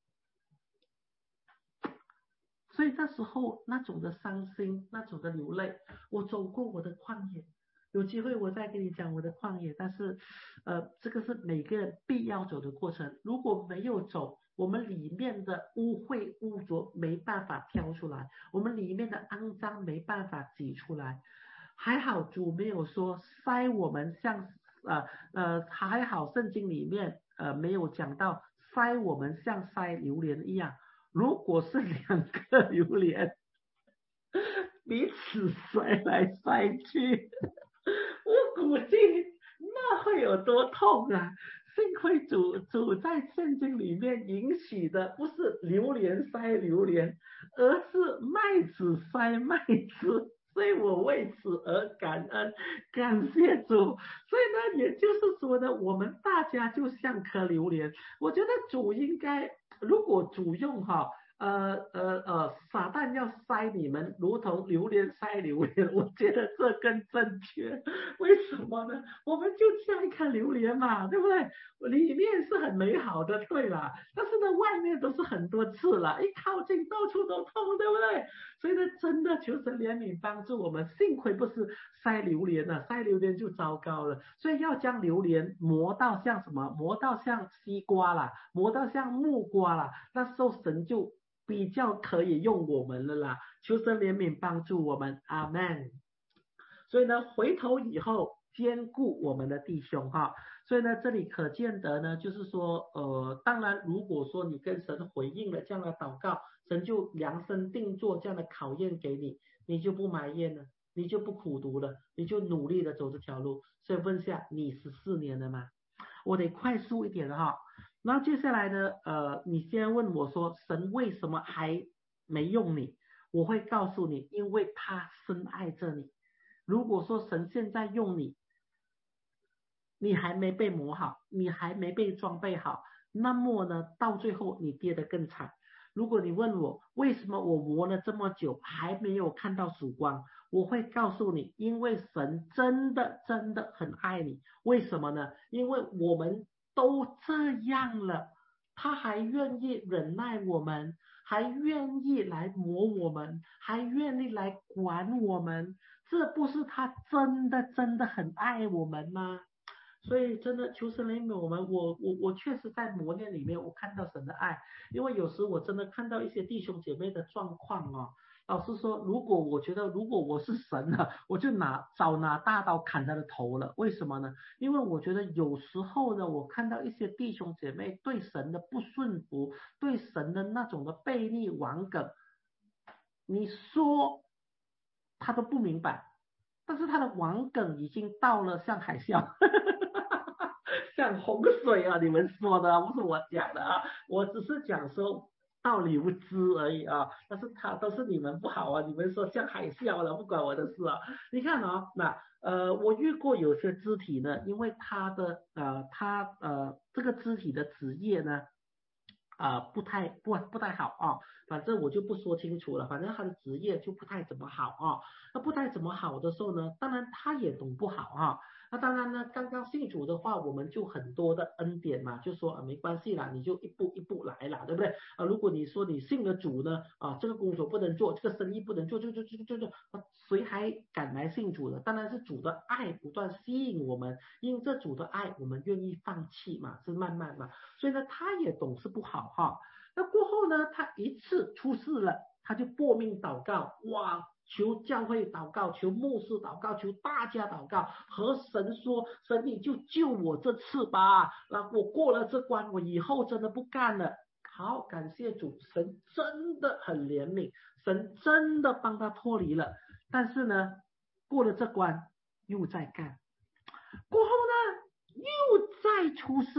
所以那时候那种的伤心，那种的流泪，我走过我的旷野，有机会我再跟你讲我的旷野，但是呃，这个是每个人必要走的过程，如果没有走，我们里面的污秽污浊没办法挑出来，我们里面的肮脏没办法挤出来。还好主没有说筛我们像呃呃还好圣经里面呃没有讲到筛我们像筛榴莲一样，如果是两个榴莲彼此筛来筛去，我估计那会有多痛啊！幸亏主主在圣经里面允许的不是榴莲筛榴莲，而是麦子筛麦子，所以我为此而感恩，感谢主。所以呢，也就是说呢，我们大家就像颗榴莲，我觉得主应该，如果主用哈。呃呃呃，撒旦要筛你们，如同榴莲筛榴莲，我觉得这更正确。为什么呢？我们就像一颗榴莲嘛，对不对？里面是很美好的，对啦，但是呢，外面都是很多刺啦，一靠近到处都痛，对不对？所以呢，真的求神怜悯帮助我们，幸亏不是筛榴莲啊，筛榴莲就糟糕了。所以要将榴莲磨到像什么？磨到像西瓜啦，磨到像木瓜啦，那时候神就比较可以用我们了啦，求神怜悯帮助我们，阿们。所以呢，回头以后兼顾我们的弟兄哈，所以呢，这里可见得呢，就是说，呃，当然，如果说你跟神回应了这样的祷告，神就量身定做这样的考验给你，你就不埋怨了，你就不苦读了，你就努力的走这条路。所以问下，你十四年了吗？我得快速一点的哈。然后接下来呢，呃，你先问我说，神为什么还没用你？我会告诉你，因为他深爱着你。如果说神现在用你，你还没被磨好，你还没被装备好，那么呢，到最后你跌得更惨。如果你问我为什么我磨了这么久还没有看到曙光，我会告诉你，因为神真的真的很爱你。为什么呢？因为我们都这样了，他还愿意忍耐我们，还愿意来磨我们，还愿意来管我们，这不是他真的真的很爱我们吗？所以真的求神怜悯我们，我我我确实在磨练里面我看到神的爱，因为有时我真的看到一些弟兄姐妹的状况哦，老实说，如果我觉得如果我是神了，我就拿早拿大刀砍他的头了。为什么呢？因为我觉得有时候呢，我看到一些弟兄姐妹对神的不顺服，对神的那种的背逆顽梗，你说他都不明白，但是他的顽梗已经到了像海啸。像洪水啊，你们说的不是我讲的啊，我只是讲说道理不知而已啊，但是他都是你们不好啊，你们说像海啸了，不关我的事啊。你看啊，那呃，我遇过有些肢体呢，因为他的呃他呃这个肢体的职业呢。啊、呃，不太不不太好啊，反正我就不说清楚了，反正他的职业就不太怎么好啊。那不太怎么好的时候呢，当然他也懂不好啊。那当然呢，刚刚信主的话，我们就很多的恩典嘛，就说啊没关系啦，你就一步一步来啦，对不对？啊，如果你说你信了主呢，啊这个工作不能做，这个生意不能做，就就就就就，谁还敢来信主呢？当然是主的爱不断吸引我们，因这主的爱，我们愿意放弃嘛，是慢慢嘛。所以呢，他也懂事不好哈。那过后呢，他一次出事了，他就搏命祷告，哇！求教会祷告，求牧师祷告，求大家祷告，和神说：神你就救我这次吧，那我过了这关，我以后真的不干了。好，感谢主，神真的很怜悯，神真的帮他脱离了。但是呢，过了这关又在干，过后呢又再出事，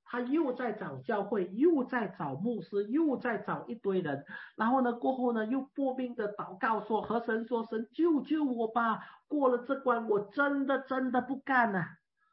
他又在找教会，又在找牧师，又在找一堆人，然后呢过后呢又搏命的祷告说，和神说，神救救我吧，过了这关我真的真的不干了，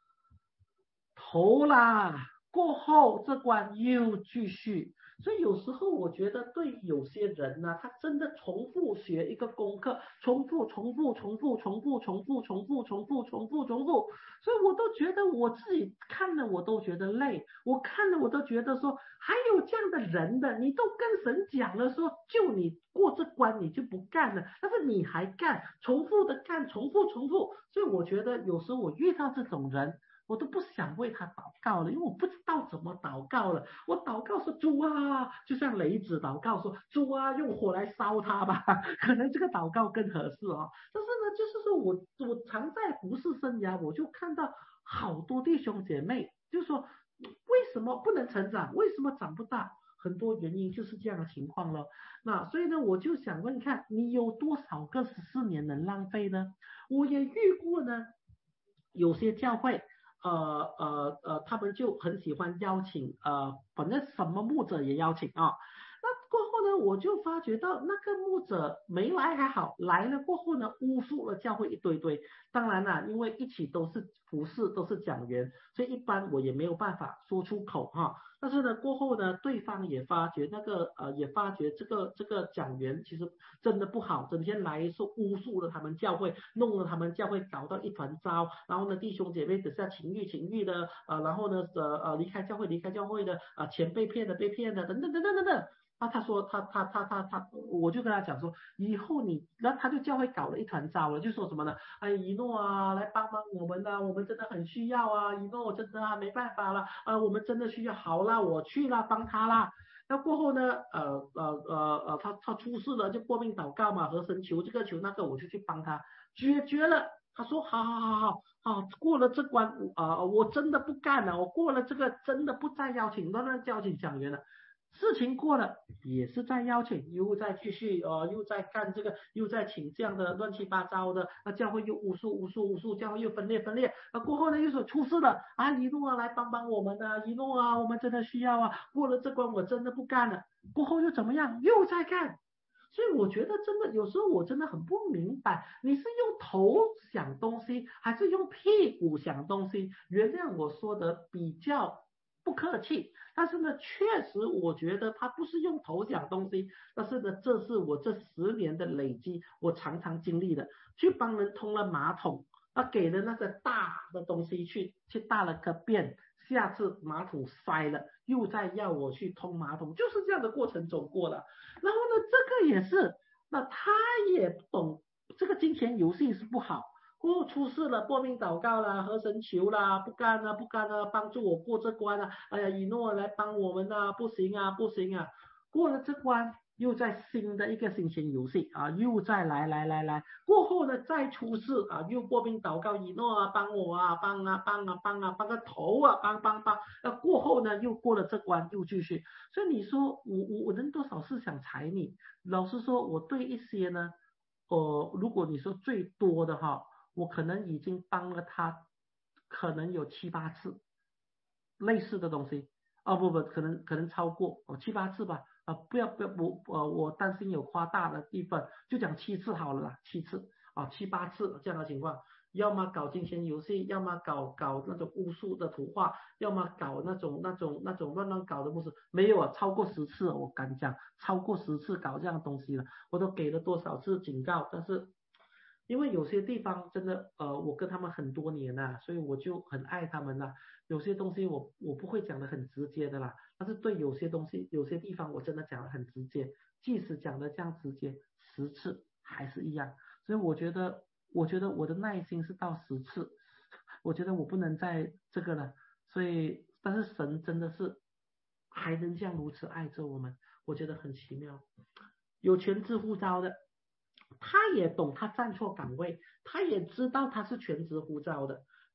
投啦，过后这关又继续。所以有时候我觉得对有些人呢、啊，他真的重复学一个功课，重复重复重复重复重复重复重复重复重复，所以我都觉得我自己看了我都觉得累，我看了我都觉得说还有这样的人的，你都跟神讲了说就你过这关你就不干了，但是你还干，重复的干，重复重复，所以我觉得有时候我遇到这种人我都不想为他祷告了，因为我不知道怎么祷告了。我祷告说主啊，就像雷子祷告说主啊，用火来烧他吧，可能这个祷告更合适哦。但是呢，就是说我我常在服事生涯，我就看到好多弟兄姐妹，就说为什么不能成长，为什么长不大？很多原因就是这样的情况了。那所以呢，我就想问看，你有多少个十四年能浪费呢？我也遇过呢，有些教会。呃呃呃，他们就很喜欢邀请呃，反正什么牧者也邀请啊。那过后呢，我就发觉到那个牧者没来还好，来了过后呢，巫术了教会一堆堆。当然啦，因为一起都是服侍，都是讲员，所以一般我也没有办法说出口哈。但是呢，过后呢，对方也发觉那个呃，也发觉这个这个讲员其实真的不好，整天来说巫术了他们教会，弄了他们教会搞到一团糟，然后呢，弟兄姐妹只是情欲情欲的，呃，然后呢，呃呃离开教会离开教会的，啊、呃，钱被骗的被骗的，等等等等等等。啊，他说他他他他他，我就跟他讲说，以后你，然后他就教会搞了一团糟了，就说什么呢？哎，一诺啊，来帮帮我们啊，我们真的很需要啊，一诺我真的啊没办法了，啊，我们真的需要，好啦，我去啦，帮他啦。那过后呢，呃呃呃呃，他他出事了，就过命祷告嘛，和神求这个求那个，我就去帮他解决了。他说好好好好好，过了这关啊、呃，我真的不干了，我过了这个真的不再邀请乱乱邀请讲员了。事情过了，也是在邀请，又在继续呃，又在干这个，又在请这样的乱七八糟的，那教会又巫术巫术巫术，教会又分裂分裂，那过后呢又说出事了啊，一路啊来帮帮我们啊，一路啊我们真的需要啊，过了这关我真的不干了，过后又怎么样，又在干。所以我觉得真的有时候我真的很不明白，你是用头想东西，还是用屁股想东西？原谅我说的比较不客气，但是呢，确实我觉得他不是用头想东西，但是呢，这是我这十年的累积，我常常经历的，去帮人通了马桶，啊，给了那个大的东西去去大了个便，下次马桶塞了，又再要我去通马桶，就是这样的过程走过了。然后呢，这个也是，那他也懂这个金钱游戏是不好。哦，出事了，搏命祷告啦，和神求啦，不干了，不干了，帮助我过这关啊！哎呀，以诺来帮我们啊，不行啊，不行啊！过了这关，又在新的一个金钱游戏啊，又再来来来来，过后呢再出事啊，又搏命祷告，以诺啊，帮我啊，帮啊帮啊帮啊，帮个头啊，帮帮帮！那过后呢，又过了这关，又继续。所以你说我我我能多少是想踩你？老实说，我对一些呢，呃，如果你说最多的哈。我可能已经帮了他，可能有七八次类似的东西，哦不不，可能可能超过哦七八次吧，啊、呃、不要不要我呃我担心有夸大的地方，就讲七次好了啦，七次啊七八次这样的情况，要么搞金钱游戏，要么搞搞那种巫术的图画，要么搞那种那种那种乱乱搞的故事，没有啊，超过十次我敢讲，超过十次搞这样的东西了，我都给了多少次警告，但是。因为有些地方真的，呃，我跟他们很多年啦，所以我就很爱他们啦。有些东西我我不会讲的很直接的啦，但是对有些东西，有些地方我真的讲的很直接，即使讲的这样直接，十次还是一样。所以我觉得，我觉得我的耐心是到十次，我觉得我不能再这个了。所以，但是神真的是还能这样如此爱着我们，我觉得很奇妙。有全职呼召的。他也懂他站错岗位，他也知道他是全职呼召的，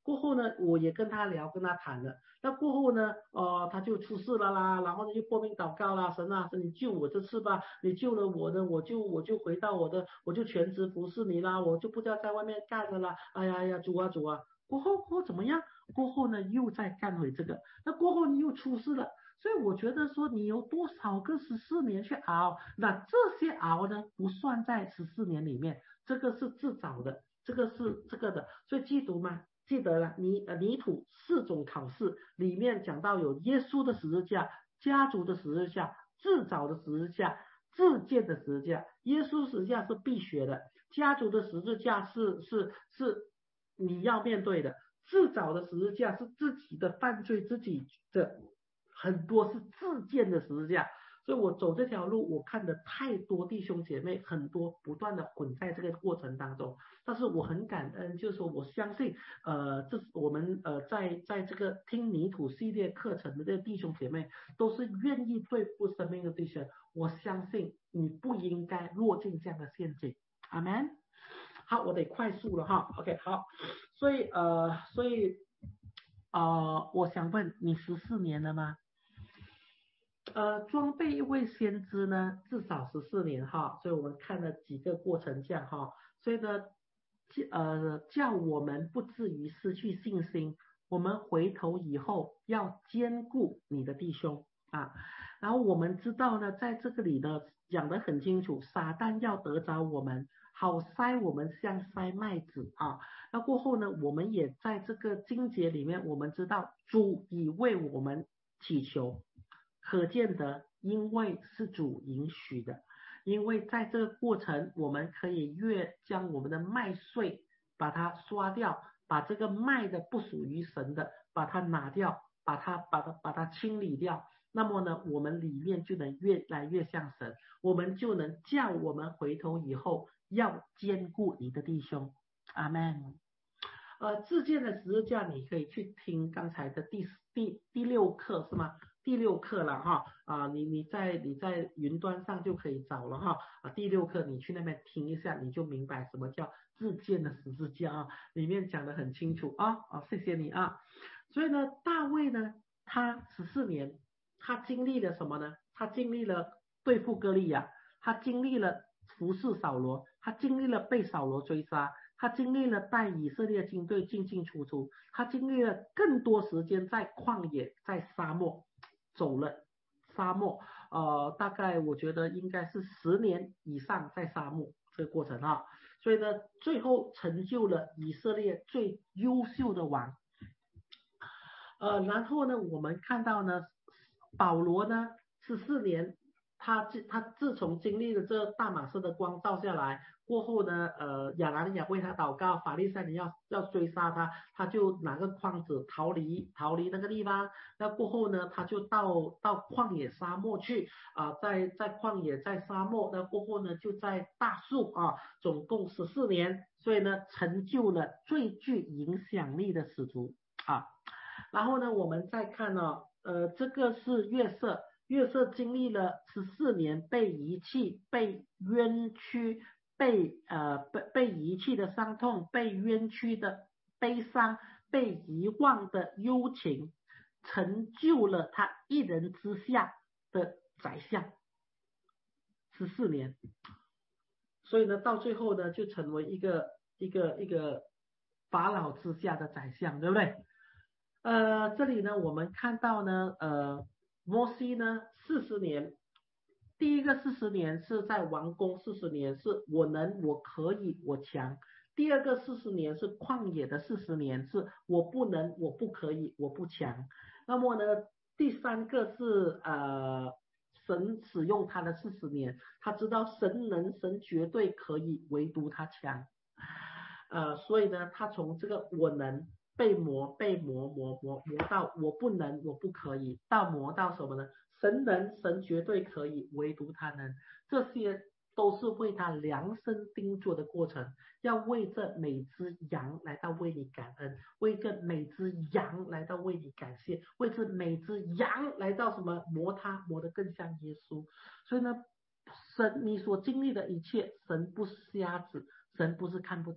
过后呢，我也跟他聊，跟他谈了。那过后呢，呃，他就出事了啦，然后呢就破命祷告啦，神啊，神你救我这次吧，你救了我呢，我就我就回到我的，我就全职服侍你啦，我就不要在外面干了啦，哎呀哎呀，主啊主啊。过后过后怎么样？过后呢又再干回这个，那过后你又出事了。所以我觉得说你有多少个十四年去熬，那这些熬呢不算在十四年里面，这个是自找的，这个是这个的。所以记读吗？记得了，泥呃泥土四种考试里面讲到有耶稣的十字架、家族的十字架、自找的十字架、自荐的十字架。耶稣十字架是必学的，家族的十字架是是是你要面对的，自找的十字架是自己的犯罪，自己的很多是自荐的十字架。所以我走这条路，我看的太多弟兄姐妹，很多不断的混在这个过程当中。但是我很感恩，就是说我相信，呃，这我们呃在在这个听泥土系列课程的这个弟兄姐妹，都是愿意对付生命的弟兄。我相信你不应该落进这样的陷阱。阿们。好，我得快速了哈。OK， 好，所以呃，所以呃，我想问你十四年了吗？呃，装备一位先知呢，至少十四年哈，所以我们看了几个过程这样哈，所以呢，呃，叫我们不至于失去信心，我们回头以后要兼顾你的弟兄啊，然后我们知道呢，在这个里呢讲得很清楚，撒旦要得着我们，好筛我们像筛麦子啊，那过后呢，我们也在这个经节里面，我们知道主已为我们祈求。可见得，因为是主允许的，因为在这个过程，我们可以越将我们的麦穗把它刷掉，把这个麦的不属于神的，把它拿掉，把它把它把它清理掉。那么呢，我们里面就能越来越像神，我们就能叫我们回头以后要兼顾你的弟兄。阿们。呃，自荐的十字架，你可以去听刚才的第第第六课是吗？第六课了哈，啊，你你在你在云端上就可以找了哈，啊，第六课你去那边听一下，你就明白什么叫自荐的十字架啊，里面讲得很清楚啊，啊，谢谢你啊。所以呢，大卫呢，他十四年，他经历了什么呢？他经历了对付歌利亚，他经历了服侍扫罗，他经历了被扫罗追杀。他经历了带以色列军队进进出出，他经历了更多时间在旷野，在沙漠走了沙漠，呃，大概我觉得应该是十年以上在沙漠这个过程哈，所以呢，最后成就了以色列最优秀的王。呃，然后呢，我们看到呢，保罗呢十四年，他自他自从经历了这大马士的光照下来过后呢，呃，亚拿尼亚为他祷告，法利赛人要要追杀他，他就拿个筐子逃离逃离那个地方。那过后呢，他就到到旷野沙漠去啊、呃，在在旷野在沙漠，那过后呢就在大树啊，总共十四年，所以呢成就了最具影响力的使徒啊。然后呢，我们再看呢，呃，这个是约瑟，约瑟经历了十四年被遗弃、被冤屈、被呃被被遗弃的伤痛、被冤屈的悲伤、被遗忘的忧情，成就了他一人之下的宰相，十四年。所以呢，到最后呢，就成为一个一个一个法老之下的宰相，对不对？呃，这里呢，我们看到呢，呃，摩西呢，四十年，第一个四十年是在王宫，四十年是我能，我可以，我强；第二个四十年是旷野的四十年，是我不能，我不可以，我不强。那么呢，第三个是呃，神使用他的四十年，他知道神能，神绝对可以，唯独他强。呃，所以呢，他从这个我能。被磨被磨磨磨磨到我不能我不可以，到磨到什么呢？神能，神绝对可以，唯独他能。这些都是为他量身定做的过程，要为这每只羊来到为你感恩，为这每只羊来到为你感谢，为这每只羊来到什么磨它磨得更像耶稣。所以呢，神你所经历的一切，神不是瞎子，神不是看不到。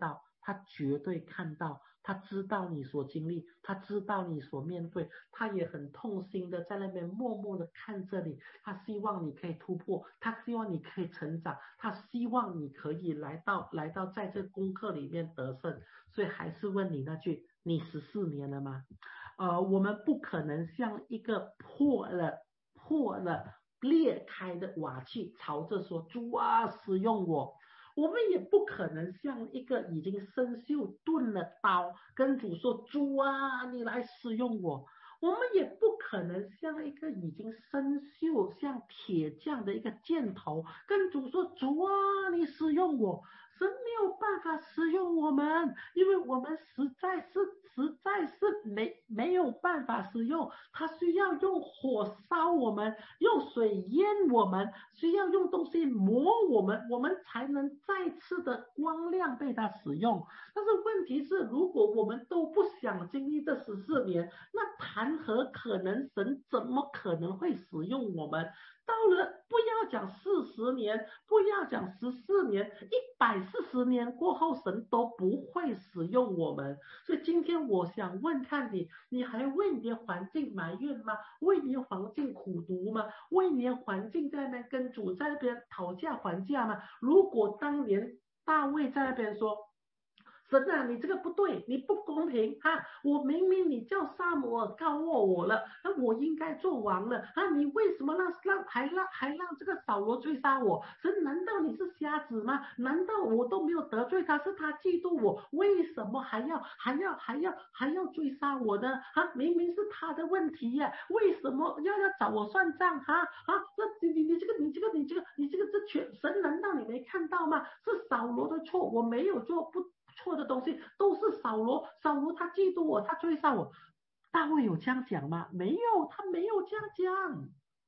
他绝对看到，他知道你所经历，他知道你所面对，他也很痛心的在那边默默的看着你，他希望你可以突破，他希望你可以成长，他希望你可以来到来到在这功课里面得胜。所以还是问你那句，你十四年了吗？呃，我们不可能像一个破了破了裂开的瓦器朝着说，主啊使用我。我们也不可能像一个已经生锈钝了刀跟主说，主啊你来使用我。我们也不可能像一个已经生锈像铁匠的一个箭头跟主说，主啊你使用我。神没有办法使用我们，因为我们实在是实在是没没有办法使用，他需要用火烧我们，用水淹我们，需要用东西磨我们，我们才能再次的光亮被他使用。但是问题是，如果我们都不想经历这十四年，那谈何可能？神怎么可能会使用我们？到了不要讲四十年，不要讲十四年，一百四十年过后，神都不会使用我们。所以今天我想问看你，你还为你的环境埋怨吗？为你的环境苦读吗？为你的环境在那边跟主在那边讨价还价吗？如果当年大卫在那边说，神啊，你这个不对，你不公平啊！我明明你叫撒母耳高过我了，那我应该做王了啊！你为什么让让还让还让这个扫罗追杀我？神，难道你是瞎子吗？难道我都没有得罪他，是他嫉妒我？为什么还要还要还要还要追杀我呢？啊，明明是他的问题呀、啊，为什么要要找我算账？哈啊，那你你你这个你这个你这个你这个这全神，难道你没看到吗？是扫罗的错，我没有做不。错的东西都是扫罗，扫罗他嫉妒我，他追杀我。大卫有这样讲吗？没有，他没有这样讲，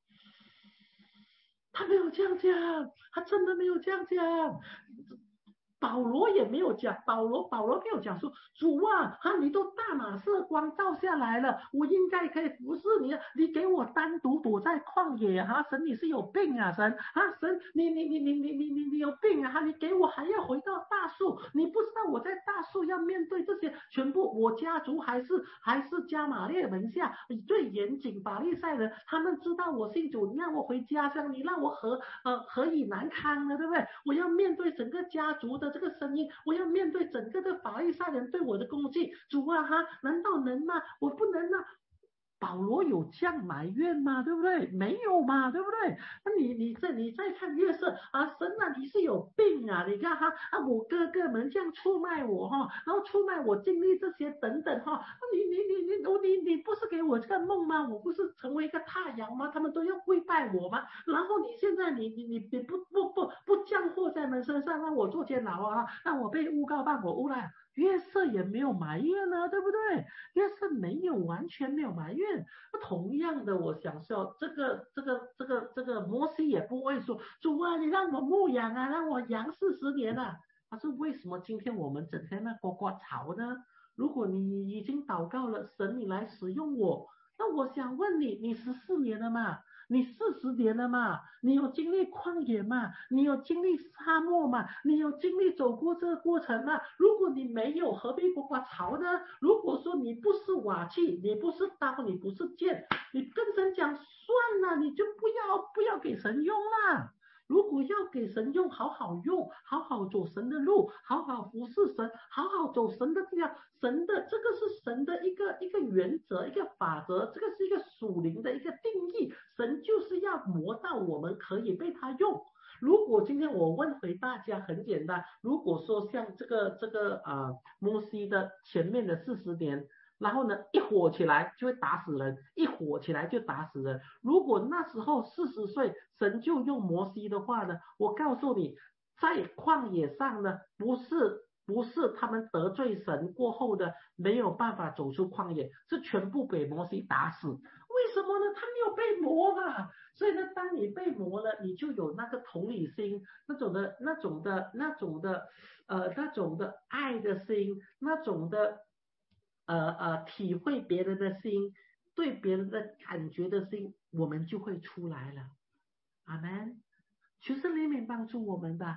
他没有这样讲，他真的没有这样讲。保罗也没有讲，保罗保罗没有讲说，主啊，哈，你都大马色光照下来了，我应该可以服侍你，你给我单独躲在旷野哈、啊，神你是有病啊，神啊，神你你你你你你你你有病啊，你给我还要回到大树，你不知道我在大树要面对这些全部，我家族还是还是加马列门下最严谨法利赛人，他们知道我信主，你让我回家乡，你让我何呃何以难堪呢，对不对？我要面对整个家族的这个声音，我要面对整个的法利赛人对我的攻击，主啊哈，难道能吗？我不能啊。保罗有这样埋怨吗？对不对？没有嘛，对不对？那你你再你再看约瑟啊，神啊，你是有病啊！你看哈啊，我哥哥们这样出卖我哈，然后出卖我经历这些等等哈，你你你你你你不是给我这个梦吗？我不是成为一个太阳吗？他们都要跪拜我吗？然后你现在你你你你不不不不降祸在人身上，让我坐监牢啊，让我被诬告办我诬赖。约瑟也没有埋怨呢，对不对？约瑟没有完全没有埋怨。同样的，我想说，这个这个这个这个摩西也不会说，主啊，你让我牧养啊，让我养四十年啊。他是为什么今天我们整天那呱呱吵呢？如果你已经祷告了，神你来使用我，那我想问你，你十四年了嘛？你四十年了嘛？你有经历旷野嘛？你有经历沙漠嘛？你有经历走过这个过程嘛？如果你没有，何必呱呱吵呢？如果说你不是瓦器，你不是刀，你不是剑，你跟神讲算了，你就不要不要给神用啦。如果要给神用，好好用，好好走神的路，好好服侍神，好好走神的这样，神的这个是神的一个一个原则，一个法则，这个是一个属灵的一个定义。神就是要磨到我们可以被他用。如果今天我问回大家，很简单，如果说像这个这个啊、呃、摩西的前面的四十年。然后呢，一火起来就会打死人，一火起来就打死人。如果那时候四十岁，神就用摩西的话呢，我告诉你，在旷野上呢，不是不是他们得罪神过后的没有办法走出旷野，是全部被摩西打死。为什么呢？他没有被磨嘛。所以呢，当你被磨了，你就有那个同理心，那种的、那种的、那种的，呃，那种的爱的心，那种的。呃呃，体会别人的心，对别人的感觉的心，我们就会出来了。阿们，求圣灵帮助我们吧。我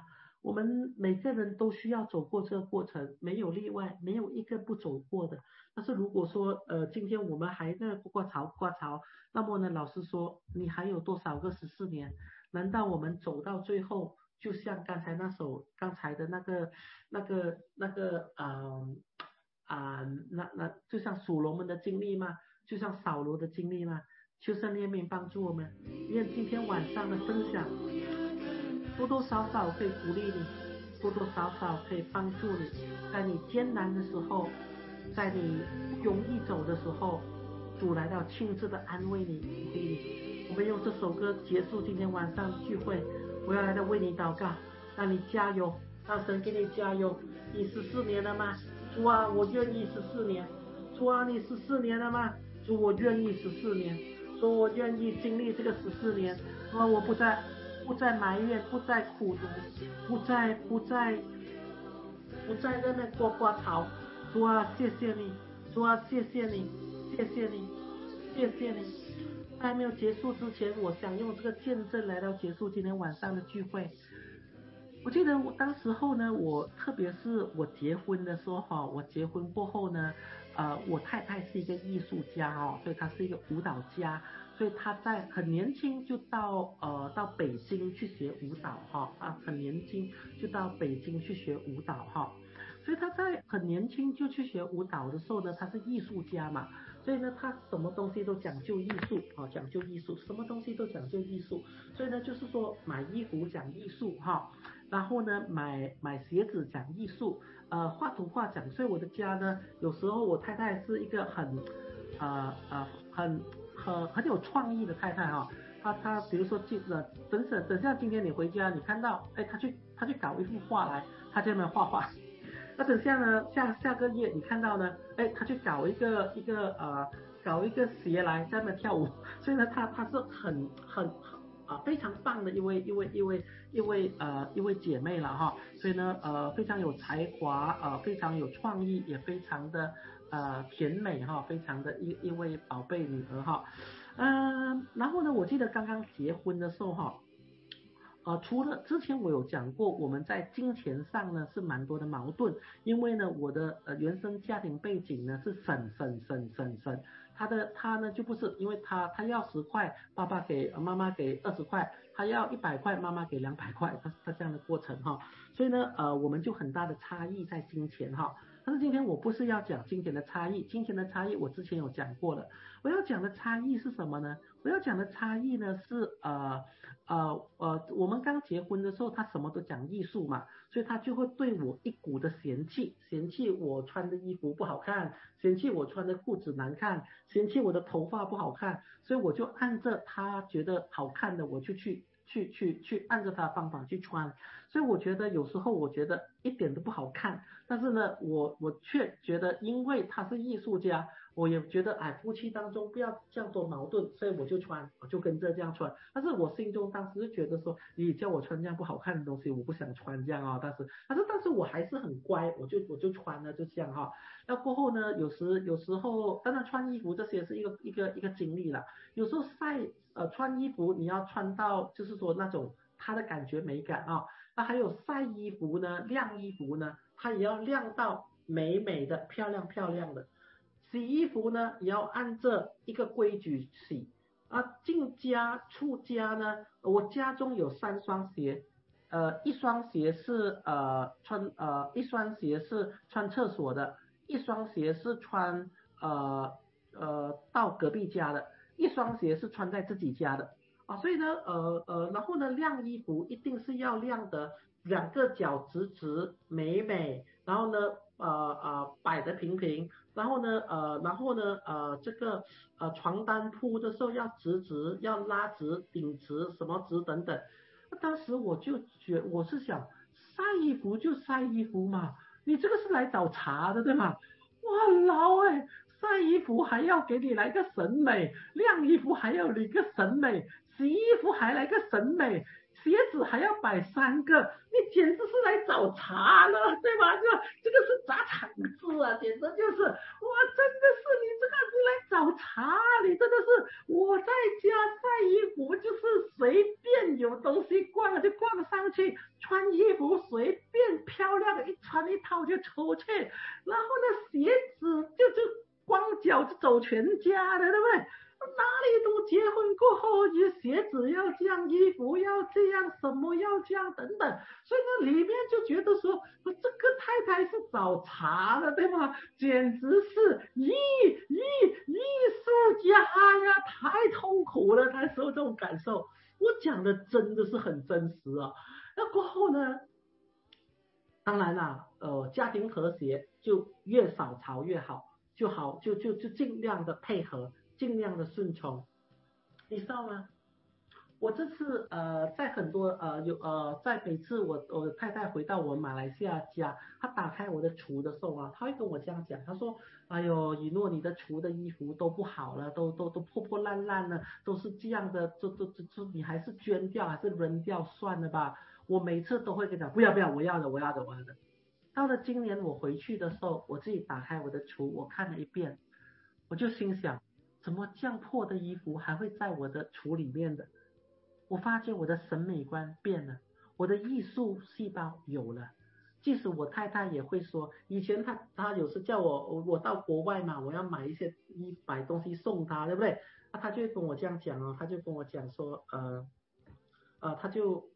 我们每个人都需要走过这个过程，没有例外，没有一个不走过的。但是如果说呃今天我们还在挂槽挂槽，那么呢，老师说你还有多少个十四年？难道我们走到最后，就像刚才那首刚才的那个那个那个呃啊、呃、那那就像属龙们的经历吗？就像扫罗的经历吗？求神怜悯帮助我们，愿今天晚上的分享多多少少可以鼓励你，多多少少可以帮助你，在你艰难的时候，在你不容易走的时候，主来到亲自的安慰你，鼓励你。我们用这首歌结束今天晚上的聚会，我要来到为你祷告，让你加油，让神给你加油。你十四年了吗？主啊，我愿意十四年。主啊，你十四年了吗？主，我愿意十四年。主，我愿意经历这个十四年。主啊，我不再不再埋怨，不再苦读，不再不再不再在那呱呱吵。主啊，谢谢你。主啊，谢谢你，谢谢你，谢谢你。在还没有结束之前，我想用这个见证来到结束今天晚上的聚会。我记得我当时候呢，我特别是我结婚的时候哈，我结婚过后呢，呃，我太太是一个艺术家哦，所以她是一个舞蹈家，所以她在很年轻就到呃到北京去学舞蹈哈，啊很年轻就到北京去学舞蹈哈，所以她在很年轻就去学舞蹈的时候呢，她是艺术家嘛。所以呢，他什么东西都讲究艺术啊，讲究艺术，什么东西都讲究艺术。所以呢，就是说买衣服讲艺术哈，然后呢买买鞋子讲艺术，呃画图画讲。所以我的家呢，有时候我太太是一个很呃呃很很很有创意的太太哈。她她比如说今呃等等等下今天你回家，你看到哎，她去她去搞一幅画来，她在那画画。那等下呢，下下个月你看到呢，哎，他去搞一个一个呃，搞一个鞋来在那跳舞，所以呢，他他是很很啊、呃、非常棒的一位一位一位一位呃一位姐妹了哈，所以呢呃非常有才华呃非常有创意，也非常的呃甜美哈，非常的一一位宝贝女儿哈，嗯、呃，然后呢，我记得刚刚结婚的时候哈。呃，除了之前我有讲过，我们在金钱上呢是蛮多的矛盾，因为呢我的呃原生家庭背景呢是省省省省省，他的他呢就不是，因为他他要十块，爸爸给妈妈给二十块，他要一百块，妈妈给两百块，他他这样的过程哈，所以呢呃我们就很大的差异在金钱哈。但是今天我不是要讲金钱的差异，金钱的差异我之前有讲过了，我要讲的差异是什么呢？我要讲的差异呢是呃呃呃，我们刚结婚的时候，他什么都讲艺术嘛，所以他就会对我一股的嫌弃，嫌弃我穿的衣服不好看，嫌弃我穿的裤子难看，嫌弃我的头发不好看，所以我就按着他觉得好看的，我就去去去去按着他的方法去穿，所以我觉得有时候我觉得一点都不好看，但是呢，我我却觉得因为他是艺术家。我也觉得哎，夫妻当中不要这样多矛盾，所以我就穿，我就跟着这样穿。但是我心中当时就觉得说，你叫我穿这样不好看的东西，我不想穿这样啊、哦。但是，但是，但是我还是很乖，我就我就穿了，就这样哈、哦。那过后呢，有时有时候，当然穿衣服这些是一个一个一个经历了。有时候晒呃穿衣服，你要穿到就是说那种它的感觉美感啊、哦。那还有晒衣服呢，晾衣服呢，它也要晾到美美的、漂亮漂亮的。洗衣服呢，也要按这一个规矩洗啊。进家出家呢，我家中有三双鞋，呃，一双鞋是呃穿呃一双鞋是穿厕所的，一双鞋是穿呃呃到隔壁家的，一双鞋是穿在自己家的啊。所以呢，呃呃，然后呢，晾衣服一定是要晾的两个脚直直美美，然后呢，呃呃摆的平平。然后呢，呃，然后呢，呃，这个呃床单铺的时候要直直，要拉直、顶直，什么直等等。当时我就觉，我是想晒衣服就晒衣服嘛，你这个是来找茬的对吗？哇老哎，晒衣服还要给你来个审美，晾衣服还要你个审美，洗衣服还来个审美，鞋子还要摆三个，你简直是来找茬了，对吧？这这个是砸场子啊，简直就是，哇，真的是你这个是来找茬，你真的是我在家晒衣服就是随便有东西挂就挂上去，穿衣服随跑就出去，然后呢鞋子就就光脚就走全家的，对不对？哪里都结婚过后，你鞋子要这样，衣服要这样，什么要这样等等，所以呢里面就觉得说，这个太太是找茬的，对吗？简直是艺艺艺术家呀，太痛苦了，那时候这种感受，我讲的真的是很真实啊。那过后呢，当然啦，呃，家庭和谐就越少吵越好，就好就就就尽量的配合。尽量的顺从，你知道吗？我这次呃，在很多呃有呃，在每次我我太太回到我马来西亚家，她打开我的橱的时候啊，她会跟我这样讲，她说：“哎呦，以诺，你的橱的衣服都不好了，都都都破破烂烂了，都是这样的，这这这这，你还是捐掉还是扔掉算了吧。”我每次都会跟她讲，不要不要，我要的我要的我要的。到了今年我回去的时候，我自己打开我的橱，我看了一遍，我就心想。怎么这样破的衣服还会在我的橱里面的？我发现我的审美观变了，我的艺术细胞有了。即使我太太也会说，以前她她有时叫我我到国外嘛，我要买一些衣买东西送她，对不对？啊，她就跟我这样讲哦，她就跟我讲说，呃呃，她就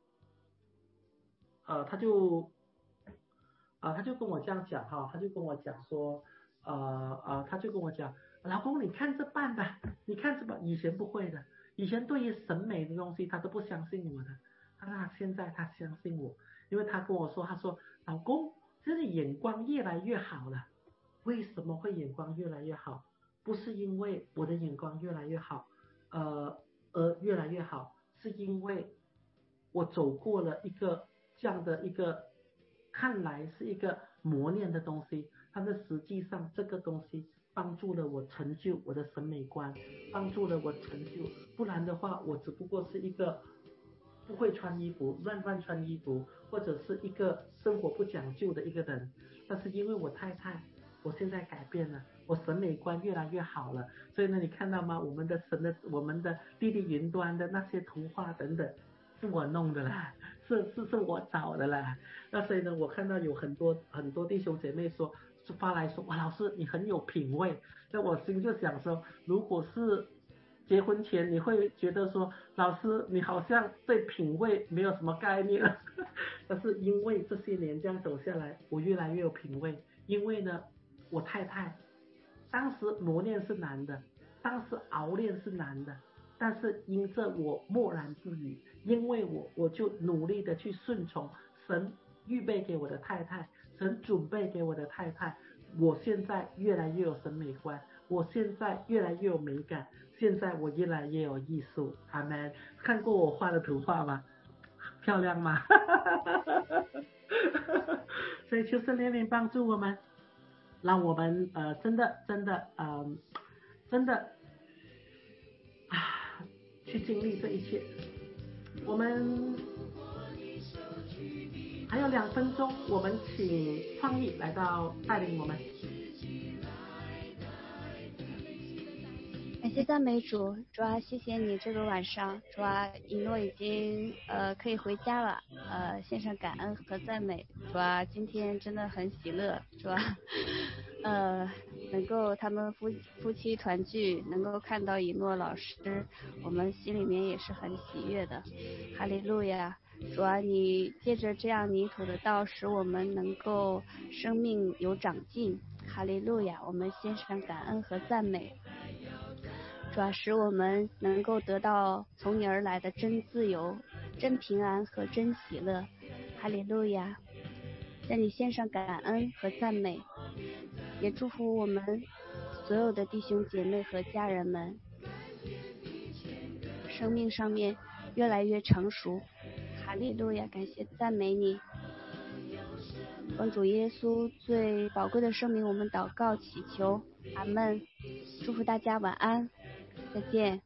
呃她就啊，她就跟我这样讲哈，她就跟我讲说，呃呃，她就跟我讲。老公，你看这办吧，你看这吧，以前不会的，以前对于审美的东西他都不相信我的，他现在他相信我，因为他跟我说，他说老公，这个眼光越来越好了。为什么会眼光越来越好？不是因为我的眼光越来越好，呃呃越来越好，是因为我走过了一个这样的一个，看来是一个磨练的东西，但是实际上这个东西。帮助了我成就我的审美观，帮助了我成就，不然的话，我只不过是一个不会穿衣服、乱乱穿衣服，或者是一个生活不讲究的一个人。但是因为我太太，我现在改变了，我审美观越来越好了，所以呢，你看到吗？我们的神的、我们的地地云端的那些图画等等，是我弄的啦，是是是我找的啦。那所以呢，我看到有很多很多弟兄姐妹说。发来说哇，老师你很有品味，那我心就想说，如果是结婚前你会觉得说，老师你好像对品味没有什么概念，但是因为这些年这样走下来，我越来越有品味。因为呢，我太太当时磨练是难的，当时熬练是难的，但是因着我默然不语，因为我我就努力的去顺从神预备给我的太太。神准备给我的太太，我现在越来越有审美观，我现在越来越有美感，现在我越来越有艺术。阿们。看过我画的图画吗？漂亮吗？所以求神怜悯帮助我们，让我们呃真的真的呃真的啊去经历这一切。我们还有两分钟，我们请创意来到带领我们。 感谢赞美主，主啊，谢谢你这个晚上，主啊，以诺已经呃可以回家了，呃，献上感恩和赞美，主啊，今天真的很喜乐，主啊，呃，能够他们夫夫妻团聚，能够看到以诺老师，我们心里面也是很喜悦的，哈利路亚。主啊，你借着这样泥土的道，使我们能够生命有长进。哈利路亚，我们献上感恩和赞美。主啊，使我们能够得到从你而来的真自由、真平安和真喜乐。哈利路亚，向你献上感恩和赞美，也祝福我们所有的弟兄姐妹和家人们，生命上面越来越成熟。哈利路亚，感谢赞美你，奉主耶稣最宝贵的圣名，我们祷告祈求，阿们。祝福大家晚安，再见。